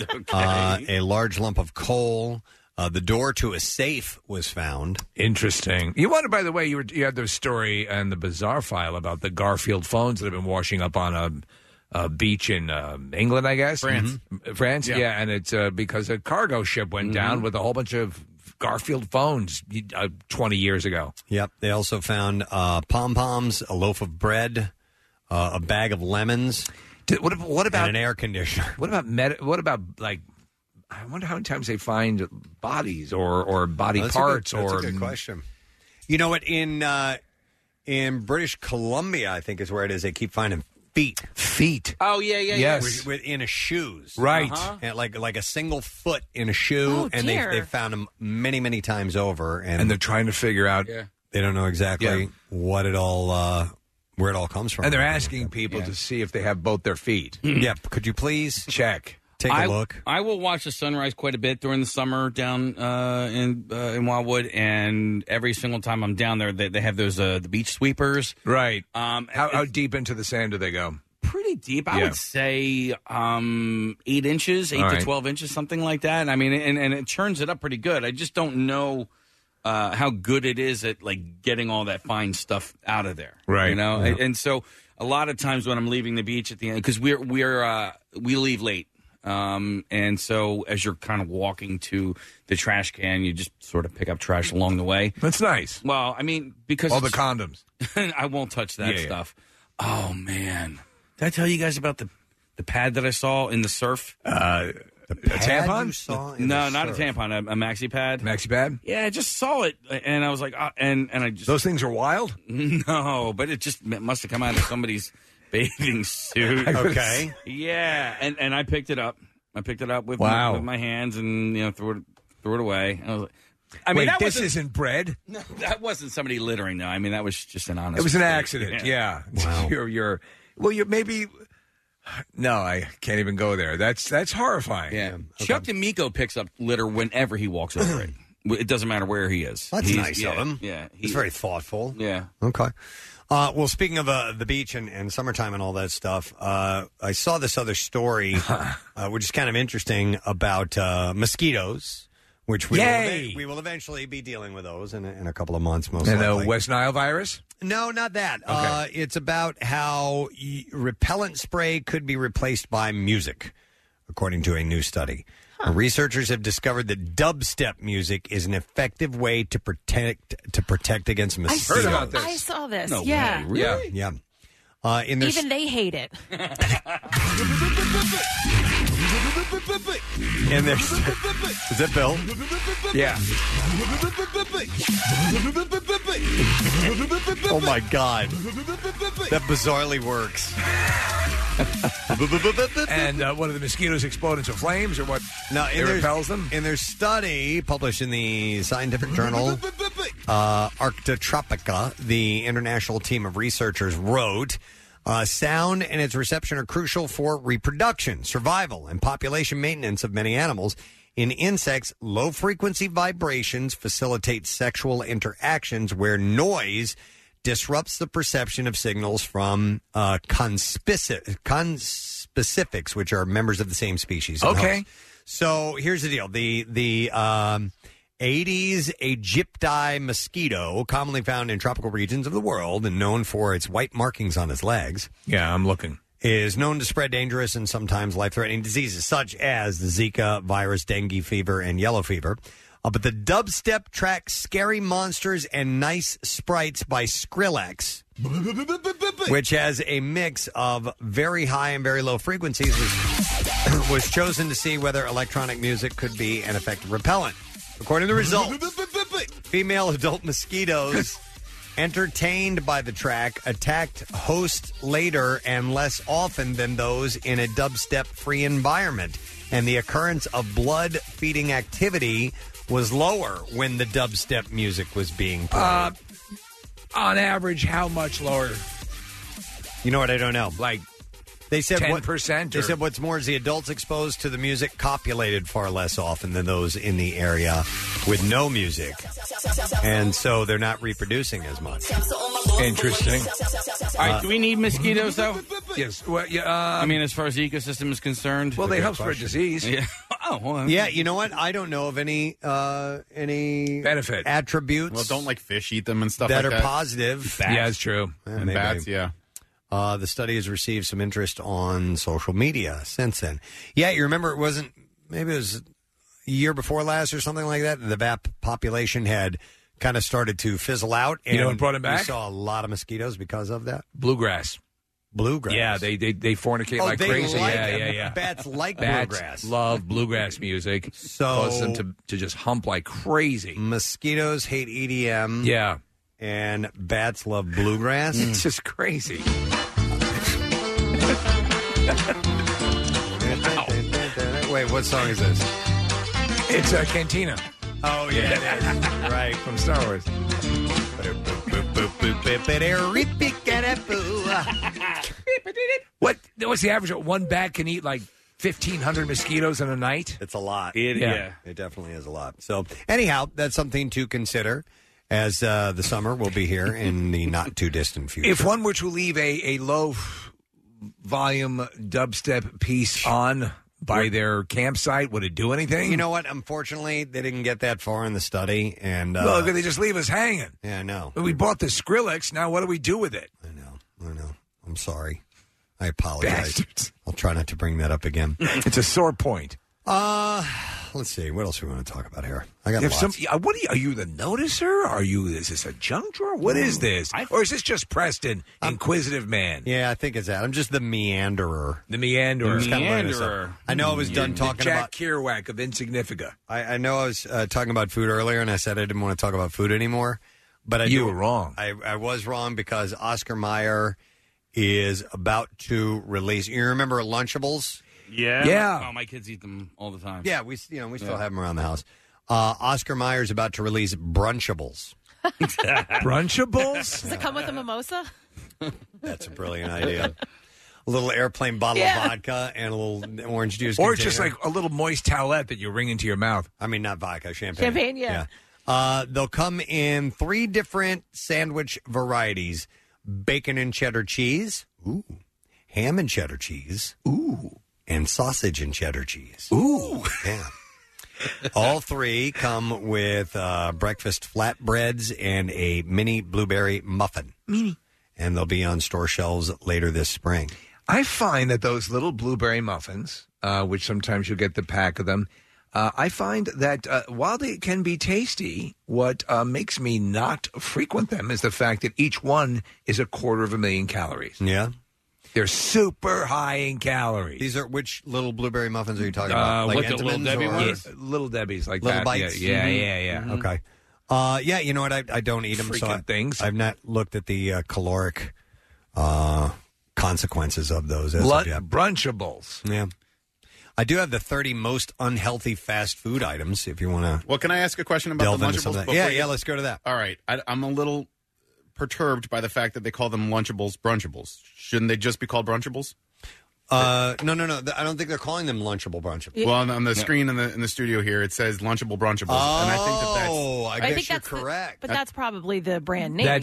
a large lump of coal. The door to a safe was found. Interesting. You wanted, by the way, you had the story and the bizarre file about the Garfield phones that have been washing up on a beach in England, I guess. France. France, yeah. And it's because a cargo ship went down with a whole bunch of Garfield phones 20 years ago. Yep. They also found pom-poms, a loaf of bread, a bag of lemons. What about and an air conditioner? What about like? I wonder how many times they find bodies or body parts. That's a good question. You know what? In British Columbia, I think is where it is. They keep finding feet. Oh yeah. Yes, in a shoes, right? And like a single foot in a shoe, and they found them many times over, and they're trying to figure out. Yeah. They don't know exactly what it all. Where it all comes from. And they're asking people to see if they have both their feet. Yeah. Could you please check? Take a look. I will watch the sunrise quite a bit during the summer down in Wildwood, and every single time I'm down there, they have those the beach sweepers. Right. How deep into the sand do they go? Pretty deep. I would say 8 inches, 8 to 12 inches, something like that. I mean, and it churns it up pretty good. I just don't know how good it is at like getting all that fine stuff out of there, right? Yeah. And so a lot of times when I'm leaving the beach at the end, because we leave late, and so as you're kind of walking to the trash can, you just sort of pick up trash along the way. That's nice. Well, I mean, because all the condoms, I won't touch that stuff. Yeah. Oh man, did I tell you guys about the pad that I saw in the surf? A tampon? No, not a tampon. A maxi pad. Maxi pad? Yeah, I just saw it, and I was like, and I just... Those things are wild? No, but it must have come out of somebody's bathing suit. Okay. Yeah, and I picked it up. I picked it up with, Wow. with my hands and threw it away. I was like, Wait, that this wasn't- isn't bread? No, that wasn't somebody littering. No, I mean that was just an honest. It was an mistake. accident. Yeah. Wow. You're maybe. No, I can't even go there. That's horrifying. Yeah. Chuck D'Amico picks up litter whenever he walks over it. It doesn't matter where he is. That's nice of him. Yeah, He's very thoughtful. Yeah. Okay. Well, speaking of the beach and summertime and all that stuff, I saw this other story, which is kind of interesting, about mosquitoes, which we will eventually be dealing with those in a couple of months, most And likely. the West Nile virus? No, not that. Okay. It's about how repellent spray could be replaced by music, according to a new study. Researchers have discovered that dubstep music is an effective way to protect against mosquitoes. I saw this. Yeah. Yeah. In their Even they hate it. in their is that Bill? Yeah. Oh my God, that bizarrely works. And what do the mosquitoes explode into flames or what? No, it repels them. In their study published in the scientific journal Arctotropica, the international team of researchers wrote, sound and its reception are crucial for reproduction, survival, and population maintenance of many animals. In insects, low-frequency vibrations facilitate sexual interactions where noise disrupts the perception of signals from conspecifics, which are members of the same species. Okay. So here's the deal. The Aedes aegypti mosquito, commonly found in tropical regions of the world and known for its white markings on its legs. Yeah, I'm looking. Is known to spread dangerous and sometimes life-threatening diseases such as the Zika virus, dengue fever, and yellow fever. But the dubstep track Scary Monsters and Nice Sprites by Skrillex, which has a mix of very high and very low frequencies, was chosen to see whether electronic music could be an effective repellent. According to the results, female adult mosquitoes entertained by the track attacked hosts later and less often than those in a dubstep-free environment. And the occurrence of blood-feeding activity was lower when the dubstep music was being played. On average, how much lower? You know what? I don't know. Like they said 10%? They said what's more is the adults exposed to the music copulated far less often than those in the area with no music. And so they're not reproducing as much. Interesting. All right, do we need mosquitoes, though? Yes. Well, yeah. I mean, as far as the ecosystem is concerned. Well, they help spread disease. Yeah. Oh, well, Yeah, you know what? I don't know of any benefit attributes. Well, don't like fish eat them and stuff that like are that. positive. Yeah, it's true. And bats, yeah. The study has received some interest on social media since then. Yeah, you remember maybe it was a year before last or something like that. The bat population had kind of started to fizzle out. And You know what brought it back? We saw a lot of mosquitoes because of that. Bluegrass. Bluegrass. Yeah, they fornicate Oh, like they crazy. like Yeah, it. yeah, yeah. Bats like Bats bluegrass. love bluegrass music. So cause them to just hump like crazy. Mosquitoes hate EDM. Yeah. And bats love bluegrass. It's just crazy. Wait, what song is this? It's Cantina. Oh, yeah, it is. Right. From Star Wars. What's the average? One bat can eat like 1,500 mosquitoes in a night? It's a lot. It definitely is a lot. So, anyhow, that's something to consider as the summer will be here in the not too distant future. If one were to leave a low volume dubstep piece on by their campsite, would it do anything? You know what? Unfortunately, they didn't get that far in the study, and Look, they just leave us hanging. Yeah, I know. But we bought the Skrillex. Now, what do we do with it? I know. I'm sorry. I apologize. Bastards. I'll try not to bring that up again. It's a sore point. Let's see. What else do we want to talk about here? I got If lots. are you the noticer? Is this a junk drawer? What is this? Or is this just Preston, inquisitive man? Yeah, I think it's that. I'm just the meanderer. The meanderer. Just kinda learning stuff. I know I was done talking Jack about Kerouac of Insignifica. I know I was talking about food earlier, and I said I didn't want to talk about food anymore. But You were wrong. I was wrong because Oscar Mayer is about to release. You remember Lunchables? Yeah. Oh, my kids eat them all the time. Yeah, we still have them around the house. Oscar Mayer is about to release Brunchables. Brunchables? Does it come with a mimosa? That's a brilliant idea. A little airplane bottle of vodka and a little orange juice. Or container. just like a little moist towelette that you wring into your mouth. I mean, not vodka, champagne. Champagne, yeah. They'll come in 3 different sandwich varieties: bacon and cheddar cheese, ham and cheddar cheese, and sausage and cheddar cheese. Yeah. All 3 come with breakfast flatbreads and a mini blueberry muffin. Mini. And they'll be on store shelves later this spring. I find that those little blueberry muffins, which sometimes you'll get the pack of them, I find that while they can be tasty, what makes me not frequent them is the fact that each one is 250,000 calories. Yeah. They're super high in calories. These are which little blueberry muffins are you talking about? Like the Little Debbie ones? Yeah, Little Debbie's like Little that. bites? Yeah. Mm-hmm. Okay. Yeah, you know what? I don't eat them. Freaking things. I've not looked at the caloric consequences of those as of yet. Brunchables. Yeah. I do have the 30 most unhealthy fast food items if you want to. Well, can I ask a question about the Lunchables? Yeah, let's go to that. All right. I'm a little perturbed by the fact that they call them Lunchables Brunchables. Shouldn't they just be called Brunchables? No. I don't think they're calling them Lunchable Brunchables. Well, on the screen in the studio here, it says Lunchable Brunchables, and I think that's. I guess you're correct. But that's probably the brand name.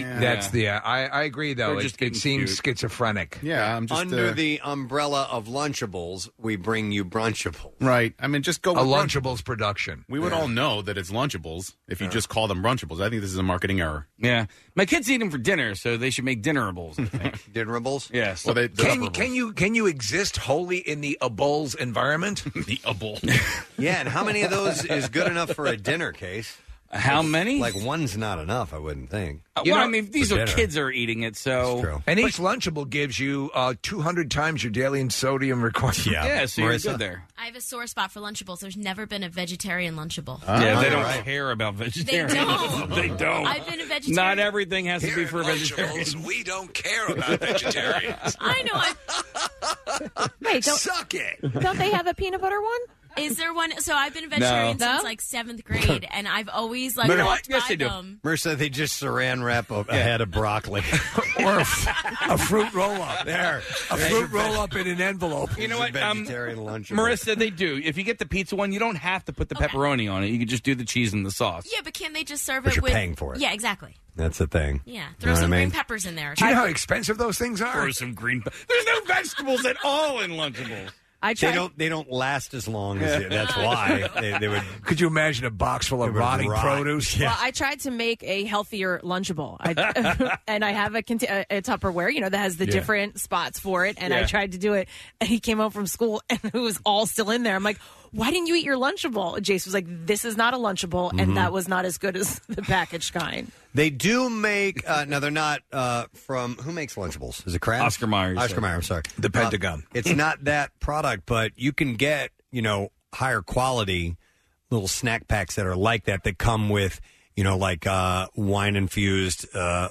I agree though. It seems schizophrenic. Yeah, I'm just under the umbrella of Lunchables, we bring you Brunchables. Right. I mean, just go with Lunchables production. We would all know that it's Lunchables if you just call them Brunchables. I think this is a marketing error. Yeah. My kids eat them for dinner, so they should make Dinnerables. Dinnerables? Yes. Well, Can you exist wholly in the Bulls environment? The Bull. Yeah, and how many of those is good enough for a dinner case? How many? Like one's not enough, I wouldn't think. I mean, these are kids are eating it, so. True. And each Lunchable gives you 200 times your daily sodium requirement. Yeah, so you're good there. I have a sore spot for Lunchables. There's never been a vegetarian Lunchable. Yeah, they don't care about vegetarians. They don't. They don't. I've been a vegetarian. Not everything has to be for a vegetarian. We don't care about vegetarians. I know. Wait, suck it. Don't they have a peanut butter one? Is there one? So I've been a vegetarian No. since like 7th grade, and I've always like But walked yes, by they do. them. Marissa, they just saran wrap a head of broccoli. Or a fruit roll-up. There. A fruit roll-up in an envelope. You know what? Vegetarian lunch. Marissa, they do. If you get the pizza one, you don't have to put the pepperoni on it. You can just do the cheese and the sauce. Yeah, but can they just serve But it you're with? paying for it. Yeah, exactly. That's the thing. Yeah, You throw know some what I green mean? peppers in there. Do you know how expensive those things are? Throw some green. There's no vegetables at all in Lunchables. They don't last as long as that's why they would. Could you imagine a box full of rotting produce? Well, I tried to make a healthier Lunchable, and I have a Tupperware, that has the different spots for it, and I tried to do it, and he came home from school, and it was all still in there. I'm like, why didn't you eat your Lunchable? Jace was like, this is not a Lunchable, and that was not as good as the packaged kind. They do make. No, they're not from. Who makes Lunchables? Is it Kraft? Oscar Mayer. Oscar Mayer. I'm sorry. The Pentagon. It's not that product, but you can get higher quality little snack packs that are like that come with like wine infused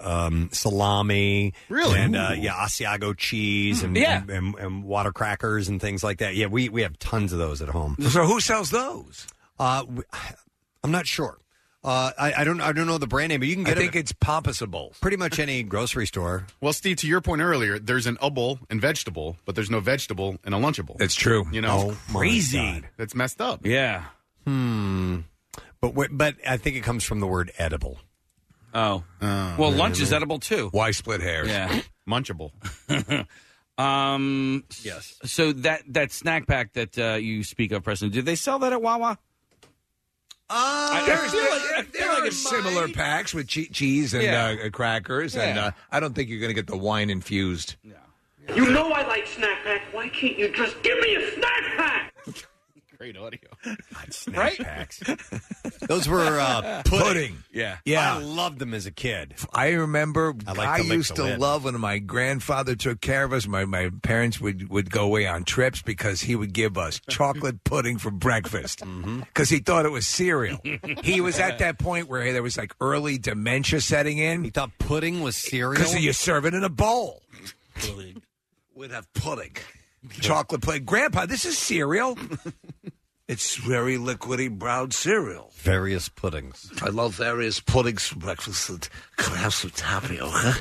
salami, really, and Asiago cheese and water crackers and things like that. Yeah, we have tons of those at home. So who sells those? I'm not sure. I don't know the brand name, but you can get. I think it's Pomposables. Pretty much any grocery store. Well, Steve, to your point earlier, there's an able and vegetable, but there's no vegetable in a Lunchable. That's true. Oh, Crazy. That's messed up. Yeah. But I think it comes from the word edible. Oh. Well, lunch is edible too. Why split hairs? Yeah. Munchable. Yes. So that snack pack that you speak of, Preston, did they sell that at Wawa? There are similar packs with cheese and crackers, and I don't think you're going to get the wine infused. You know I like snack pack. Why can't you just give me a snack pack? Great audio. Snack packs. Those were pudding. Yeah. I loved them as a kid. I remember I to lick used the to lid. love when my grandfather took care of us. My parents would go away on trips because he would give us chocolate pudding for breakfast because he thought it was cereal. He was at that point where there was like early dementia setting in. He thought pudding was cereal? Because you serve it in a bowl. We'd have pudding. Chocolate pudding. Grandpa, this is cereal. It's very liquidy brown cereal. Various puddings. I love various puddings for breakfast. Can I have some tapioca?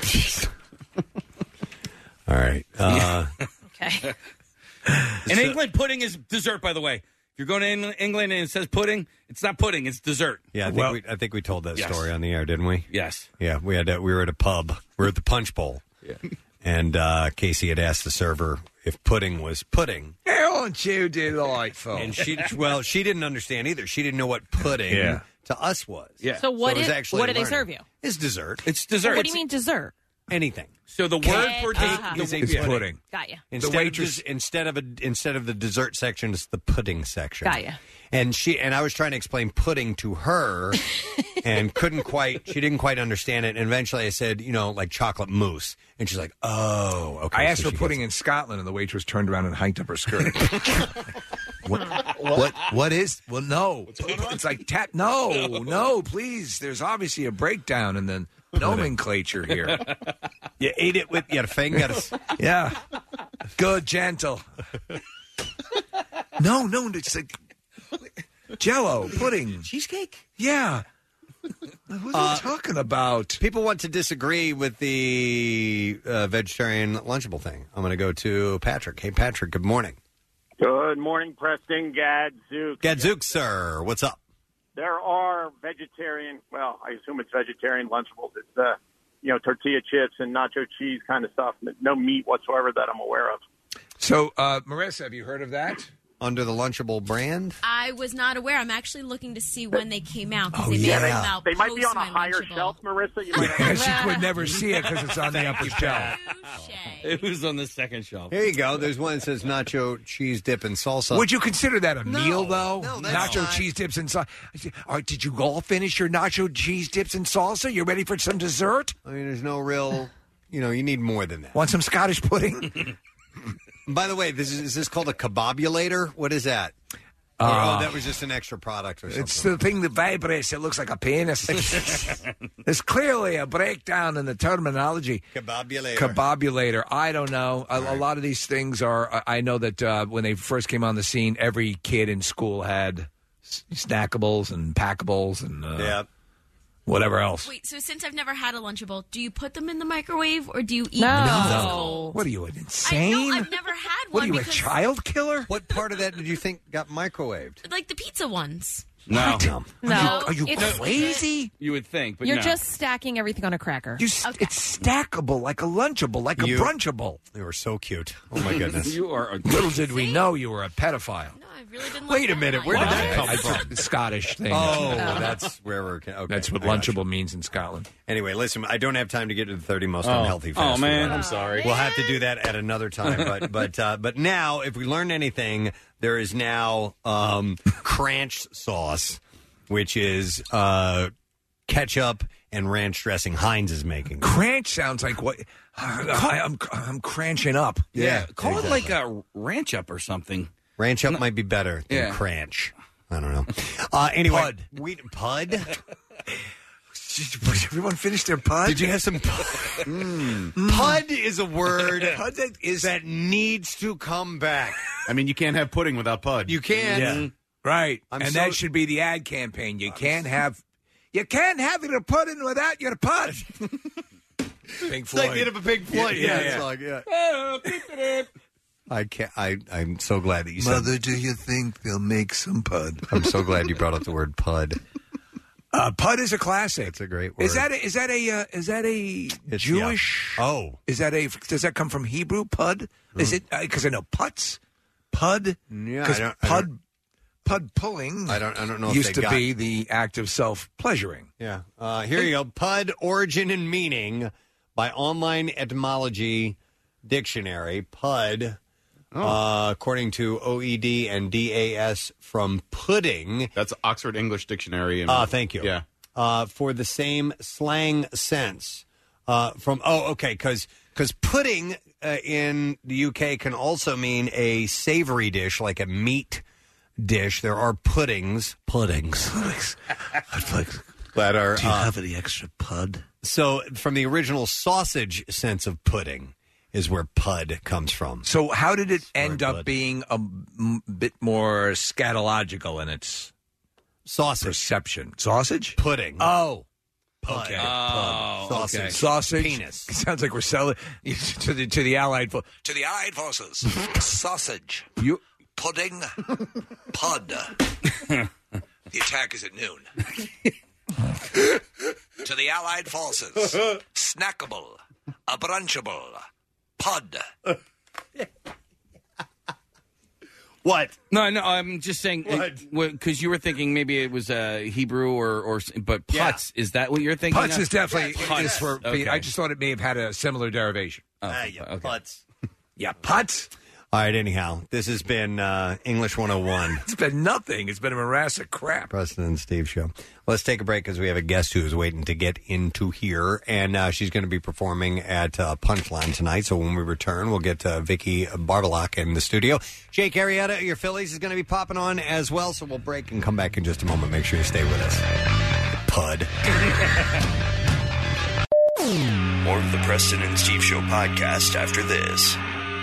All right. Okay. In England, pudding is dessert, by the way. If you're going to England and it says pudding, it's not pudding, it's dessert. Yeah, I think we told that Yes. story on the air, didn't we? Yes. Yeah, we were at a pub. We were at the Punch Bowl. Yeah. And Casey had asked the server if pudding was pudding. Aren't you delightful? And she didn't understand either. She didn't know what pudding to us was. Yeah. So what it was is actually what do they learning. serve you? It's dessert. It's dessert. What do you mean dessert? Anything. So the word for is pudding. Got you. Instead of the dessert section, it's the pudding section. Got you. And I was trying to explain pudding to her, and she didn't quite understand it. And eventually, I said, like chocolate mousse, and she's like, "Oh, okay." I asked for pudding in Scotland, and the waitress turned around and hiked up her skirt. What is? Well, no. It's like No, please. There's obviously a breakdown in the nomenclature here. You ate it with your fingers. Yeah. Good, gentle. No, it's like Jell-O, pudding. Cheesecake? Yeah. What are you talking about? People want to disagree with the vegetarian Lunchable thing. I'm going to go to Patrick. Hey, Patrick, good morning. Good morning, Preston. Gadzooks. Gadzooks, sir. What's up? There are vegetarian, well, I assume it's vegetarian Lunchables. It's, tortilla chips and nacho cheese kind of stuff. No meat whatsoever that I'm aware of. So, Marissa, have you heard of that? Under the Lunchable brand? I was not aware. I'm actually looking to see when they came out because they yeah. may have come out. They might be post on a my higher Lunchable. shelf, Marissa. You might have She would never see it because it's on the upper shelf. It was on the second shelf. Here you go. There's one that says nacho cheese dip and salsa. Would you consider that a meal, though? No, that's nacho not. cheese dips and salsa. Did you all finish your nacho cheese dips and salsa? You ready for some dessert? I mean, there's no real, you need more than that. Want some Scottish pudding? By the way, is this called a kebabulator? What is that? That was just an extra product or something. It's the thing that vibrates. It looks like a penis. There's clearly a breakdown in the terminology. Kebabulator. I don't know. A lot of these things are. I know that when they first came on the scene, every kid in school had snackables and packables and whatever else. Wait, so since I've never had a Lunchable, do you put them in the microwave or do you eat No. them No. as cold? What are you, insane? I know, I've never had What one. are you, a because, child killer? What part of that did you think got microwaved? like the pizza ones. No. No. Are you It's- crazy? You would think, but You're no. just stacking everything on a cracker. It's stackable, like a Lunchable, like a Brunchable. They were so cute. Oh, my goodness. You are. Little did we know you were a pedophile. No, I really didn't. Wait a minute. Where did that come from? The Scottish thing. Oh, that's where we're... Okay, That's what I got you. Lunchable means in Scotland. Anyway, listen, I don't have time to get to the 30 most unhealthy fast Oh, man. food. I'm sorry. We'll have to do that at another time. But now, if we learned anything, there is now Cranch sauce, which is ketchup and ranch dressing Heinz is making. Cranch sounds like what I'm cranching up. Yeah. Call it like a ranch up or something. Ranch up might be better than Yeah. Cranch. I don't know. Anyway, Pud. Everyone finished their pud? Did you have some Pud is a word that needs to come back. I mean, you can't have pudding without pud. You can't. Yeah. Right. I'm and so- that should be the ad campaign. You can't have your pudding without your pud. Pink It's like the Floyd. end of a Pink Floyd. Yeah. It's like, I can't. I'm so glad that you said. Mother, do you think they'll make some pud? I'm so glad you brought up the word Pud. Pud is a classic. It's a great word. Is that a It's, Jewish? yeah. Oh, Is that does that come from Hebrew? Pud? Is it? Because I know putz, pud. Yeah, Because I pud pulling. I don't know. If Used they to got- be the act of self pleasuring. Yeah. Here you go. Pud, origin and meaning by Online Etymology Dictionary. Pud, according to OED and DAS, from pudding. That's Oxford English Dictionary. Thank you. Yeah. For the same slang sense. Because pudding in the UK can also mean a savory dish, like a meat dish. There are puddings. I'd like. That are. Do you have any extra pud? So, from the original sausage sense of pudding, is where pud comes from. So how did it end up being a bit more scatological in its sausage perception? Sausage? Pudding. Oh. Pud. Okay. Pud. Sausage. Okay. Sausage. Penis. It sounds like we're selling to the Allied forces. Sausage. Pudding. Pud. The attack is at noon. To the Allied forces. Snackable. A brunchable. Pud. What? No, I'm just saying because you were thinking maybe it was Hebrew or but putz. Is that what you're thinking? Putz is definitely Putz. for. Okay. I just thought it may have had a similar derivation. Putz. Yeah, putz. All right, anyhow, this has been English 101. It's been nothing. It's been a morass of crap. Preston and Steve show. Let's take a break because we have a guest who is waiting to get into here, and she's going to be performing at Punchline tonight. So when we return, we'll get Vicky Barbalak in the studio. Jake Arrieta, your Phillies, is going to be popping on as well, so we'll break and come back in just a moment. Make sure you stay with us. Pud. More of the Preston and Steve Show podcast after this.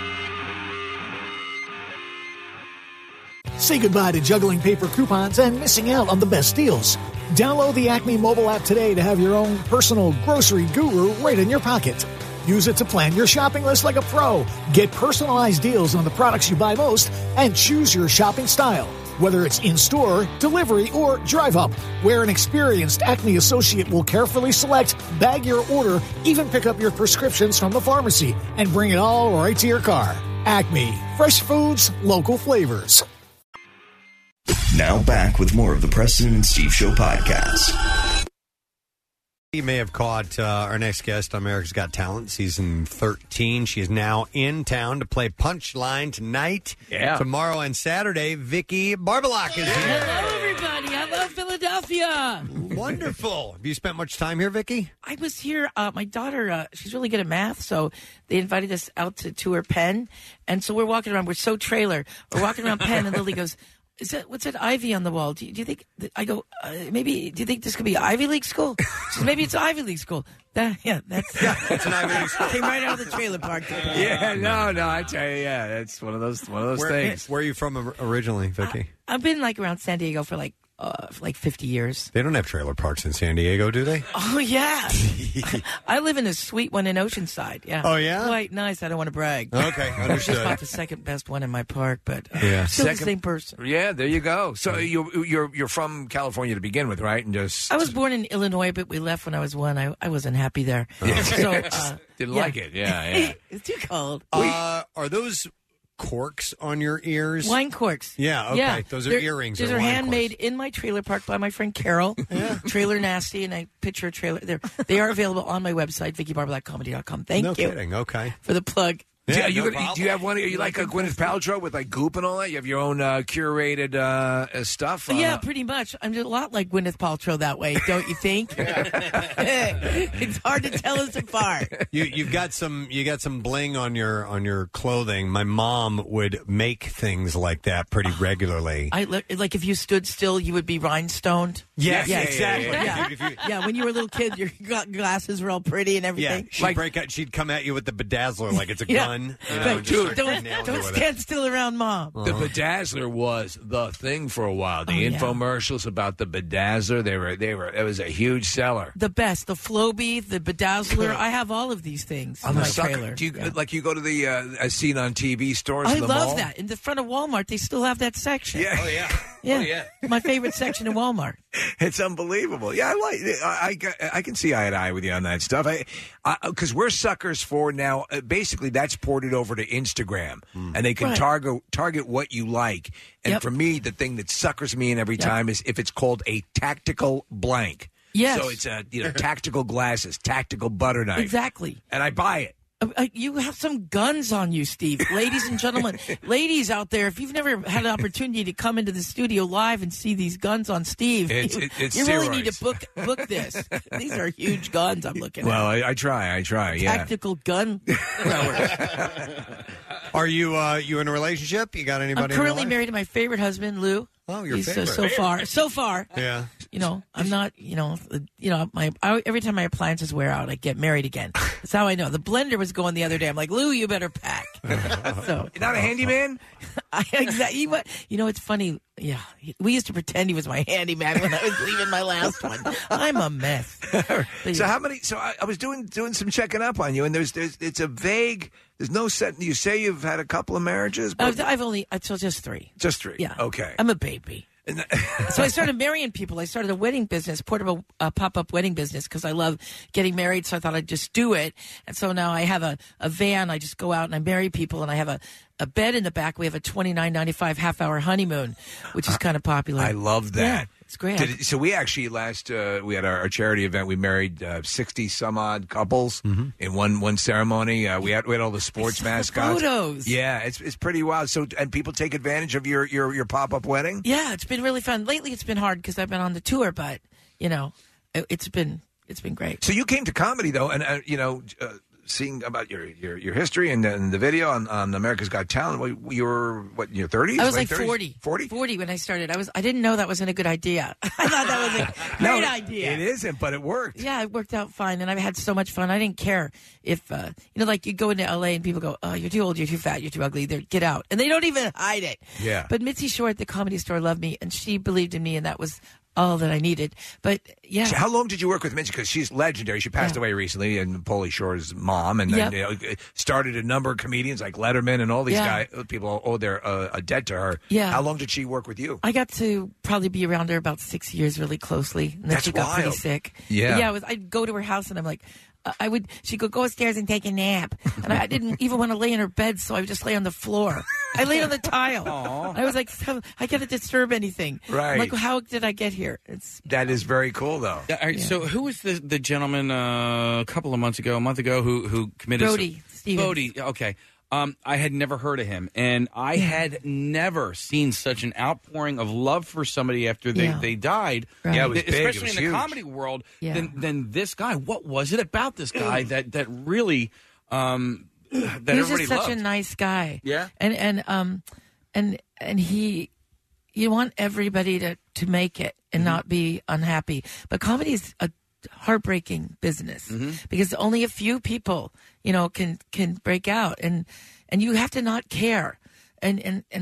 Say goodbye to juggling paper coupons and missing out on the best deals. Download the Acme mobile app today to have your own personal grocery guru right in your pocket. Use it to plan your shopping list like a pro. Get personalized deals on the products you buy most and choose your shopping style. Whether it's in-store, delivery, or drive-up, where an experienced Acme associate will carefully select, bag your order, even pick up your prescriptions from the pharmacy, and bring it all right to your car. Acme. Fresh foods, local flavors. Now back with more of the Preston and Steve Show podcast. You may have caught our next guest on America's Got Talent, season 13. She is now in town to play Punchline tonight. Yeah. Tomorrow and Saturday, Vicky Barbalak is here. Hello, everybody. I love Philadelphia. Wonderful. Have you spent much time here, Vicky? I was here. My daughter, she's really good at math, so they invited us out to tour Penn. And so we're walking around. We're so trailer. We're walking around Penn, and Lily goes, what's that ivy on the wall? Do you think? I go, maybe. Do you think this could be Ivy League school? She says, maybe it's Ivy League school. That's an Ivy League school. Came right out of the trailer park. Yeah, no. I tell you, yeah, that's one of those things. Where are you from originally, Vicky? I've been around San Diego for 50 years. They don't have trailer parks in San Diego, do they? Oh, yeah. I live in a sweet one in Oceanside. Yeah. Oh, yeah? Quite nice. I don't want to brag. Okay, I understood. just bought the second best one in my park, but yeah. still the same person. Yeah, there you go. So you're from California to begin with, right? And just I was born in Illinois, but we left when I was 1. I wasn't happy there. So didn't like it. Yeah. It's too cold. Are those corks on your ears? Wine corks. Yeah, okay. Yeah. Those are earrings. These or are wine handmade corks. in my trailer park by my friend Carol. Trailer Nasty, and I picture a trailer there. They are available on my website, VickyBarbalakComedy.com. Thank you. No kidding. Okay. For the plug. Yeah, do you have one? Are you like a Gwyneth Paltrow with Goop and all that? You have your own curated stuff? Yeah, pretty much. I'm just a lot like Gwyneth Paltrow that way, don't you think? It's hard to tell us apart. You got some bling on your clothing. My mom would make things like that pretty regularly. Like if you stood still, you would be rhinestoned. Yes, yeah, exactly. Yeah, when you were a little kid, your glasses were all pretty and everything. Yeah, she'd come at you with the bedazzler like it's a gun. Don't stand still around Mom. The bedazzler was the thing for a while. The infomercials about the bedazzler, it was a huge seller. The best, the Flowbee, the bedazzler. I have all of these things in my trailer. Do you you go to the as seen on TV stores? I in the love mall? that. In the front of Walmart, they still have that section. Yeah. Oh yeah. Yeah. Oh, yeah. My favorite section in Walmart. It's unbelievable. Yeah, I can see eye to eye with you on that stuff. Because we're suckers for now. Basically, that's ported over to Instagram, and they can target what you like. And for me, the thing that suckers me in every time is if it's called a tactical blank. Yes. So it's tactical glasses, tactical butter knife. Exactly. And I buy it. You have some guns on you, Steve. Ladies and gentlemen, ladies out there, if you've never had an opportunity to come into the studio live and see these guns on Steve, you really need to book this. These are huge guns I'm looking at. Well, I try, yeah. Tactical gun throwers. Are you in a relationship? You got anybody? I'm currently married to my favorite husband, Lou. Oh, your He's favorite. So far. Yeah. I'm not, every time my appliances wear out, I get married again. That's how I know. The blender was going the other day. I'm like, Lou, you better pack. So you're not a handyman? Exactly. It's funny. Yeah, we used to pretend he was my handyman when I was leaving my last one. I'm a mess. So how many? So I was doing some checking up on you, and it's a vague. There's no set. You say you've had a couple of marriages, but so just 3. Just 3. Yeah. Okay. I'm a baby. So I started marrying people. I started a wedding business, portable pop-up wedding business, because I love getting married, so I thought I'd just do it. And so now I have a van. I just go out and I marry people, and I have a bed in the back. We have a $29.95 half-hour honeymoon, which is kind of popular. I love that. Yeah, it's great. So we actually we had our charity event. We married 60 some odd couples in one ceremony. We had all the sports mascots. Photos. Yeah, it's pretty wild. So and people take advantage of your pop-up wedding. Yeah, it's been really fun. Lately, it's been hard because I've been on the tour, but it's been great. So you came to comedy though, and seeing about your history and then the video on America's Got Talent. You were in your 30s? I was like 30s? 40 when I started. I didn't know that wasn't a good idea. I thought that was a great idea. It isn't, but it worked. Yeah, it worked out fine, and I've had so much fun. I didn't care if like you go into LA and people go, "Oh, you're too old, you're too fat, you're too ugly." Get out, and they don't even hide it. Yeah. But Mitzi Shore at the Comedy Store loved me, and she believed in me, and that was all that I needed. But yeah. So how long did you work with Mitzi? Because she's legendary. She passed away recently, and Pauly Shore's mom, and then started a number of comedians like Letterman and all these guys. People owe their a debt to her. Yeah. How long did she work with you? I got to probably be around her about 6 years really closely. And then That's she got wild. pretty sick. Yeah. Yeah, I'd go to her house and I'm like, she'd go upstairs and take a nap. And I didn't even want to lay in her bed, so I would just lay on the floor. I laid on the tile. Aww. I was like, I can't disturb anything. Right. I'm like, how did I get here? That is very cool, though. So who was the gentleman a month ago, who committed... Brody Stevens. Brody, okay. I had never heard of him, and I had never seen such an outpouring of love for somebody after they died. Right. Yeah, it was big. Especially It was in the huge. comedy world. Than this guy. What was it about this guy that really that He's everybody just such loved? a nice guy. Yeah. And he, you want everybody to make it and not be unhappy. But comedy is a heartbreaking business because only a few people, can break out, and you have to not care. But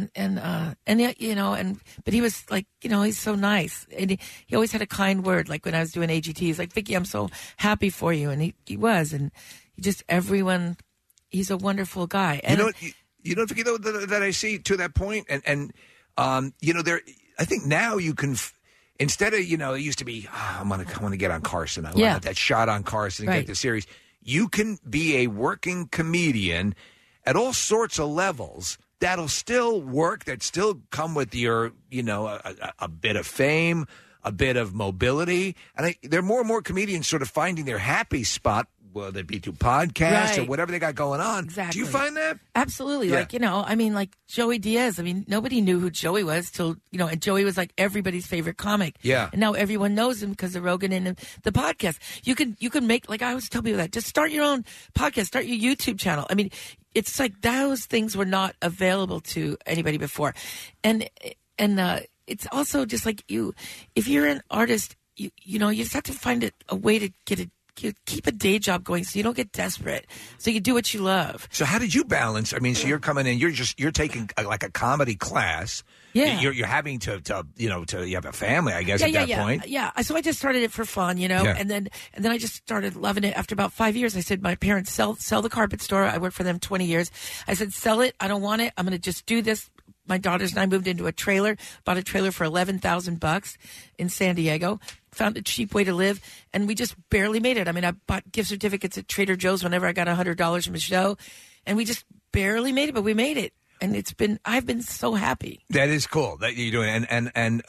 he was like, he's so nice, and he always had a kind word. Like when I was doing AGT, he's like, "Vicky, I'm so happy for you," and he was, and he just everyone. He's a wonderful guy. And Vicky, though, that I see to that point, and there. I think now you can. Instead of, it used to be, I want to get on Carson. I want that shot on Carson and get the series. You can be a working comedian at all sorts of levels that'll still work, that still come with your, a bit of fame, a bit of mobility. And there are more and more comedians sort of finding their happy spot, whether it be through podcasts or whatever they got going on. Exactly. Do you find that? Absolutely. Yeah. Like Joey Diaz. nobody knew who Joey was till, and Joey was like everybody's favorite comic. Yeah. And now everyone knows him because of Rogan and the podcast. You can make, like I always tell people that, just start your own podcast, start your YouTube channel. It's like those things were not available to anybody before. And it's also just like if you're an artist, you just have to find a way to keep a day job going so you don't get desperate. So you do what you love. So how did you balance? So you're coming in, you're taking like a comedy class. Yeah. You're having to you have a family, I guess, at that point. Yeah. So I just started it for fun, and then I just started loving it. After about 5 years, I said, my parents sell the carpet store. I worked for them 20 years. I said, sell it. I don't want it. I'm going to just do this. My daughters and I moved into a trailer, bought a trailer for $11,000 in San Diego, found a cheap way to live, and we just barely made it. I bought gift certificates at Trader Joe's whenever I got $100 from a show, and we just barely made it, but we made it. And I've been so happy. That is cool that you're doing, and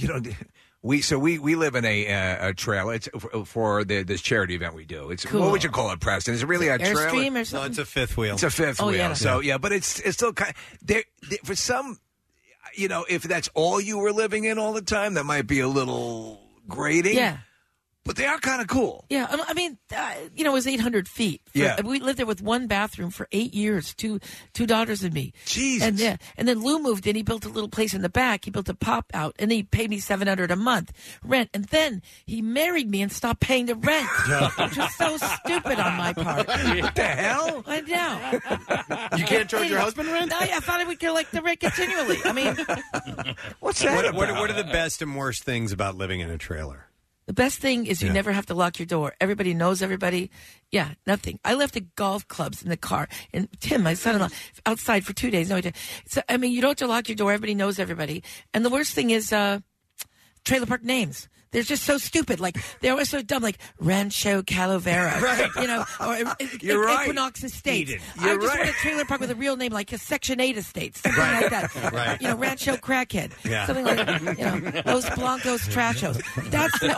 we live in a trailer. It's for this charity event we do. It's cool. What would you call it, Preston? Is it really a trailer? Airstream or something? No, it's a fifth wheel. It's a fifth wheel. Yeah. So but it's still kind. For some, if that's all you were living in all the time, that might be a little grating. Yeah. But they are kind of cool. Yeah, I mean, it was 800 feet. We lived there with one bathroom for 8 years, two daughters and me. Jesus. And then Lou moved in. He built a little place in the back. He built a pop out, and he paid me $700 a month rent. And then he married me and stopped paying the rent, which was so stupid on my part. What the hell? I know. You can't charge your husband rent? No, I thought I would collect the rent continually. I mean, what's that? What are the best and worst things about living in a trailer? The best thing is you never have to lock your door. Everybody knows everybody. Yeah, nothing. I left the golf clubs in the car. And Tim, my son-in-law, outside for 2 days. No, so, I mean, you don't have to lock your door. Everybody knows everybody. And the worst thing is trailer park names. They're just so stupid. Like, they're always so dumb, like Rancho Calavera. Right. Or You're right. Equinox Estates. You're I just right. want a trailer park with a real name, like a Section 8 Estates. Something like that. Right. Rancho Crackhead. Yeah. Something like that. Los Blancos Trashos. That's it's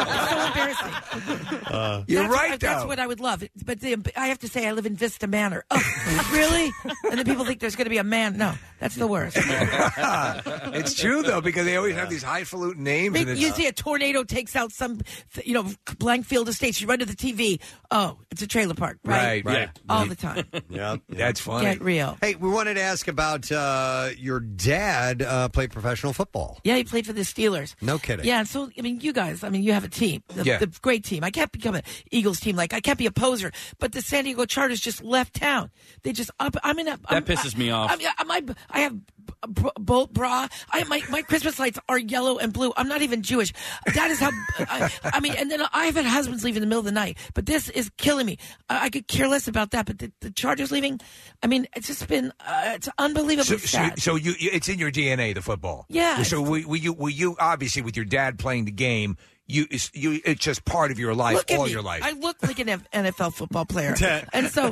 so embarrassing. You're right, though. That's what I would love. But I have to say I live in Vista Manor. Oh, really? And then people think there's going to be a man. No, that's the worst. It's true, though, because they always have these highfalutin names. And You see a tornado takes out some, blank field estates. You run to the TV. Oh, it's a trailer park, right? Right. All the time. Yeah. That's funny. Get real. Hey, we wanted to ask about your dad played professional football. Yeah, he played for the Steelers. No kidding. Yeah, so, you guys, you have a team. The great team. I can't become an Eagles team. I can't be a poser. But the San Diego Chargers just left town. They just that pisses me off. I have Bolt bra. My Christmas lights are yellow and blue. I'm not even Jewish. That is how. And then I've had husbands leave in the middle of the night. But this is killing me. I could care less about that. But the Chargers leaving. It's just been. It's unbelievably sad. So it's in your DNA, the football. Yeah. So were you obviously with your dad playing the game? It's just part of your life, your life. I look like an NFL football player, and so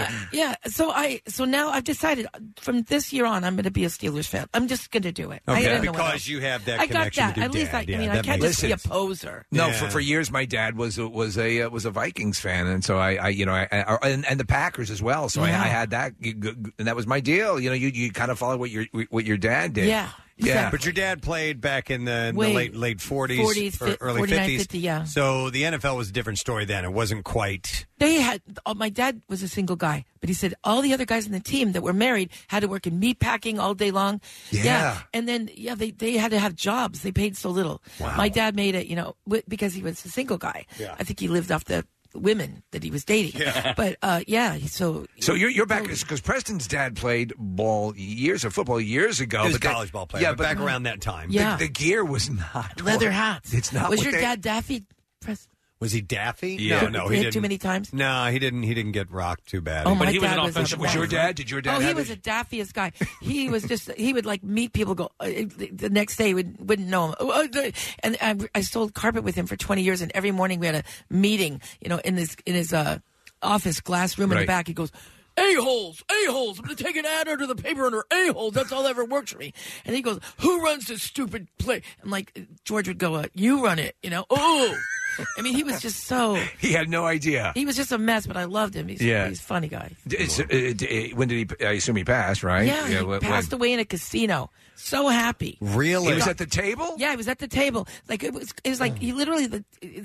So now I've decided from this year on I'm going to be a Steelers fan. I'm just going to do it. Okay, because you have that connection with your At least dad. I can't just be a poser. No, for years my dad was a Vikings fan, and so I and the Packers as well. So I had that, and that was my deal. You kind of follow what your dad did. Yeah. Yeah, but your dad played back in the late 40s, or early 50s. 50, yeah. So the NFL was a different story then. It wasn't quite. They had. My dad was a single guy, but he said all the other guys in the team that were married had to work in meat packing all day long. Yeah. And then they had to have jobs. They paid so little. Wow. My dad made it, because he was a single guy. Yeah. I think he lived off the women that he was dating. Yeah. But so you're back because Preston's dad played football years ago. He was but a college ball player, but back around that time. Yeah. The gear was not leather hats. It's not. Was your dad Daffy? Was he Daffy? Yeah. No, he he hit too many times. No, he didn't get rocked too bad. Oh, my dad was your dad? Did your dad? Oh, he was a daffiest guy. He was he would meet people. Go the next day wouldn't know him. And I sold carpet with him for 20 years. And every morning we had a meeting. In his office glass room in the back. He goes, A-holes. I'm going to take an ad under the paper under A-holes. That's all that ever works for me. And he goes, who runs this stupid play? And George would go, you run it, Oh. He was just so. He had no idea. He was just a mess, but I loved him. He's a funny guy. When did he? I assume he passed, right? Yeah, he passed away in a casino. So happy. Really? He was at the table? Yeah, he was at the table. It was like he literally.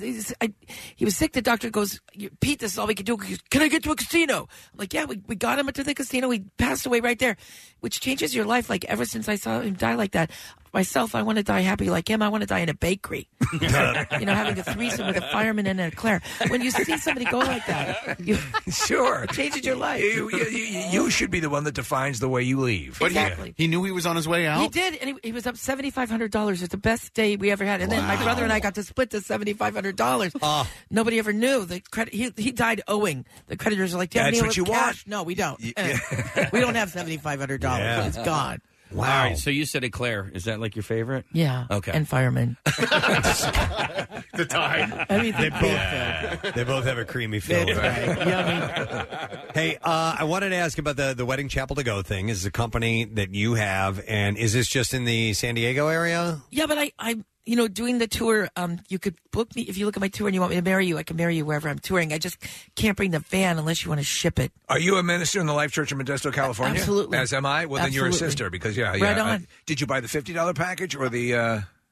He was sick. The doctor goes, Pete, this is all we can do. He goes, can I get to a casino? I'm like, yeah, we got him to the casino. He passed away right there, which changes your life. Ever since I saw him die like that. Myself, I want to die happy like him. I want to die in a bakery. Having a threesome with a fireman and a Claire. When you see somebody go like that, sure, it changes your life. You should be the one that defines the way you leave. But exactly. He knew he was on his way out? He did, and he was up $7,500. It's the best day we ever had. And then my brother and I got to split the $7,500. Nobody ever knew. The credit. He died owing. The creditors are like, do you have That's any what you cash? want. No, we don't. We don't have $7,500. Yeah. It's gone. Wow. All right, so you said Eclair. Is that your favorite? Yeah. Okay. And fireman. The time. They both have a creamy feel. Yummy. Hey, I wanted to ask about the Wedding Chapel to Go thing. This is a company that you have, and is this just in the San Diego area? Yeah, but I doing the tour, you could book me. If you look at my tour and you want me to marry you, I can marry you wherever I'm touring. I just can't bring the van unless you want to ship it. Are you a minister in the Life Church in Modesto, California? Absolutely. As am I? Well, then you're a sister because, Right on. did you buy the $50 package or the...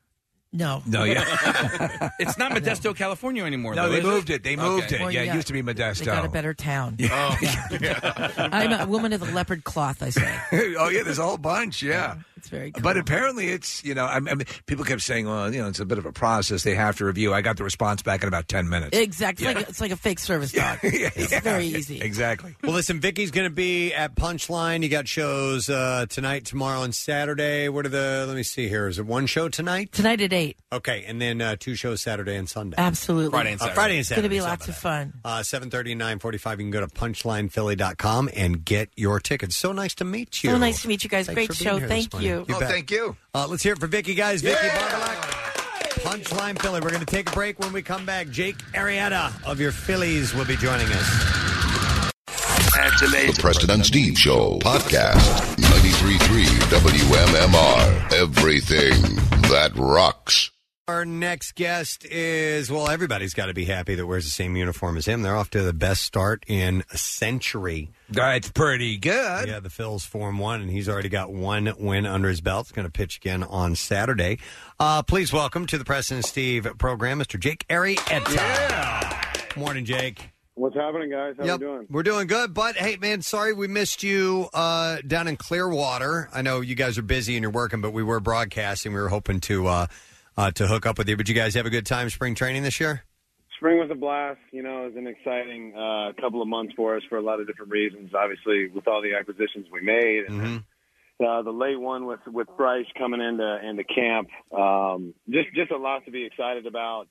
No. No, yeah. It's not Modesto, California anymore. No, though, they is moved it. They moved it. Well, Yeah, yeah. it used to be Modesto. They got a better town. Yeah. I'm a woman of the leopard cloth, I say. Oh, yeah, there's a whole bunch, yeah. It's very cool. But apparently it's, I mean, people kept saying, well, it's a bit of a process. They have to review. I got the response back in about 10 minutes. Exactly. It's like a fake service dog. It's very easy. Exactly. Well, listen, Vicky's going to be at Punchline. You got shows tonight, tomorrow, and Saturday. What are let me see here. Is it one show tonight? Tonight at 8. Okay, and then 2 shows Saturday and Sunday. Absolutely. Friday and Saturday. It's going to be lots of fun. 7:30 and 9:45. You can go to punchlinephilly.com and get your tickets. So nice to meet you. So nice to meet you guys. Thanks Great for being show. here this Thank morning. you. You bet. Thank you. Let's hear it for Vicky, guys. Vicky Barbalak. Punchline Philly. We're going to take a break. When we come back, Jake Arrieta of your Phillies will be joining us. The Preston and Steve Show podcast. 93.3 WMMR. Everything that rocks. Our next guest is, well, everybody's got to be happy that wears the same uniform as him. They're off to the best start in a century. That's pretty good. Yeah, the Phils form 1, and he's already got 1 win under his belt. He's going to pitch again on Saturday. Please welcome to the Preston and Steve program, Mr. Jake Arrieta. Yeah. Morning, Jake. What's happening, guys? How you doing? We're doing good, but hey, man, sorry we missed you down in Clearwater. I know you guys are busy and you're working, but we were broadcasting. We were hoping to hook up with you. But you guys have a good time spring training this year? Spring was a blast. It was an exciting couple of months for us for a lot of different reasons. Obviously, with all the acquisitions we made, and the late one with Bryce coming into camp, just a lot to be excited about.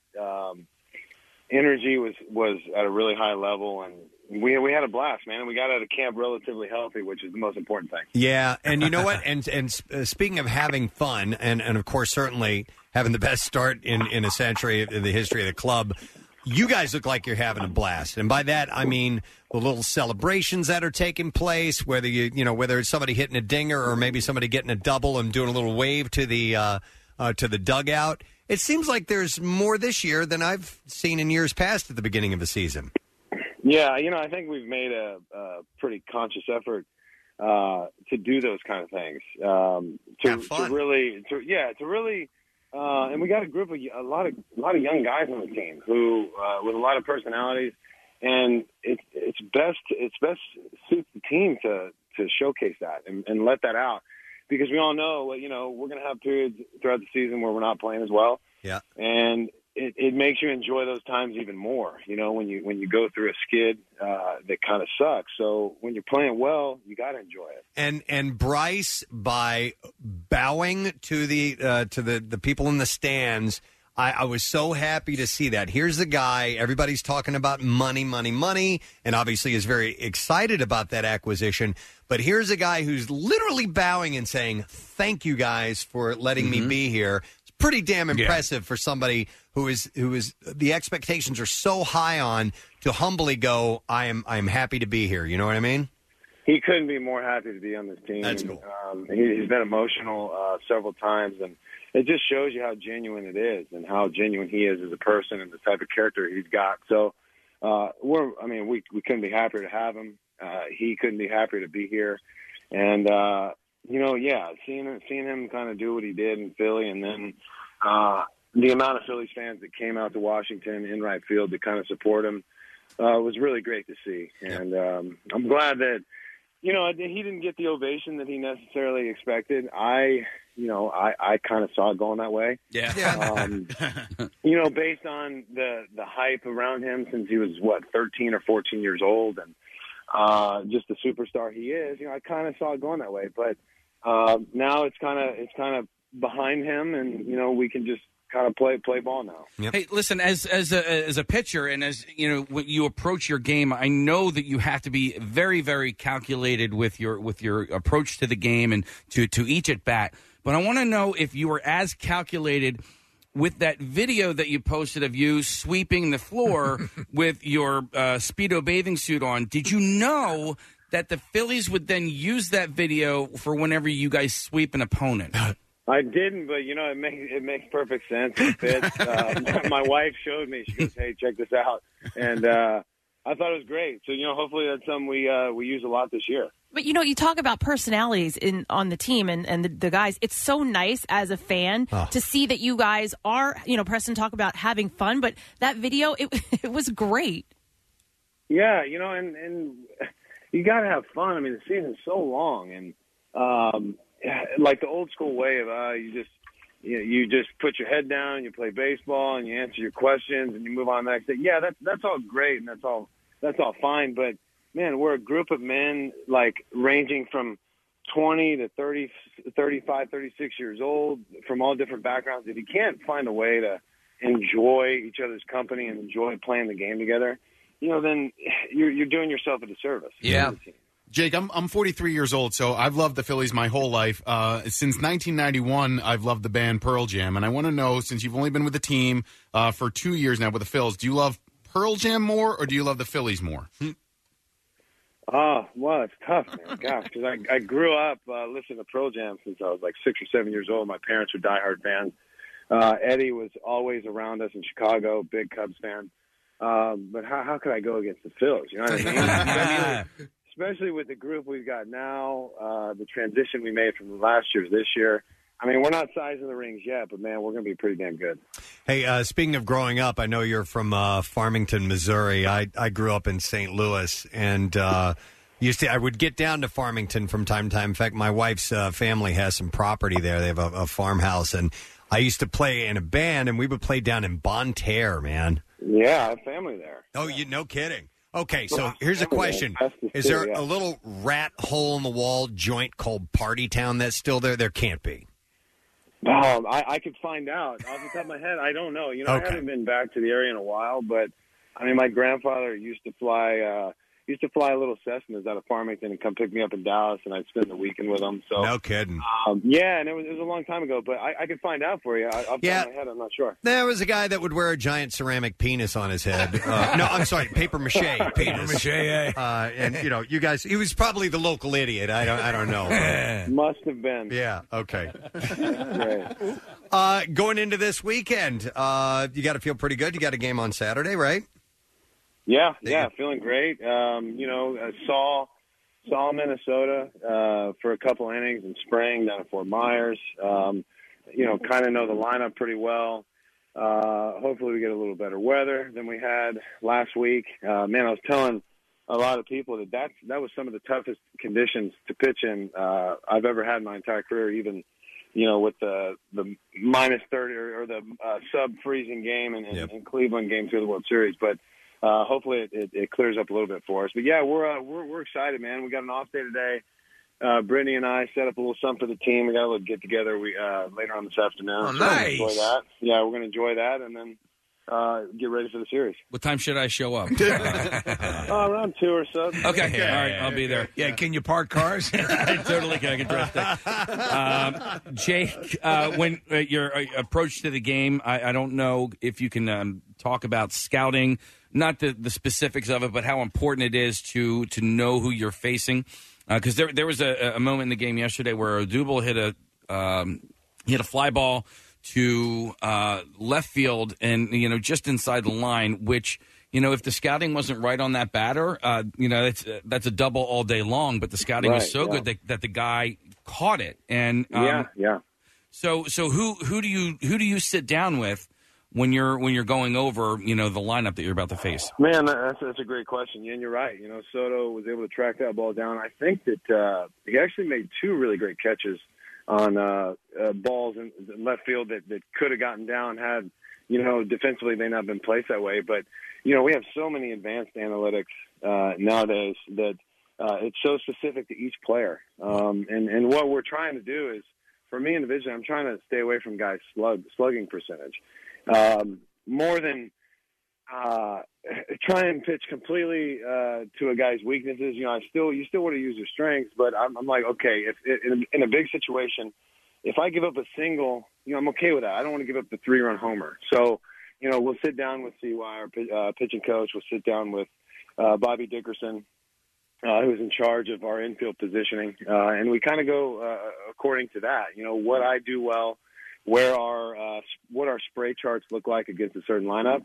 Energy was at a really high level, and we had a blast, man. And we got out of camp relatively healthy, which is the most important thing. Yeah, and you know what? And speaking of having fun, and of course, certainly having the best start in a century in the history of the club, you guys look like you're having a blast. And by that, I mean the little celebrations that are taking place, whether whether it's somebody hitting a dinger or maybe somebody getting a double and doing a little wave to the dugout. It seems like there's more this year than I've seen in years past at the beginning of the season. Yeah, I think we've made a pretty conscious effort to do those kind of things. To really, and we got a group of a lot of young guys on the team who with a lot of personalities, and it's best suits the team to showcase that and let that out. Because we all know, we're going to have periods throughout the season where we're not playing as well. Yeah. And it makes you enjoy those times even more, when you go through a skid that kind of sucks. So when you're playing well, you got to enjoy it. And Bryce, by bowing to the people in the stands, I was so happy to see that. Here's the guy, everybody's talking about money, and obviously is very excited about that acquisition. But here's a guy who's literally bowing and saying, thank you guys for letting me be here. It's pretty damn impressive for somebody who is the expectations are so high on to humbly go, I'm happy to be here. You know what I mean? He couldn't be more happy to be on this team. That's cool. He's been emotional several times, and it just shows you how genuine it is and how genuine he is as a person and the type of character he's got. So we couldn't be happier to have him. He couldn't be happier to be here. And, seeing him kind of do what he did in Philly, and then the amount of Phillies fans that came out to Washington in right field to kind of support him was really great to see. And I'm glad that, he didn't get the ovation that he necessarily expected. I kind of saw it going that way. Yeah. Based on the hype around him since he was 13 or 14 years old, and just the superstar he is, I kind of saw it going that way. But now it's kind of behind him, and we can just kind of play ball now. Yep. Hey, listen, as a pitcher, and as when you approach your game, I know that you have to be very, very calculated with your approach to the game and to each at bat. But I want to know if you were as calculated with that video that you posted of you sweeping the floor with your Speedo bathing suit on. Did you know that the Phillies would then use that video for whenever you guys sweep an opponent? I didn't, but it makes perfect sense. It fits. My wife showed me. She goes, "Hey, check this out," and I thought it was great. So, hopefully that's something we use a lot this year. But, you talk about personalities on the team and the guys. It's so nice as a fan to see that you guys are, Preston, talk about having fun. But that video, it was great. Yeah, and you got to have fun. I mean, the season's so long. And like the old school way of you just put your head down, you play baseball, and you answer your questions, and you move on to the next day. Yeah, that's all great, and that's all fine. But man, we're a group of men like ranging from 20 to 30, 35, 36 years old, from all different backgrounds. If you can't find a way to enjoy each other's company and enjoy playing the game together, then you're doing yourself a disservice. Yeah. Jake, I'm 43 years old, so I've loved the Phillies my whole life. Since 1991, I've loved the band Pearl Jam, and I want to know, since you've only been with the team for 2 years now with the Phils, do you love Pearl Jam more, or do you love the Phillies more? Well, it's tough, man. Gosh, because I grew up listening to Pearl Jam since I was like 6 or 7 years old. My parents were diehard fans. Eddie was always around us in Chicago, big Cubs fan. But how could I go against the Phils? You know what I mean? Especially with the group we've got now, the transition we made from last year to this year. I mean, we're not sizing the rings yet, but, man, we're going to be pretty damn good. Hey, speaking of growing up, I know you're from Farmington, Missouri. I grew up in St. Louis, and I would get down to Farmington from time to time. In fact, my wife's family has some property there. They have a farmhouse, and I used to play in a band, and we would play down in Bonne Terre, man. Yeah, I have family there. Oh, no kidding. Okay, so here's a question. Is there a little rat hole in the wall joint called Party Town that's still there? There can't be. I could find out. Off the top of my head, I don't know. I haven't been back to the area in a while, but, I mean, my grandfather used to fly little Cessnas out of Farmington and come pick me up in Dallas, and I'd spend the weekend with him. So no kidding. Yeah, and it was a long time ago, but I could find out for you. Off the top of my head, I'm not sure. There was a guy that would wear a giant ceramic penis on his head. No, I'm sorry, paper mache penis. Paper mache, and you guys, he was probably the local idiot. I don't know. Must have been. Yeah. Okay. Great. Going into this weekend, you got to feel pretty good. You got a game on Saturday, right? Yeah, feeling great. I saw Minnesota for a couple innings in spring down at Fort Myers. Kind of know the lineup pretty well. Hopefully we get a little better weather than we had last week. I was telling a lot of people that was some of the toughest conditions to pitch in I've ever had in my entire career, even with the minus 30 or the sub-freezing game in Cleveland game 2 of the World Series. But hopefully it clears up a little bit for us. But yeah, we're excited, man. We got an off day today. Brittany and I set up a little something for the team. We got a little get together later on this afternoon. Oh, nice. We're gonna enjoy that. Yeah, we're gonna enjoy that, and then get ready for the series. What time should I show up? Around 2 or so. Okay. All right, I'll be there. Yeah, can you park cars? Totally can. I can dress that. Jake, when your approach to the game, I don't know if you can talk about scouting, not the specifics of it, but how important it is to know who you're facing. Because there was a moment in the game yesterday where Odubel hit a fly ball to left field and just inside the line, which if the scouting wasn't right on that batter, that's a double all day long. But the scouting was so good that the guy caught it. And So who do you sit down with when you're going over the lineup that you're about to face? Man, that's a great question. Yeah, and you're right. Soto was able to track that ball down. I think that he actually made 2 really great catches on balls in left field that could have gotten down had defensively they not been placed that way. But we have so many advanced analytics nowadays that it's so specific to each player. And what we're trying to do is, for me individually, I'm trying to stay away from guys' slugging percentage. More than try and pitch completely to a guy's weaknesses. You still want to use your strengths, but I'm like, okay, if in a big situation, if I give up a single, I'm okay with that. I don't want to give up the 3-run homer. So, we'll sit down with CY, our pitching coach. We'll sit down with Bobby Dickerson, who's in charge of our infield positioning, and we kind of go according to that. What I do well, what our spray charts look like against a certain lineup,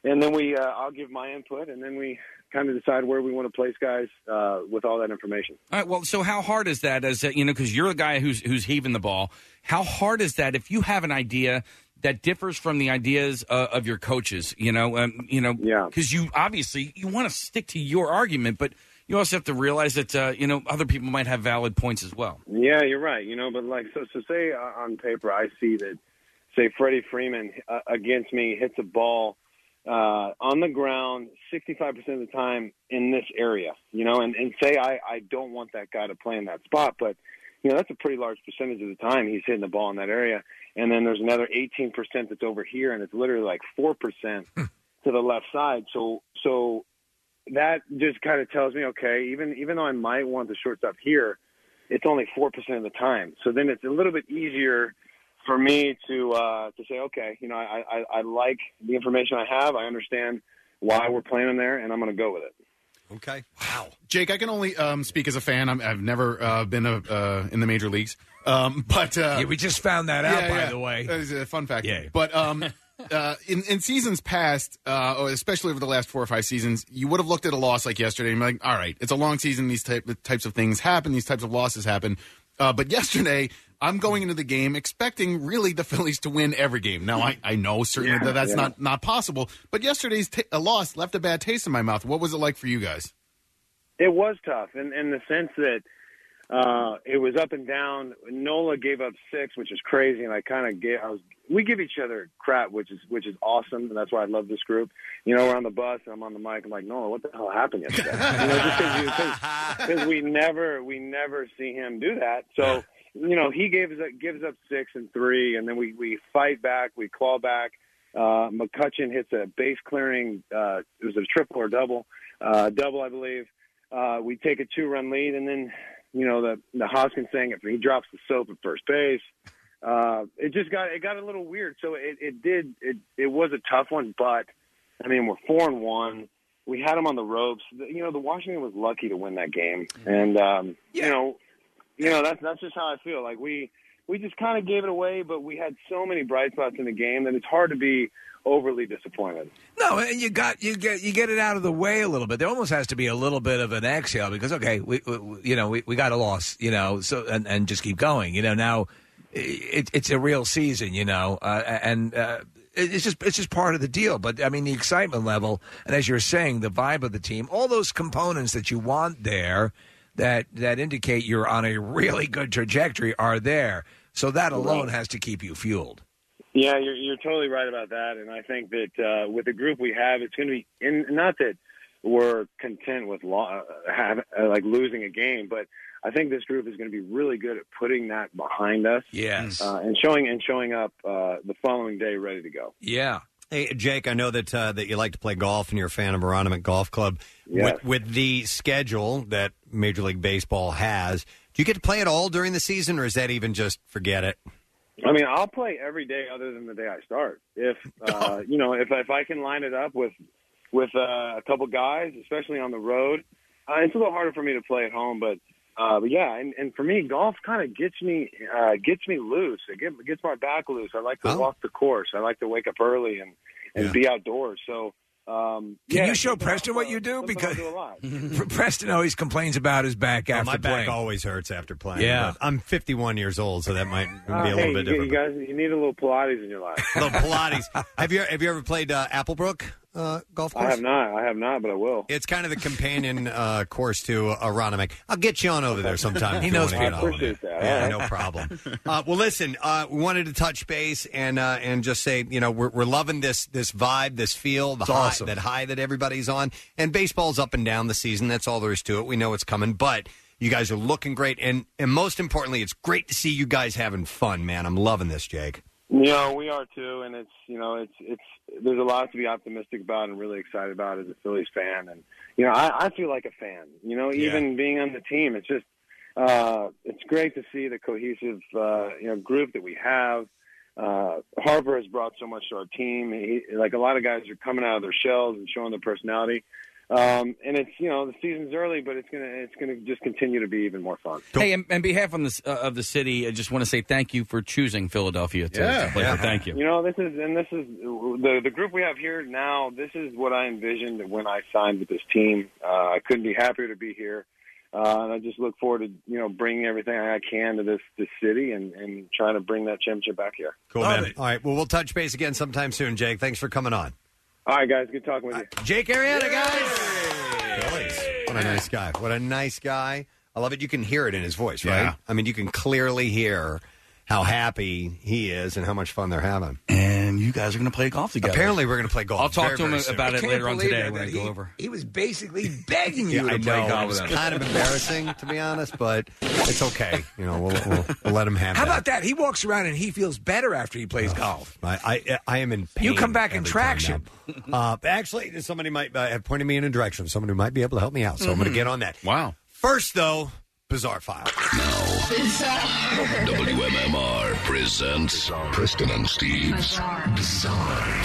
and then I'll give my input, and then we kind of decide where we want to place guys with all that information. All right. Well, so how hard is that? As because you're the guy who's heaving the ball. How hard is that if you have an idea that differs from the ideas of your coaches? Because you obviously you want to stick to your argument, but you also have to realize that other people might have valid points as well. Yeah, you're right. But like so say on paper, I see that say Freddie Freeman against me hits a ball on the ground 65% of the time in this area, and say I don't want that guy to play in that spot, but that's a pretty large percentage of the time he's hitting the ball in that area. And then there's another 18% that's over here, and it's literally like 4% to the left side. So that just kind of tells me, okay, even though I might want the shortstop here, it's only 4% of the time. So then it's a little bit easier for me to say, okay, I like the information I have. I understand why we're playing them there, and I'm going to go with it. Okay. Wow. Jake, I can only speak as a fan. I've never been in the major leagues. But we just found that out, by the way. That is a fun fact. Yeah. But in seasons past, especially over the last 4 or 5 seasons, you would have looked at a loss like yesterday and be like, all right, it's a long season. These types of things happen. These types of losses happen. But yesterday, I'm going into the game expecting really the Phillies to win every game. Now, I know certainly that's not possible. But yesterday's loss left a bad taste in my mouth. What was it like for you guys? It was tough in the sense that it was up and down. Nola gave up 6, which is crazy, and we give each other crap, which is awesome, and that's why I love this group. We're on the bus and I'm on the mic. I'm like, Nola, what the hell happened yesterday? Because we never see him do that. So he gives up 6 and 3, and then we fight back, we claw back. McCutchen hits a base clearing. It was a triple or double, I believe. We take a 2-run lead, and then the Hoskins thing, if he drops the soap at first base, it got a little weird. So it was a tough one, but I mean, we're 4-1. We had them on the ropes. The Washington was lucky to win that game, and that's just how I feel. Like we just kind of gave it away, but we had so many bright spots in the game that it's hard to be overly disappointed. No, and you get it out of the way a little bit. There almost has to be a little bit of an exhale because we got a loss, so and just keep going. Now it's a real season, and it's just part of the deal. But I mean, the excitement level, and as you're saying, the vibe of the team, all those components that you want there that indicate you're on a really good trajectory are there. So that alone has to keep you fueled. Yeah, you're totally right about that, and I think that with the group we have, it's going to be not that we're content with losing a game, but I think this group is going to be really good at putting that behind us. Yes, and showing up the following day ready to go. Yeah. Hey, Jake, I know that you like to play golf and you're a fan of Aronimink Golf Club. Yes. With the schedule that Major League Baseball has, do you get to play it all during the season, or is that even just forget it? I mean, I'll play every day other than the day I start. If if I can line it up with a couple guys, especially on the road, it's a little harder for me to play at home. But yeah, and for me, golf kind of gets me loose. It gets my back loose. I like to walk the course. I like to wake up early and be outdoors. So. Can you show Preston what you do? Because Preston always complains about his back after my playing. back always hurts after playing. Yeah. I'm 51 years old, so that might be a little bit different. You guys, you need a little Pilates in your life. A little Pilates. Have you ever played Applebrook golf course? I have not, but I will. It's kind of the companion course to Aronimink. I'll get you on over there sometime. He knows I appreciate that. Yeah, no problem. Well, listen, we wanted to touch base and just say, we're loving this vibe, this feel, awesome. That high that everybody's on. And baseball's up and down the season. That's all there is to it. We know it's coming, but you guys are looking great. And most importantly, it's great to see you guys having fun, man. I'm loving this, Jake. We are too, and it's there's a lot to be optimistic about and really excited about as a Phillies fan. And I feel like a fan. Even being on the team, it's just it's great to see the cohesive group that we have. Harper has brought so much to our team. A lot of guys are coming out of their shells and showing their personality. And it's the season's early, but it's gonna just continue to be even more fun. Hey, on behalf of the city, I just want to say thank you for choosing Philadelphia to play for. Thank you. This is the group we have here now. This is what I envisioned when I signed with this team. I couldn't be happier to be here, and I just look forward to bringing everything I can to this city and trying to bring that championship back here. Cool, man. All right, well, we'll touch base again sometime soon, Jake. Thanks for coming on. All right, guys. Good talking with you. Jake Arrieta, guys. Phillies. What a nice guy. What a nice guy. I love it. You can hear it in his voice, right? Yeah. I mean, you can clearly hear how happy he is and how much fun they're having. And you guys are going to play golf together. Apparently, we're going to play golf. I'll talk very, to him very soon. about it later on today when I go over. He was basically begging you I to play know. golf It was with him. kind of embarrassing, to be honest, but it's okay. We'll let him have How that. about that? He walks around and he feels better after he plays golf. I am in pain. You come back in every traction. time now. Actually, somebody might have pointed me in a direction. Somebody might be able to help me out, so I'm going to get on that. Wow. First, though, Bizarre File. WMMR presents Preston and Steve's Bizarre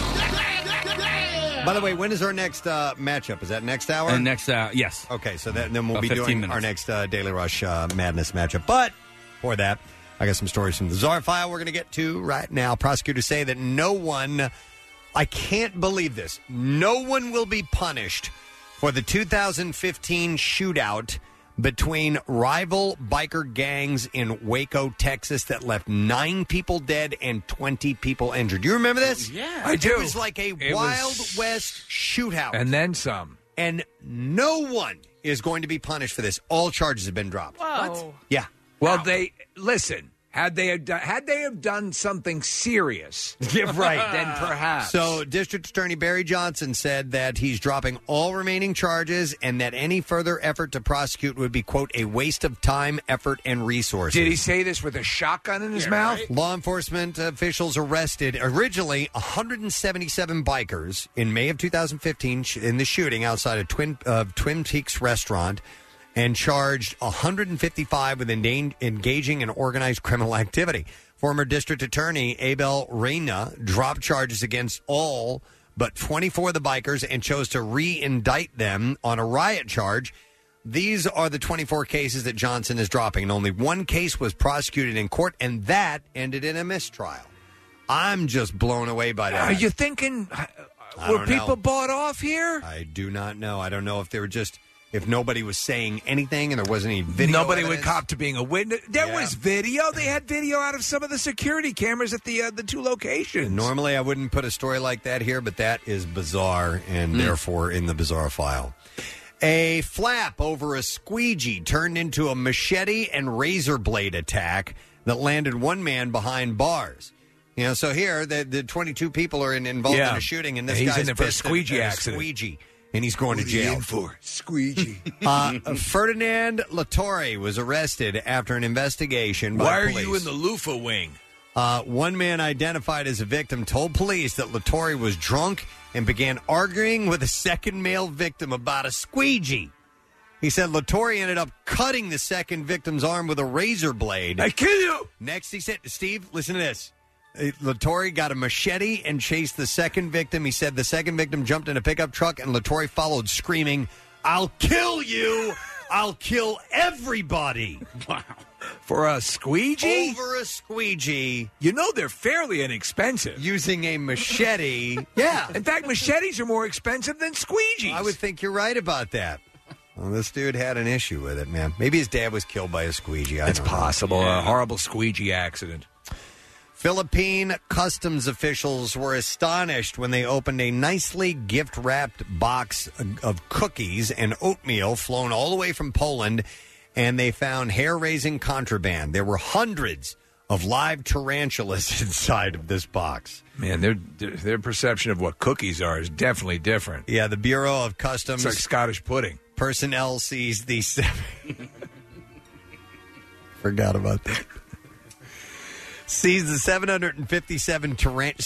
File. By the way, when is our next matchup? Is that next hour? Next hour, yes. Okay, so then we'll be 15 doing minutes. our next Daily Rush Madness matchup. But for that, I got some stories from the Bizarre File we're going to get to right now. Prosecutors say that no one, I can't believe this, no one will be punished for the 2015 shootout between rival biker gangs in Waco, Texas, that left 9 people dead and 20 people injured. Do you remember this? Yeah, I do. It was like a Wild West shootout. And then some. And no one is going to be punished for this. All charges have been dropped. Whoa. Yeah. Well, listen. Had they have done something serious, Yeah, right. then perhaps. So, District Attorney Barry Johnson said that he's dropping all remaining charges and that any further effort to prosecute would be, quote, a waste of time, effort, and resources. Did he say this with a shotgun in his mouth? Right. Law enforcement officials arrested originally 177 bikers in May of 2015 in the shooting outside of Twin Peaks restaurant, and charged 155 with engaging in organized criminal activity. Former District Attorney Abel Reyna dropped charges against all but 24 of the bikers and chose to re-indict them on a riot charge. These are the 24 cases that Johnson is dropping, and only one case was prosecuted in court, and that ended in a mistrial. I'm just blown away by that. Are you thinking, I were don't know. people bought off here? I do not know. I don't know if they were just... If nobody was saying anything and there wasn't any video, Nobody would evidence. cop to being a witness. There Yeah. was video. They had video out of some of the security cameras at the 2 locations. Normally, I wouldn't put a story like that here, but that is bizarre and therefore in the Bizarre File. A flap over a squeegee turned into a machete and razor blade attack that landed one man behind bars. So here, the 22 people are involved in a shooting, and this He's guy's in there for a pissed at squeegee a accident. Squeegee. And he's going to jail. For squeegee. Ferdinand Latorre was arrested after an investigation by Why are police. you in the loofah wing? One man identified as a victim told police that Latorre was drunk and began arguing with a second male victim about a squeegee. He said Latorre ended up cutting the second victim's arm with a razor blade. I kill you! Next, he said, Steve, listen to this. Latorre got a machete and chased the second victim. He said the second victim jumped in a pickup truck and Latorre followed screaming, "I'll kill you! I'll kill everybody!" Wow. For a squeegee? Over a squeegee. You know they're fairly inexpensive. Using a machete. Yeah. In fact, machetes are more expensive than squeegees. I would think you're right about that. Well, this dude had an issue with it, man. Maybe his dad was killed by a squeegee. It's don't know. possible. A horrible squeegee accident. Philippine customs officials were astonished when they opened a nicely gift-wrapped box of cookies and oatmeal flown all the way from Poland, and they found hair-raising contraband. There were hundreds of live tarantulas inside of this box. Man, their perception of what cookies are is definitely different. Yeah, the Bureau of Customs... It's like Scottish pudding. Personnel sees the... Forgot about that. seized the 757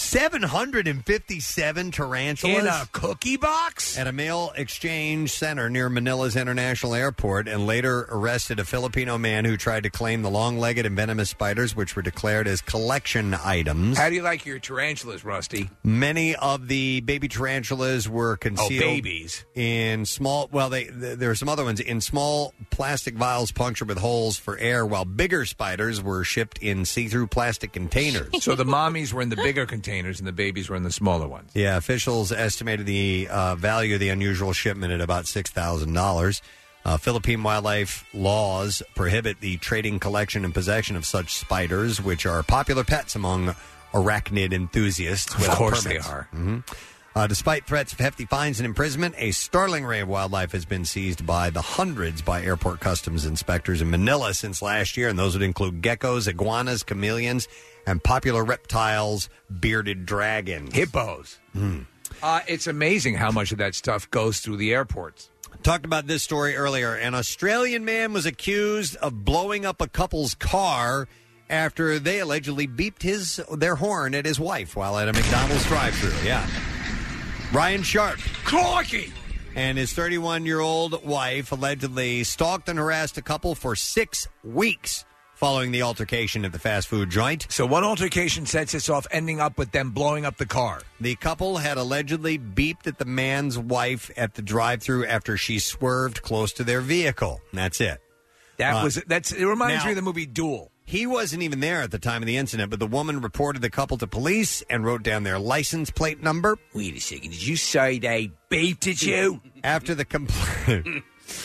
tarantulas in a cookie box at a mail exchange center near Manila's International Airport, and later arrested a Filipino man who tried to claim the long-legged and venomous spiders, which were declared as collection items. How do you like your tarantulas, Rusty? Many of the baby tarantulas were concealed babies. in small, there are some other ones, in small plastic vials punctured with holes for air, while bigger spiders were shipped in see-through plastic containers. So the mommies were in the bigger containers and the babies were in the smaller ones. Yeah, officials estimated the value of the unusual shipment at about $6,000. Philippine wildlife laws prohibit the trading, collection, and possession of such spiders, which are popular pets among arachnid enthusiasts. Of course permits. they are. Mm-hmm. Despite threats of hefty fines and imprisonment, a startling array of wildlife has been seized by the hundreds by airport customs inspectors in Manila since last year, and those would include geckos, iguanas, chameleons, and popular reptiles, bearded dragons. Hippos. It's amazing how much of that stuff goes through the airports. Talked about this story earlier. An Australian man was accused of blowing up a couple's car after they allegedly beeped their horn at his wife while at a McDonald's drive-thru. Yeah. Ryan Sharp. Crikey! And his 31-year-old wife allegedly stalked and harassed a couple for 6 weeks following the altercation at the fast food joint. So one altercation sets us off, ending up with them blowing up the car. The couple had allegedly beeped at the man's wife at the drive-thru after she swerved close to their vehicle. And that's it. It reminds me of the movie Duel. He wasn't even there at the time of the incident, but the woman reported the couple to police and wrote down their license plate number. Wait a second. Did you say they beeped at you? After the complaint...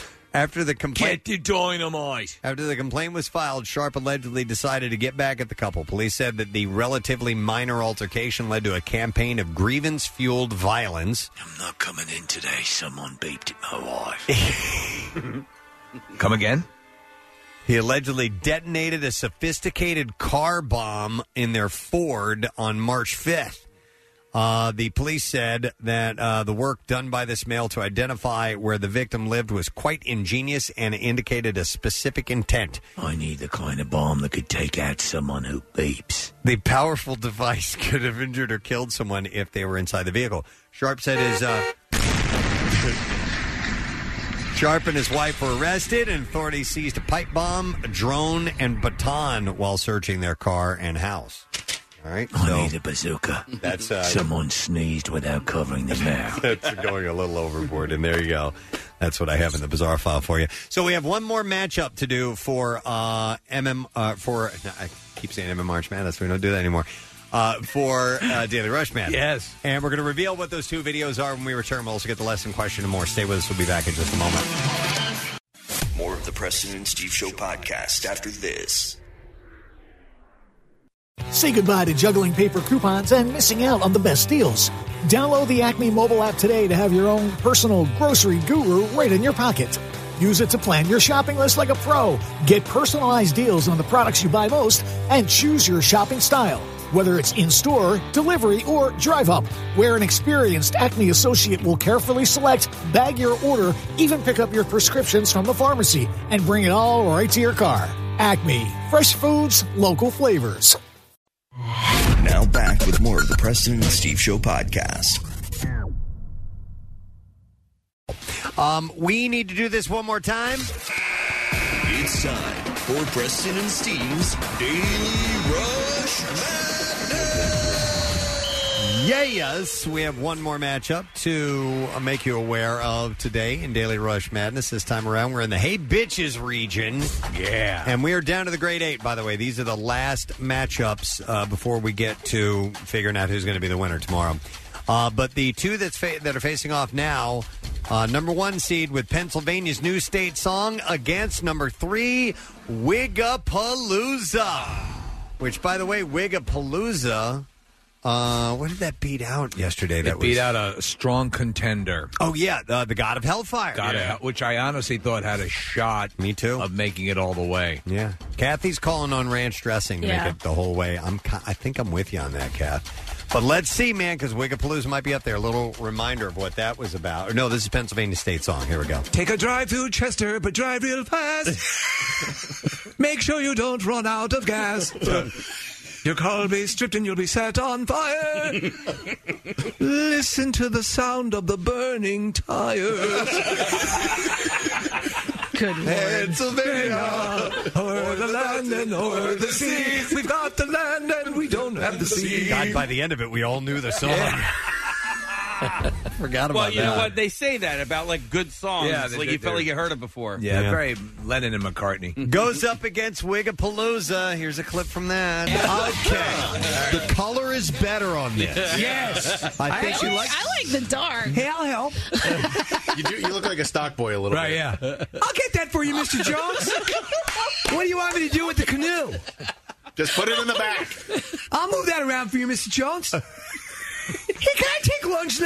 Get the dynamite. After the complaint was filed, Sharp allegedly decided to get back at the couple. Police said that the relatively minor altercation led to a campaign of grievance-fueled violence. I'm not coming in today. Someone beeped at my wife. Come again? He allegedly detonated a sophisticated car bomb in their Ford on March 5th. The police said that the work done by this male to identify where the victim lived was quite ingenious and indicated a specific intent. I need the kind of bomb that could take out someone who beeps. The powerful device could have injured or killed someone if they were inside the vehicle. Sharp said Sharp and his wife were arrested, and authorities seized a pipe bomb, a drone, and baton while searching their car and house. All right, I need a bazooka. That's someone sneezed without covering their mouth. That's going a little overboard, and there you go. That's what I have in the bizarre file for you. So we have one more matchup to do for I keep saying March Madness. We don't do that anymore. For Daily Rush Madness. Yes. And we're going to reveal what those two videos are when we return. We'll also get the lesson question and more. Stay with us. We'll be back in just a moment. More of the Preston and Steve Show podcast after this. Say goodbye to juggling paper coupons and missing out on the best deals. Download the Acme mobile app today to have your own personal grocery guru right in your pocket. Use it to plan your shopping list like a pro. Get personalized deals on the products you buy most and choose your shopping style. Whether it's in-store, delivery, or drive-up, where an experienced Acme associate will carefully select, bag your order, even pick up your prescriptions from the pharmacy, and bring it all right to your car. Acme. Fresh foods, local flavors. Now back with more of the Preston and Steve Show podcast. We need to do this one more time. It's time for Preston and Steve's Daily Rush Madness. Yes, we have one more matchup to make you aware of today in Daily Rush Madness. This time around, we're in the Hey Bitches region. Yeah. And we are down to the grade 8, by the way. These are the last matchups before we get to figuring out who's going to be the winner tomorrow. But the two that are facing off now, number 1 seed with Pennsylvania's New State Song against number 3, Wigapalooza. Which, by the way, Wigapalooza, what did that beat out yesterday? It beat out a strong contender. Oh, yeah, the God of Hellfire. Which I honestly thought had a shot. Me too. Of making it all the way. Yeah. Kathy's calling on ranch dressing to make it the whole way. I think I'm with you on that, Kath. But let's see, man, because Wigapalooza might be up there. A little reminder of what that was about. Or no, this is Pennsylvania State Song. Here we go. Take a drive through Chester, but drive real fast. Make sure you don't run out of gas. Your car will be stripped and you'll be set on fire. Listen to the sound of the burning tires. Good Lord. Pennsylvania, o'er the land and o'er the sea. We've got the land and we don't have the sea. God, by the end of it, we all knew the song. Forgot about that. Well, you know what? They say that about, like, good songs. Yeah, It's like you felt like you heard it before. Yeah, very Lennon and McCartney. Goes up against Wigapalooza. Here's a clip from that. Okay. The color is better on this. Yes. I think you like. I like the dark. Hey, I'll help. You look like a stock boy a little Right, bit. yeah. I'll get that for you, Mr. Jones. What do you want me to do with the canoe? Just put it in the back. I'll move that around for you, Mr. Jones. Hey, can I take lunch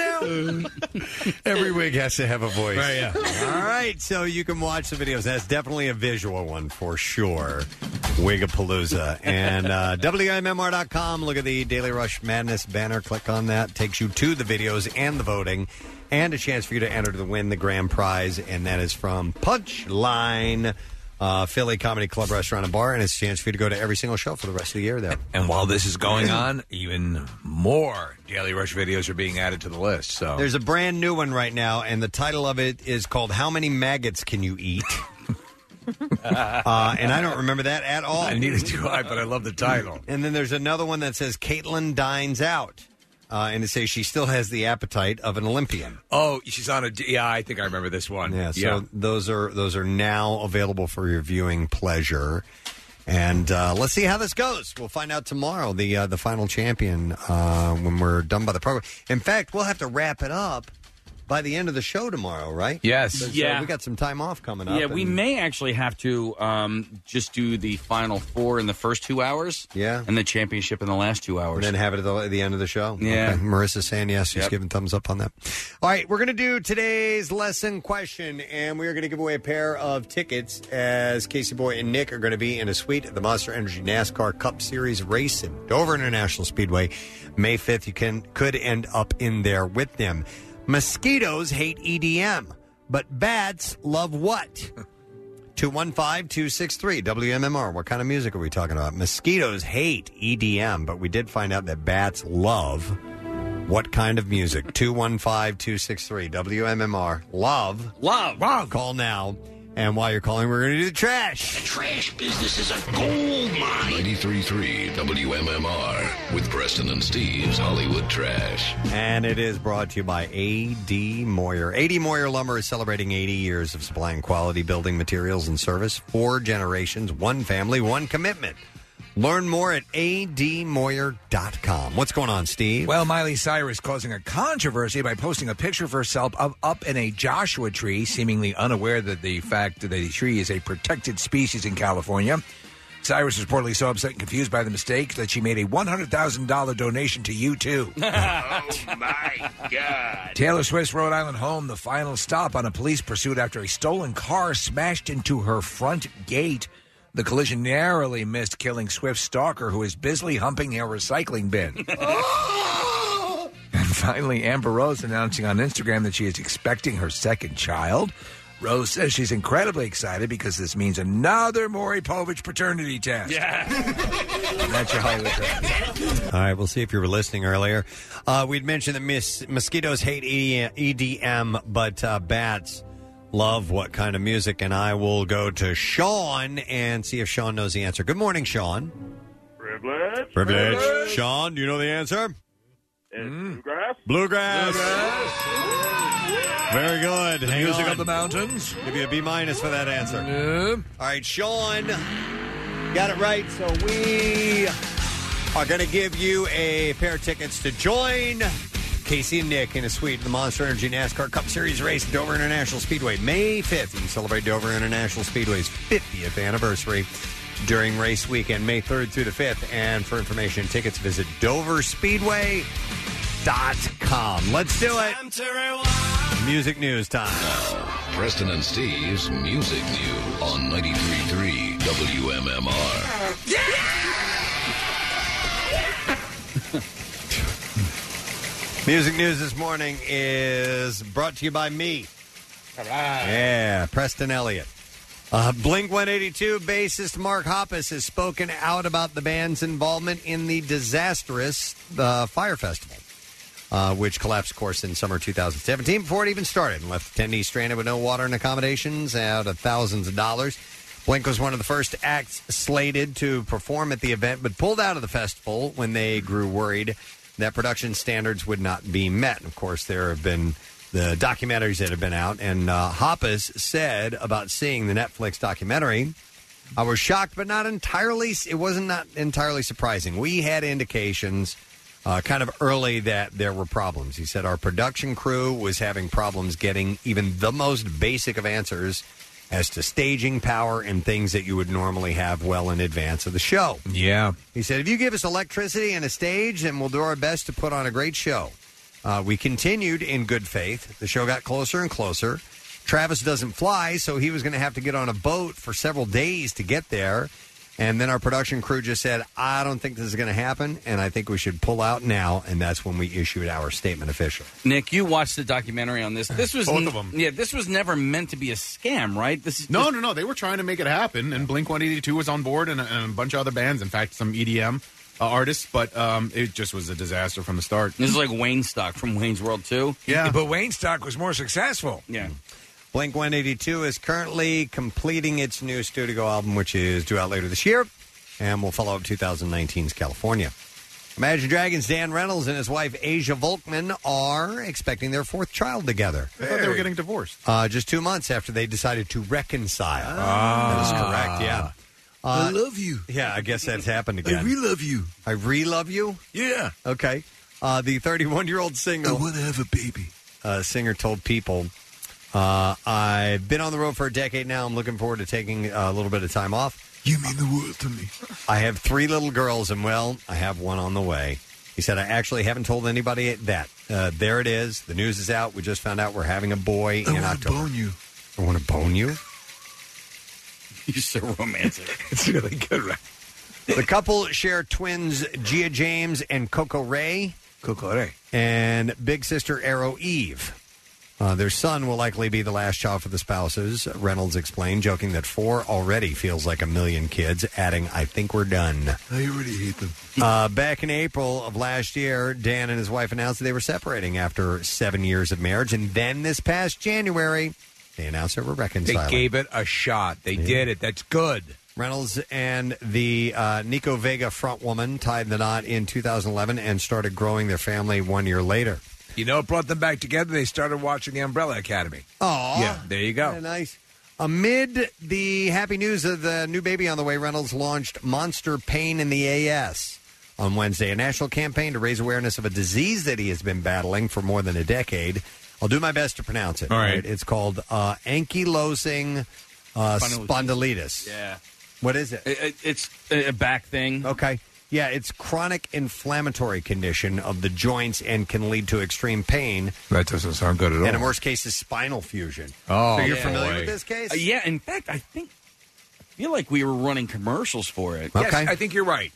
now? Every wig has to have a voice. Right, yeah. All right, so you can watch the videos. That's definitely a visual one for sure. Wigapalooza. And WMMR.com. Look at the Daily Rush Madness banner. Click on that. Takes you to the videos and the voting. And a chance for you to enter to win the grand prize. And that is from Punchline. Philly Comedy Club, Restaurant, and Bar, and it's a chance for you to go to every single show for the rest of the year there. And while this is going on, even more Daily Rush videos are being added to the list. So There's a brand new one right now, and the title of it is called How Many Maggots Can You Eat? And I don't remember that at all. Neither do I, but I love the title. And then there's another one that says Caitlin Dines Out. And it says she still has the appetite of an Olympian. Oh, she's on a... Yeah, I think I remember this one. Yeah, so those are now available for your viewing pleasure. And let's see how this goes. We'll find out tomorrow, the final champion, when we're done by the program. In fact, we'll have to wrap it up by the end of the show tomorrow, right? Yes. Yeah. We got some time off coming up. Yeah, we may actually have to just do the final four in the first 2 hours. Yeah. And the championship in the last 2 hours. And then have it at the end of the show. Yeah. Okay. Marissa's saying yes. She's Yep. giving thumbs up on that. All right. We're going to do today's lesson question, and we're going to give away a pair of tickets as Casey Boy and Nick are going to be in a suite at the Monster Energy NASCAR Cup Series race in Dover International Speedway. May 5th, you could end up in there with them. Mosquitoes hate EDM, but bats love what? 215-263 WMMR. What kind of music are we talking about? Mosquitoes hate EDM, but we did find out that bats love what kind of music? 215-263 WMMR. Love. Call now. And while you're calling, we're going to do the trash. The trash business is a gold mine. 93.3 WMMR with Preston and Steve's Hollywood Trash. And it is brought to you by A.D. Moyer. A.D. Moyer Lumber is celebrating 80 years of supplying quality building materials and service. 4 generations, 1 family, 1 commitment. Learn more at admoyer.com. What's going on, Steve? Well, Miley Cyrus causing a controversy by posting a picture of herself up in a Joshua tree, seemingly unaware that the fact that the tree is a protected species in California. Cyrus was reportedly so upset and confused by the mistake that she made a $100,000 donation to U2. Oh, my God. Taylor Swift's Rhode Island home, the final stop on a police pursuit after a stolen car smashed into her front gate. The collision narrowly missed killing Swift's stalker, who is busily humping a recycling bin. And finally, Amber Rose announcing on Instagram that she is expecting her second child. Rose says she's incredibly excited because this means another Maury Povich paternity test. Yeah. That's your Hollywood track. All right, we'll see if you were listening earlier. We'd mentioned that mosquitoes hate EDM, but bats love what kind of music, and I will go to Sean and see if Sean knows the answer. Good morning, Sean. Privilege. Sean, do you know the answer? Bluegrass. Bluegrass. Very good. The music of the mountains. Give you a B- for that answer. All right, Sean, got it right. So we are going to give you a pair of tickets to join Casey and Nick in a suite in the Monster Energy NASCAR Cup Series race at Dover International Speedway. May 5th, you can celebrate Dover International Speedway's 50th anniversary during race weekend, May 3rd through the 5th. And for information and tickets, visit DoverSpeedway.com. Let's do it. Music news time. Now, Preston and Steve's Music News on 93.3 WMMR. Music news this morning is brought to you by me. All right. Yeah, Preston Elliott. Blink-182 bassist Mark Hoppus has spoken out about the band's involvement in the disastrous Fire Festival, which collapsed, of course, in summer 2017 before it even started and left attendees stranded with no water and accommodations out of thousands of dollars. Blink was one of the first acts slated to perform at the event, but pulled out of the festival when they grew worried that production standards would not be met. And, of course, there have been the documentaries that have been out, and Hoppus said about seeing the Netflix documentary, I was shocked, but it wasn't not entirely surprising. We had indications kind of early that there were problems. He said our production crew was having problems getting even the most basic of answers as to staging power and things that you would normally have well in advance of the show. Yeah. He said, if you give us electricity and a stage, then we'll do our best to put on a great show. We continued in good faith. The show got closer and closer. Travis doesn't fly, so he was going to have to get on a boat for several days to get there. And then our production crew just said, I don't think this is going to happen, and I think we should pull out now. And that's when we issued our statement official. Nick, you watched the documentary on this. This was both of them. Yeah, this was never meant to be a scam, right? No. They were trying to make it happen, and Blink-182 was on board, and a bunch of other bands. In fact, some EDM artists, but it just was a disaster from the start. This is like Wayne Stock from Wayne's World 2. Yeah, but Wayne Stock was more successful. Yeah. Blink-182 is currently completing its new studio album, which is due out later this year, and will follow up 2019's California. Imagine Dragons' Dan Reynolds and his wife Asia Volkman are expecting their fourth child together. I thought they were getting divorced. Just 2 months after they decided to reconcile. That is correct, yeah. I love you. Yeah, I guess that's happened again. I re-love you. I re-love you? Yeah. Okay. The 31-year-old singer... I want to have a baby. Singer told People, I've been on the road for a decade now. I'm looking forward to taking a little bit of time off. You mean the world to me. I have 3 little girls, and, well, I have one on the way. He said, I actually haven't told anybody that. There it is. The news is out. We just found out we're having a boy in October. I want to bone you. I want to bone you? You're so romantic. It's really good, right? The couple share twins Gia James and Coco Ray. Coco Ray. And big sister Arrow Eve. Their son will likely be the last child for the spouses, Reynolds explained, joking that 4 already feels like a million kids, adding, I think we're done. I already hate them. Back in April of last year, Dan and his wife announced that they were separating after 7 years of marriage, and then this past January, they announced they were reconciling. They gave it a shot. They did it. That's good. Reynolds and the Nico Vega frontwoman tied the knot in 2011 and started growing their family 1 year later. You know, it brought them back together. They started watching The Umbrella Academy. Oh, yeah, there you go. Yeah, nice. Amid the happy news of the new baby on the way, Reynolds launched Monster Pain in the AS on Wednesday, a national campaign to raise awareness of a disease that he has been battling for more than a decade. I'll do my best to pronounce it. All right. It's called ankylosing spondylitis. Yeah. What is it? It's a back thing. Okay. Yeah, it's chronic inflammatory condition of the joints and can lead to extreme pain. That doesn't sound good at all. And in worst cases, spinal fusion. Oh, so you're familiar with this case? Yeah, in fact, I feel like we were running commercials for it. Yes, I think you're right.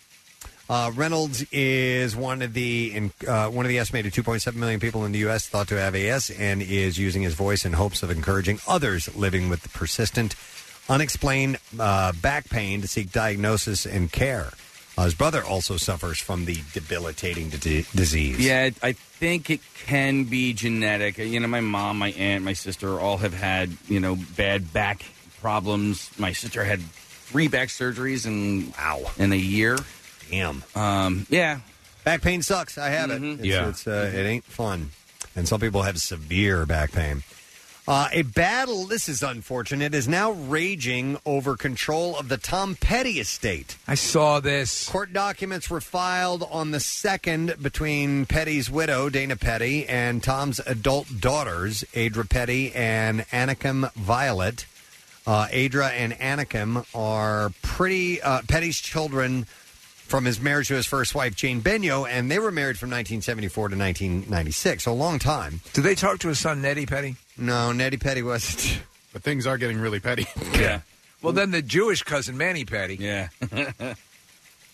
Reynolds is one of the estimated 2.7 million people in the U.S. thought to have AS and is using his voice in hopes of encouraging others living with the persistent, unexplained back pain to seek diagnosis and care. His brother also suffers from the debilitating disease. Yeah, I think it can be genetic. You know, my mom, my aunt, my sister all have had, bad back problems. My sister had 3 back surgeries in a year. Damn. Yeah. Back pain sucks. I have it. It ain't fun. And some people have severe back pain. A battle, this is unfortunate, is now raging over control of the Tom Petty estate. I saw this. Court documents were filed on the 2nd between Petty's widow, Dana Petty, and Tom's adult daughters, Adra Petty and Anakim Violet. Adra and Anakim are Petty's children from his marriage to his first wife, Jane Benyo, and they were married from 1974 to 1996, so a long time. Did they talk to his son, Nettie Petty? No, Nettie Petty wasn't. But things are getting really petty. Yeah. Well, then the Jewish cousin, Manny Petty. Yeah.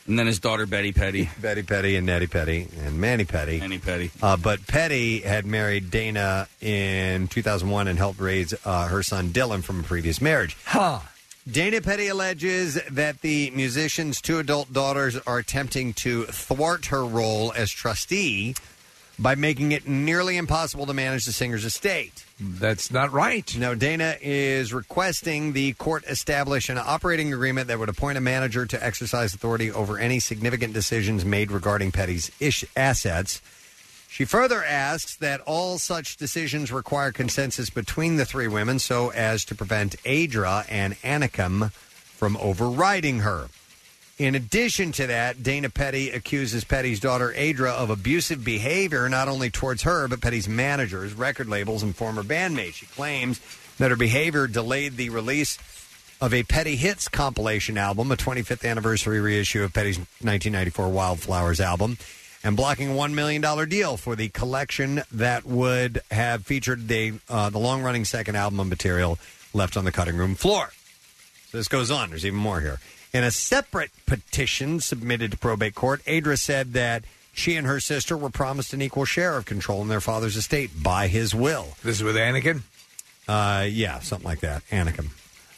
And then his daughter, Betty Petty. Betty Petty and Nettie Petty and Manny Petty. Manny Petty. But Petty had married Dana in 2001 and helped raise her son Dylan from a previous marriage. Huh. Dana Petty alleges that the musician's 2 adult daughters are attempting to thwart her role as trustee by making it nearly impossible to manage the singer's estate. That's not right. No, Dana is requesting the court establish an operating agreement that would appoint a manager to exercise authority over any significant decisions made regarding Petty's assets. She further asks that all such decisions require consensus between the 3 women so as to prevent Adra and Anakim from overriding her. In addition to that, Dana Petty accuses Petty's daughter Adra of abusive behavior, not only towards her, but Petty's managers, record labels, and former bandmates. She claims that her behavior delayed the release of a Petty Hits compilation album, a 25th anniversary reissue of Petty's 1994 Wildflowers album, and blocking a $1 million deal for the collection that would have featured the long-running second album of material left on the cutting room floor. So this goes on. There's even more here. In a separate petition submitted to probate court, Adra said that she and her sister were promised an equal share of control in their father's estate by his will. This is with Anakin? Yeah, something like that. Anakin.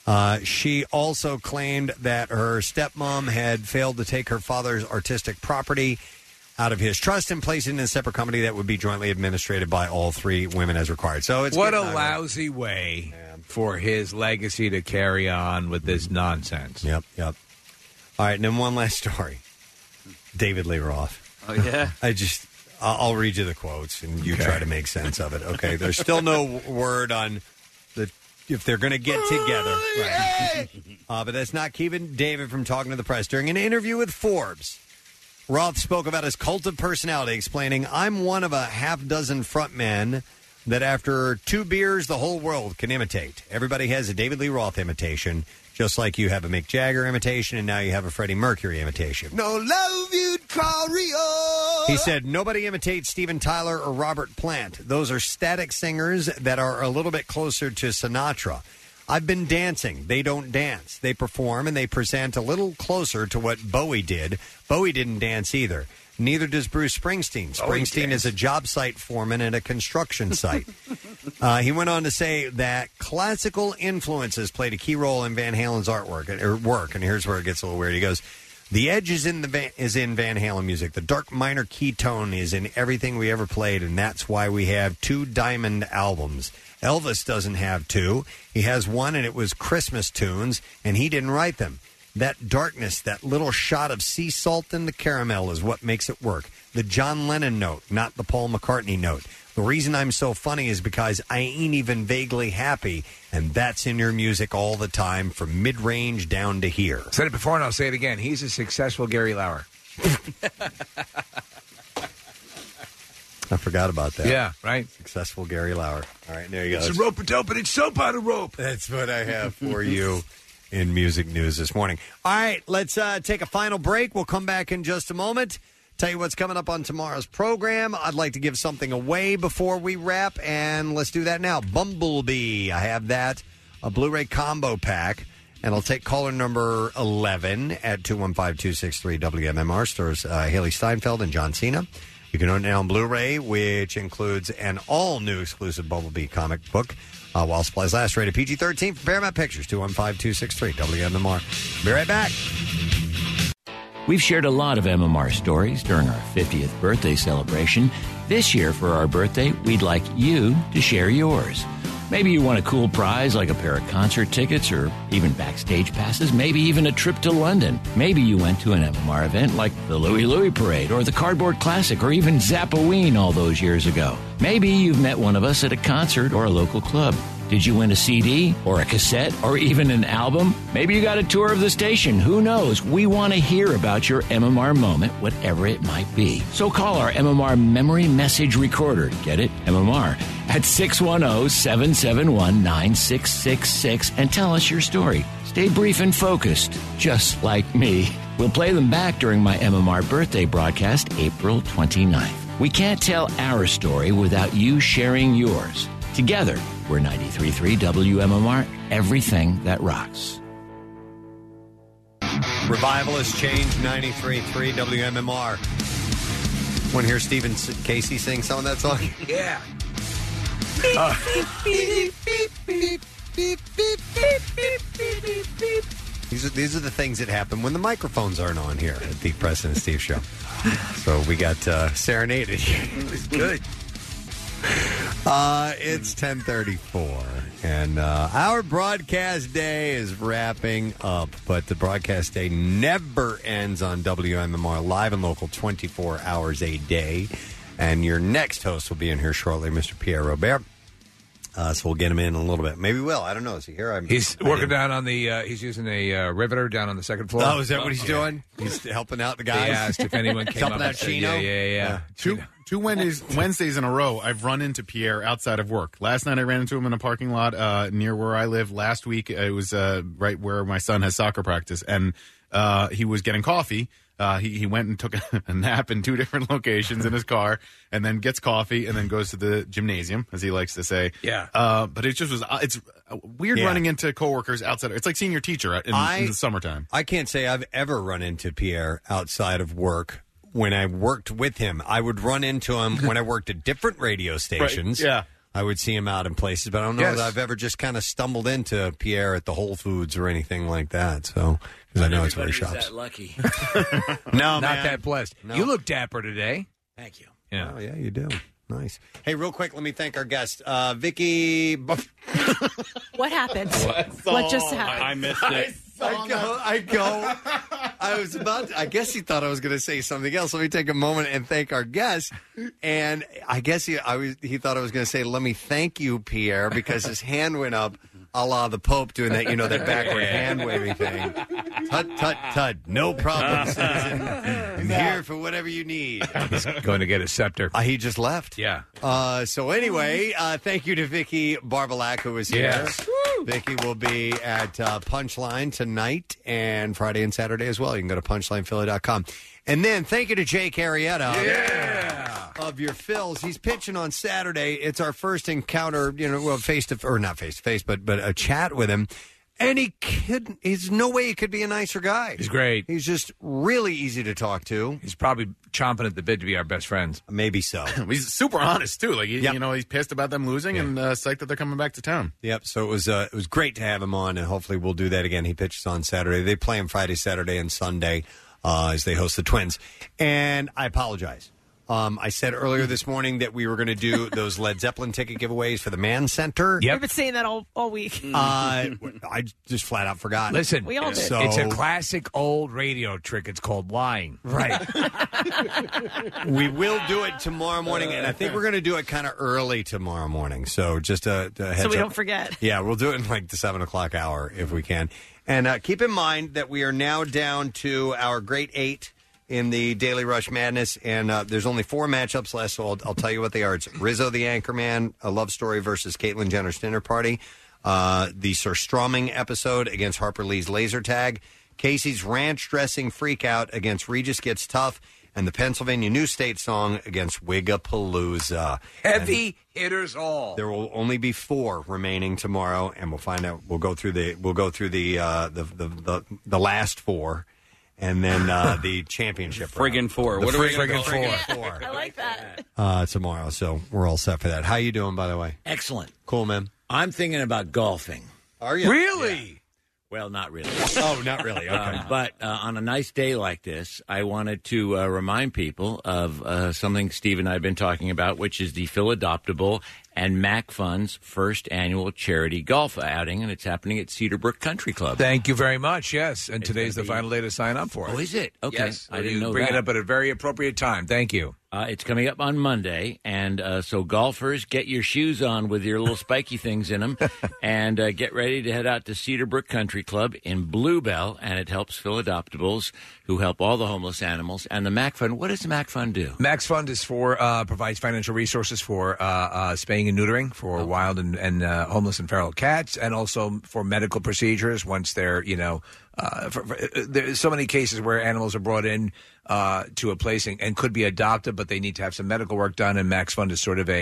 She also claimed that her stepmom had failed to take her father's artistic property out of his trust and place it in a separate company that would be jointly administrated by all 3 women as required. So it's what a lousy way for his legacy to carry on with this nonsense. Yep. All right, and then one last story. David Lee Roth. Oh, yeah? I'll read you the quotes, and you try to make sense of it. Okay, there's still no word on if they're going to get together. Right. But that's not keeping David from talking to the press. During an interview with Forbes, Roth spoke about his cult of personality, explaining, "I'm one of a half dozen frontmen that after 2 beers, the whole world can imitate. Everybody has a David Lee Roth imitation, just like you have a Mick Jagger imitation, and now you have a Freddie Mercury imitation." No love you'd call real. He said, "Nobody imitates Steven Tyler or Robert Plant. Those are static singers that are a little bit closer to Sinatra. I've been dancing. They don't dance. They perform, and they present a little closer to what Bowie did. Bowie didn't dance either. Neither does Bruce Springsteen. Springsteen is a job site foreman at a construction site." He went on to say that classical influences played a key role in Van Halen's work. And here's where it gets a little weird. He goes, "The edge is in Van Halen music. The dark minor key tone is in everything we ever played, and that's why we have 2 diamond albums. Elvis doesn't have 2. He has 1, and it was Christmas tunes, and he didn't write them. That darkness, that little shot of sea salt in the caramel is what makes it work. The John Lennon note, not the Paul McCartney note. The reason I'm so funny is because I ain't even vaguely happy, and that's in your music all the time, from mid-range down to here." Said it before, and I'll say it again. He's a successful Gary Lauer. I forgot about that. Yeah, right. Successful Gary Lauer. All right, there you go. It's a rope-a-dope, and it's soap on a rope. That's what I have for you in music news this morning. All right, let's take a final break. We'll come back in just a moment. Tell you what's coming up on tomorrow's program. I'd like to give something away before we wrap, and let's do that now. Bumblebee. I have that, a Blu-ray combo pack, and I'll take caller number 11 at 215-263-WMMR. Stars Haley Steinfeld and John Cena. You can own it now on Blu-ray, which includes an all-new exclusive Bumblebee comic book. While supplies last, rated PG-13 for Paramount Pictures, 215-263-WMMR. Be right back. We've shared a lot of MMR stories during our 50th birthday celebration. This year, for our birthday, we'd like you to share yours. Maybe you won a cool prize like a pair of concert tickets or even backstage passes, maybe even a trip to London. Maybe you went to an MMR event like the Louie Louie Parade or the Cardboard Classic or even Zappoween all those years ago. Maybe you've met one of us at a concert or a local club. Did you win a CD or a cassette or even an album? Maybe you got a tour of the station. Who knows? We want to hear about your MMR moment, whatever it might be. So call our MMR Memory Message Recorder. Get it? MMR. At 610-771-9666 and tell us your story. Stay brief and focused, just like me. We'll play them back during my MMR birthday broadcast, April 29th. We can't tell our story without you sharing yours. Together, we're 93.3 WMMR, everything that rocks. Revivalist Change 93.3 WMMR. Want to hear Stephen Casey sing some of that song? Yeah. These are the things that happen when the microphones aren't on here at the Preston and Steve Show. So we got serenaded here. It's good. It's 10:34, and our broadcast day is wrapping up, but the broadcast day never ends on WMMR, live and local 24 hours a day. And your next host will be in here shortly, Mr. Pierre Robert. So we'll get him in a little bit. Maybe we'll. I don't know. Is he here? He's working down on the. He's using a riveter down on the second floor. Oh, is that what he's doing? He's helping out the guys. They asked if anyone came helping up out Chino. Yeah. Two Wednesdays in a row, I've run into Pierre outside of work. Last night, I ran into him in a parking lot near where I live. Last week, it was right where my son has soccer practice, and he was getting coffee. He went and took a nap in 2 different locations in his car, and then gets coffee, and then goes to the gymnasium, as he likes to say. Yeah. But it just was. It's weird running into coworkers outside. It's like seeing your teacher in the summertime. I can't say I've ever run into Pierre outside of work. When I worked with him, I would run into him when I worked at different radio stations. Right. Yeah. I would see him out in places, but I don't know that I've ever just kind of stumbled into Pierre at the Whole Foods or anything like that. So, because I know it's where he shops. That lucky. No, not that blessed. No. You look dapper today. Thank you. Yeah. Oh, yeah, you do. Nice. Hey, real quick, let me thank our guest, Vicky. What happened? What just happened? I missed it. I guess he thought I was going to say something else. Let me take a moment and thank our guest. And I guess he thought I was going to say, let me thank you, Pierre, because his hand went up a la the Pope doing that, that backward hand waving thing. Tut, tut, tut. No problem, citizen. I'm here for whatever you need. He's going to get a scepter. He just left. Yeah. So anyway, thank you to Vicky Barbalak, who was here. Yes. Vicky will be at Punchline tonight and Friday and Saturday as well. You can go to punchlinephilly.com. And then thank you to Jake Arrieta of your Phils. He's pitching on Saturday. It's our first encounter, not face to face, but a chat with him. And he's no way he could be a nicer guy. He's great. He's just really easy to talk to. He's probably chomping at the bit to be our best friends. Maybe so. He's super honest too. Like he's pissed about them losing and psyched that they're coming back to town. Yep. So it was great to have him on, and hopefully we'll do that again. He pitches on Saturday. They play him Friday, Saturday, and Sunday as they host the Twins. And I apologize. I said earlier this morning that we were going to do those Led Zeppelin ticket giveaways for the Mann Center. You've been saying that all week. I just flat out forgot. Listen, we all did. So, it's a classic old radio trick. It's called lying. Right. We will do it tomorrow morning, and I think we're going to do it kind of early tomorrow morning. So just a heads so we up. don't forget. Yeah, we'll do it in like the 7 o'clock hour if we can. And keep in mind that we are now down to our Great 8 in the Daily Rush Madness, and there's only 4 matchups left, so I'll tell you what they are. It's Rizzo the Anchorman, A Love Story versus Caitlyn Jenner's Dinner Party, the Surströmming episode against Harper Lee's Laser Tag, Casey's Ranch Dressing Freakout against Regis Gets Tough, and the Pennsylvania New State Song against Wigapalooza. Heavy hitters all. There will only be 4 remaining tomorrow, and we'll find out. We'll go through the last 4. And then the championship friggin' 4. What are we friggin' 4? Yeah, I like that. Tomorrow. So we're all set for that. How you doing, by the way? Excellent. Cool, man. I'm thinking about golfing. Are you? Really? Yeah. Well, not really. Oh, not really. Okay. But on a nice day like this, I wanted to remind people of something Steve and I have been talking about, which is the Phil-Adoptable and Mac Fund's first annual charity golf outing, and it's happening at Cedarbrook Country Club. Thank you very much. Yes, and today's the final day to sign up for it. Oh, is it? Okay. Yes, I didn't know bring that. it up at a very appropriate time. Thank you. It's coming up on Monday, and so golfers, get your shoes on with your little spiky things in them, and get ready to head out to Cedarbrook Country Club in Bluebell, and it helps Phil-Adoptables, who help all the homeless animals. And the Mac Fund, what does the Mac Fund do? Max Fund is for provides financial resources for spaying and neutering for wild and homeless and feral cats, and also for medical procedures once they're there's so many cases where animals are brought in to a place and could be adopted, but they need to have some medical work done, and Max Fund is sort of a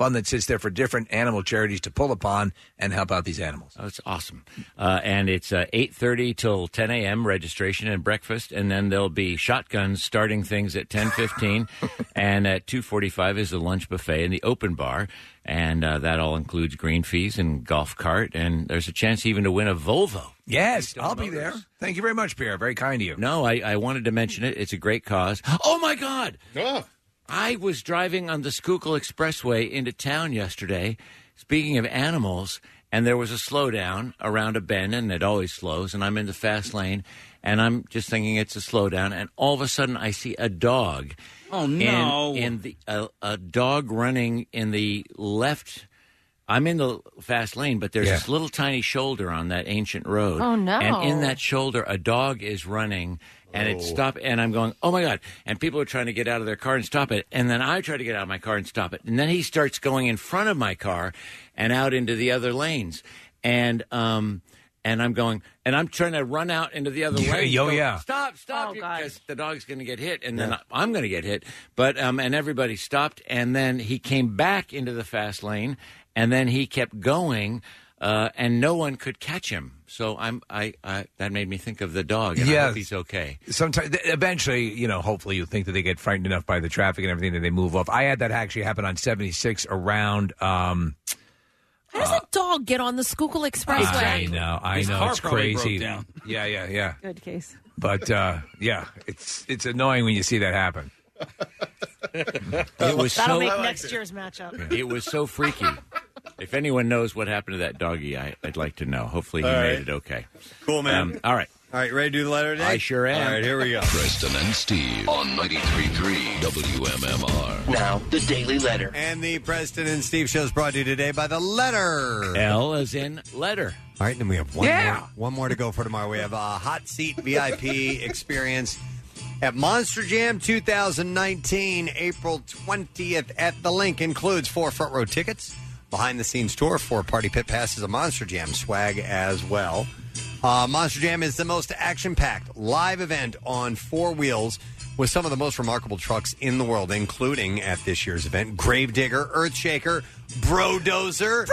fund that sits there for different animal charities to pull upon and help out these animals. Oh, it's awesome. And it's 8:30 till 10 a.m. registration and breakfast, and then there'll be shotguns starting things at 10:15, and at 2:45 is the lunch buffet and the open bar, and that all includes green fees and golf cart, and there's a chance even to win a Volvo. Yes, I'll be there. Thank you very much, Pierre. Very kind of you. No, I wanted to mention it. It's a great cause. Oh, my God! I was driving on the Schuylkill Expressway into town yesterday, speaking of animals, and there was a slowdown around a bend, and it always slows, and I'm in the fast lane, and I'm just thinking it's a slowdown, and all of a sudden I see a dog. Oh, no. A dog running in the left. I'm in the fast lane, but there's this little tiny shoulder on that ancient road. Oh, no. And in that shoulder, a dog is running, and it stopped, and I'm going, oh, my God. And people are trying to get out of their car and stop it. And then I try to get out of my car and stop it. And then he starts going in front of my car and out into the other lanes. And I'm going, and I'm trying to run out into the other lane. Stop, because the dog's going to get hit, and then I'm going to get hit. But and everybody stopped, and then he came back into the fast lane, and then he kept going, and no one could catch him. So that made me think of the dog, and I hope he's okay. Sometimes, eventually, hopefully you think that they get frightened enough by the traffic and everything that they move off. I had that actually happen on 76 around. How does a dog get on the Schuylkill Expressway? I know, it's crazy. Yeah. Good case. But it's annoying when you see that happen. That'll make next year's matchup. It was so freaky. If anyone knows what happened to that doggy, I'd like to know. Hopefully he made it okay. Cool, man. All right. All right, ready to do the letter today? I sure am. All right, here we go. Preston and Steve on 93.3 WMMR. Now, the Daily Letter. And the Preston and Steve show is brought to you today by the letter. L as in letter. All right, and we have one more to go for tomorrow. We have a hot seat VIP experience at Monster Jam 2019, April 20th at the Link. Includes 4 front row tickets, behind-the-scenes tour, 4 party pit passes, a Monster Jam swag as well. Monster Jam is the most action-packed live event on 4 wheels with some of the most remarkable trucks in the world, including at this year's event, Gravedigger, Earthshaker, Brodozer,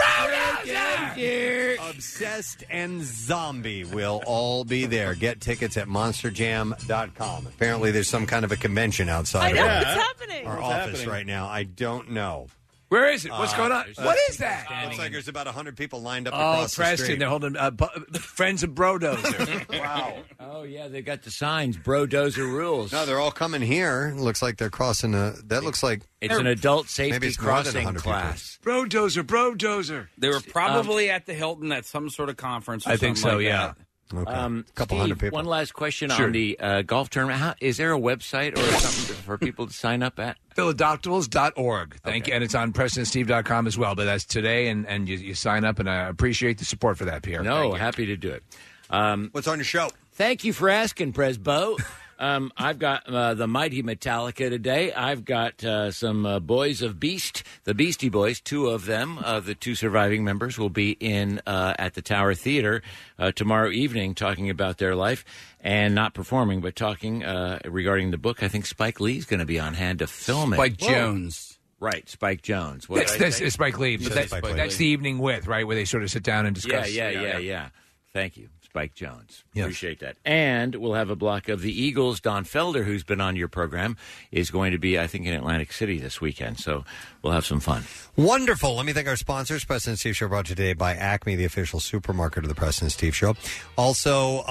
Obsessed, and Zombie will all be there. Get tickets at monsterjam.com. Apparently there's some kind of a convention outside I know, what's happening? our office right now. I don't know. Where is it? What's going on? What is that? Looks like there's about 100 people lined up across the Preston, street. they're holding Friends of Brodozer. Wow. Oh, yeah, they got the signs, Brodozer rules. No, they're all coming here. Looks like they're crossing that looks like... It's an adult safety maybe it's more than crossing 100 class. Brodozer. They were probably at the Hilton at some sort of conference. Or I think something so, like yeah. that. Okay. Steve, couple hundred people. One last question Sure. on the golf tournament. Is there a website or something for people to sign up at? Philodoctals.org. Thank you. And it's on PrestonandSteve.com as well. But that's today, and you sign up, and I appreciate the support for that, Pierre. No, happy to do it. What's on your show? Thank you for asking, Presbo. I've got the Mighty Metallica today. I've got some Boys of Beast, the Beastie Boys. 2 of them, the 2 surviving members, will be in at the Tower Theater tomorrow evening talking about their life and not performing, but talking regarding the book. I think Spike Lee's going to be on hand to film it. Spike Jones. Right, Spike Jones. That's Spike Lee. But that's the evening with, right, where they sort of sit down and discuss. Yeah. Thank you, Spike Jones. Yes. Appreciate that. And we'll have a block of the Eagles. Don Felder, who's been on your program, is going to be, I think, in Atlantic City this weekend. So we'll have some fun. Wonderful. Let me thank our sponsors. Preston and Steve Show brought to you today by Acme, the official supermarket of the Preston and Steve Show. Also,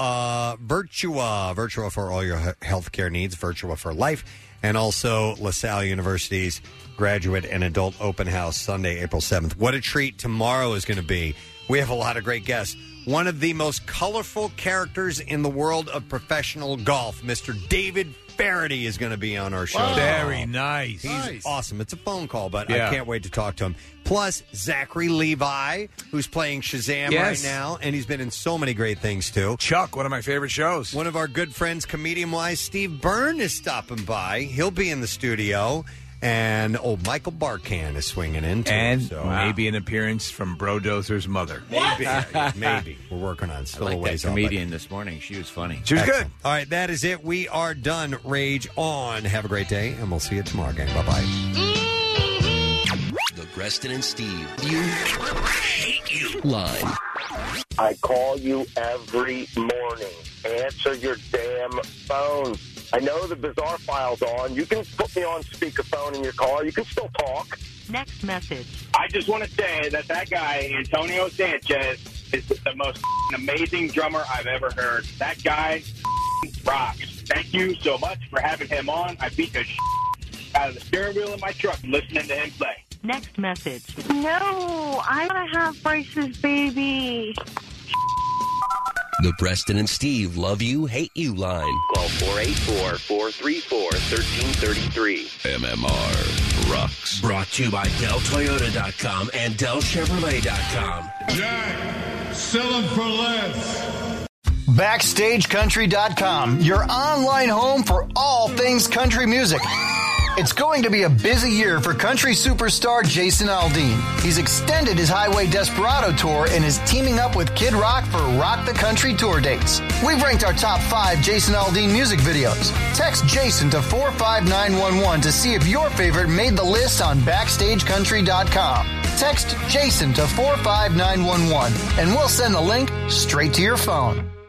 Virtua for all your healthcare needs, Virtua for life. And also LaSalle University's graduate and adult open house Sunday, April 7th. What a treat tomorrow is going to be. We have a lot of great guests. One of the most colorful characters in the world of professional golf, Mr. David Faraday, is going to be on our show. Wow. Very nice. He's awesome. It's a phone call, but I can't wait to talk to him. Plus, Zachary Levi, who's playing Shazam right now, and he's been in so many great things, too. Chuck, one of my favorite shows. One of our good friends, comedian-wise, Steve Byrne, is stopping by. He'll be in the studio. And Michael Barkan is swinging in, too. And maybe an appearance from Brodozer's mother. Maybe. We're working on it. Still I a like ways that off, comedian this morning. She was funny. She was good. All right, that is it. We are done. Rage on. Have a great day, and we'll see you tomorrow, gang. Bye-bye. The Preston and Steve You Hate You line. I call you every morning. Answer your damn phone. I know the Bizarre File's on. You can put me on speakerphone in your car. You can still talk. Next message. I just want to say that guy, Antonio Sanchez, is the most amazing drummer I've ever heard. That guy rocks. Thank you so much for having him on. I beat the out of the steering wheel in my truck listening to him play. Next message. No, I want to have Bryce's baby. The Preston and Steve Love You, Hate You line. Call 484-434-1333. MMR rocks. Brought to you by DellToyota.com and DellChevrolet.com. Jack, sell them for less. BackstageCountry.com, your online home for all things country music. It's going to be a busy year for country superstar Jason Aldean. He's extended his Highway Desperado tour and is teaming up with Kid Rock for Rock the Country tour dates. We've ranked our top 5 Jason Aldean music videos. Text Jason to 45911 to see if your favorite made the list on BackstageCountry.com. Text Jason to 45911 and we'll send the link straight to your phone.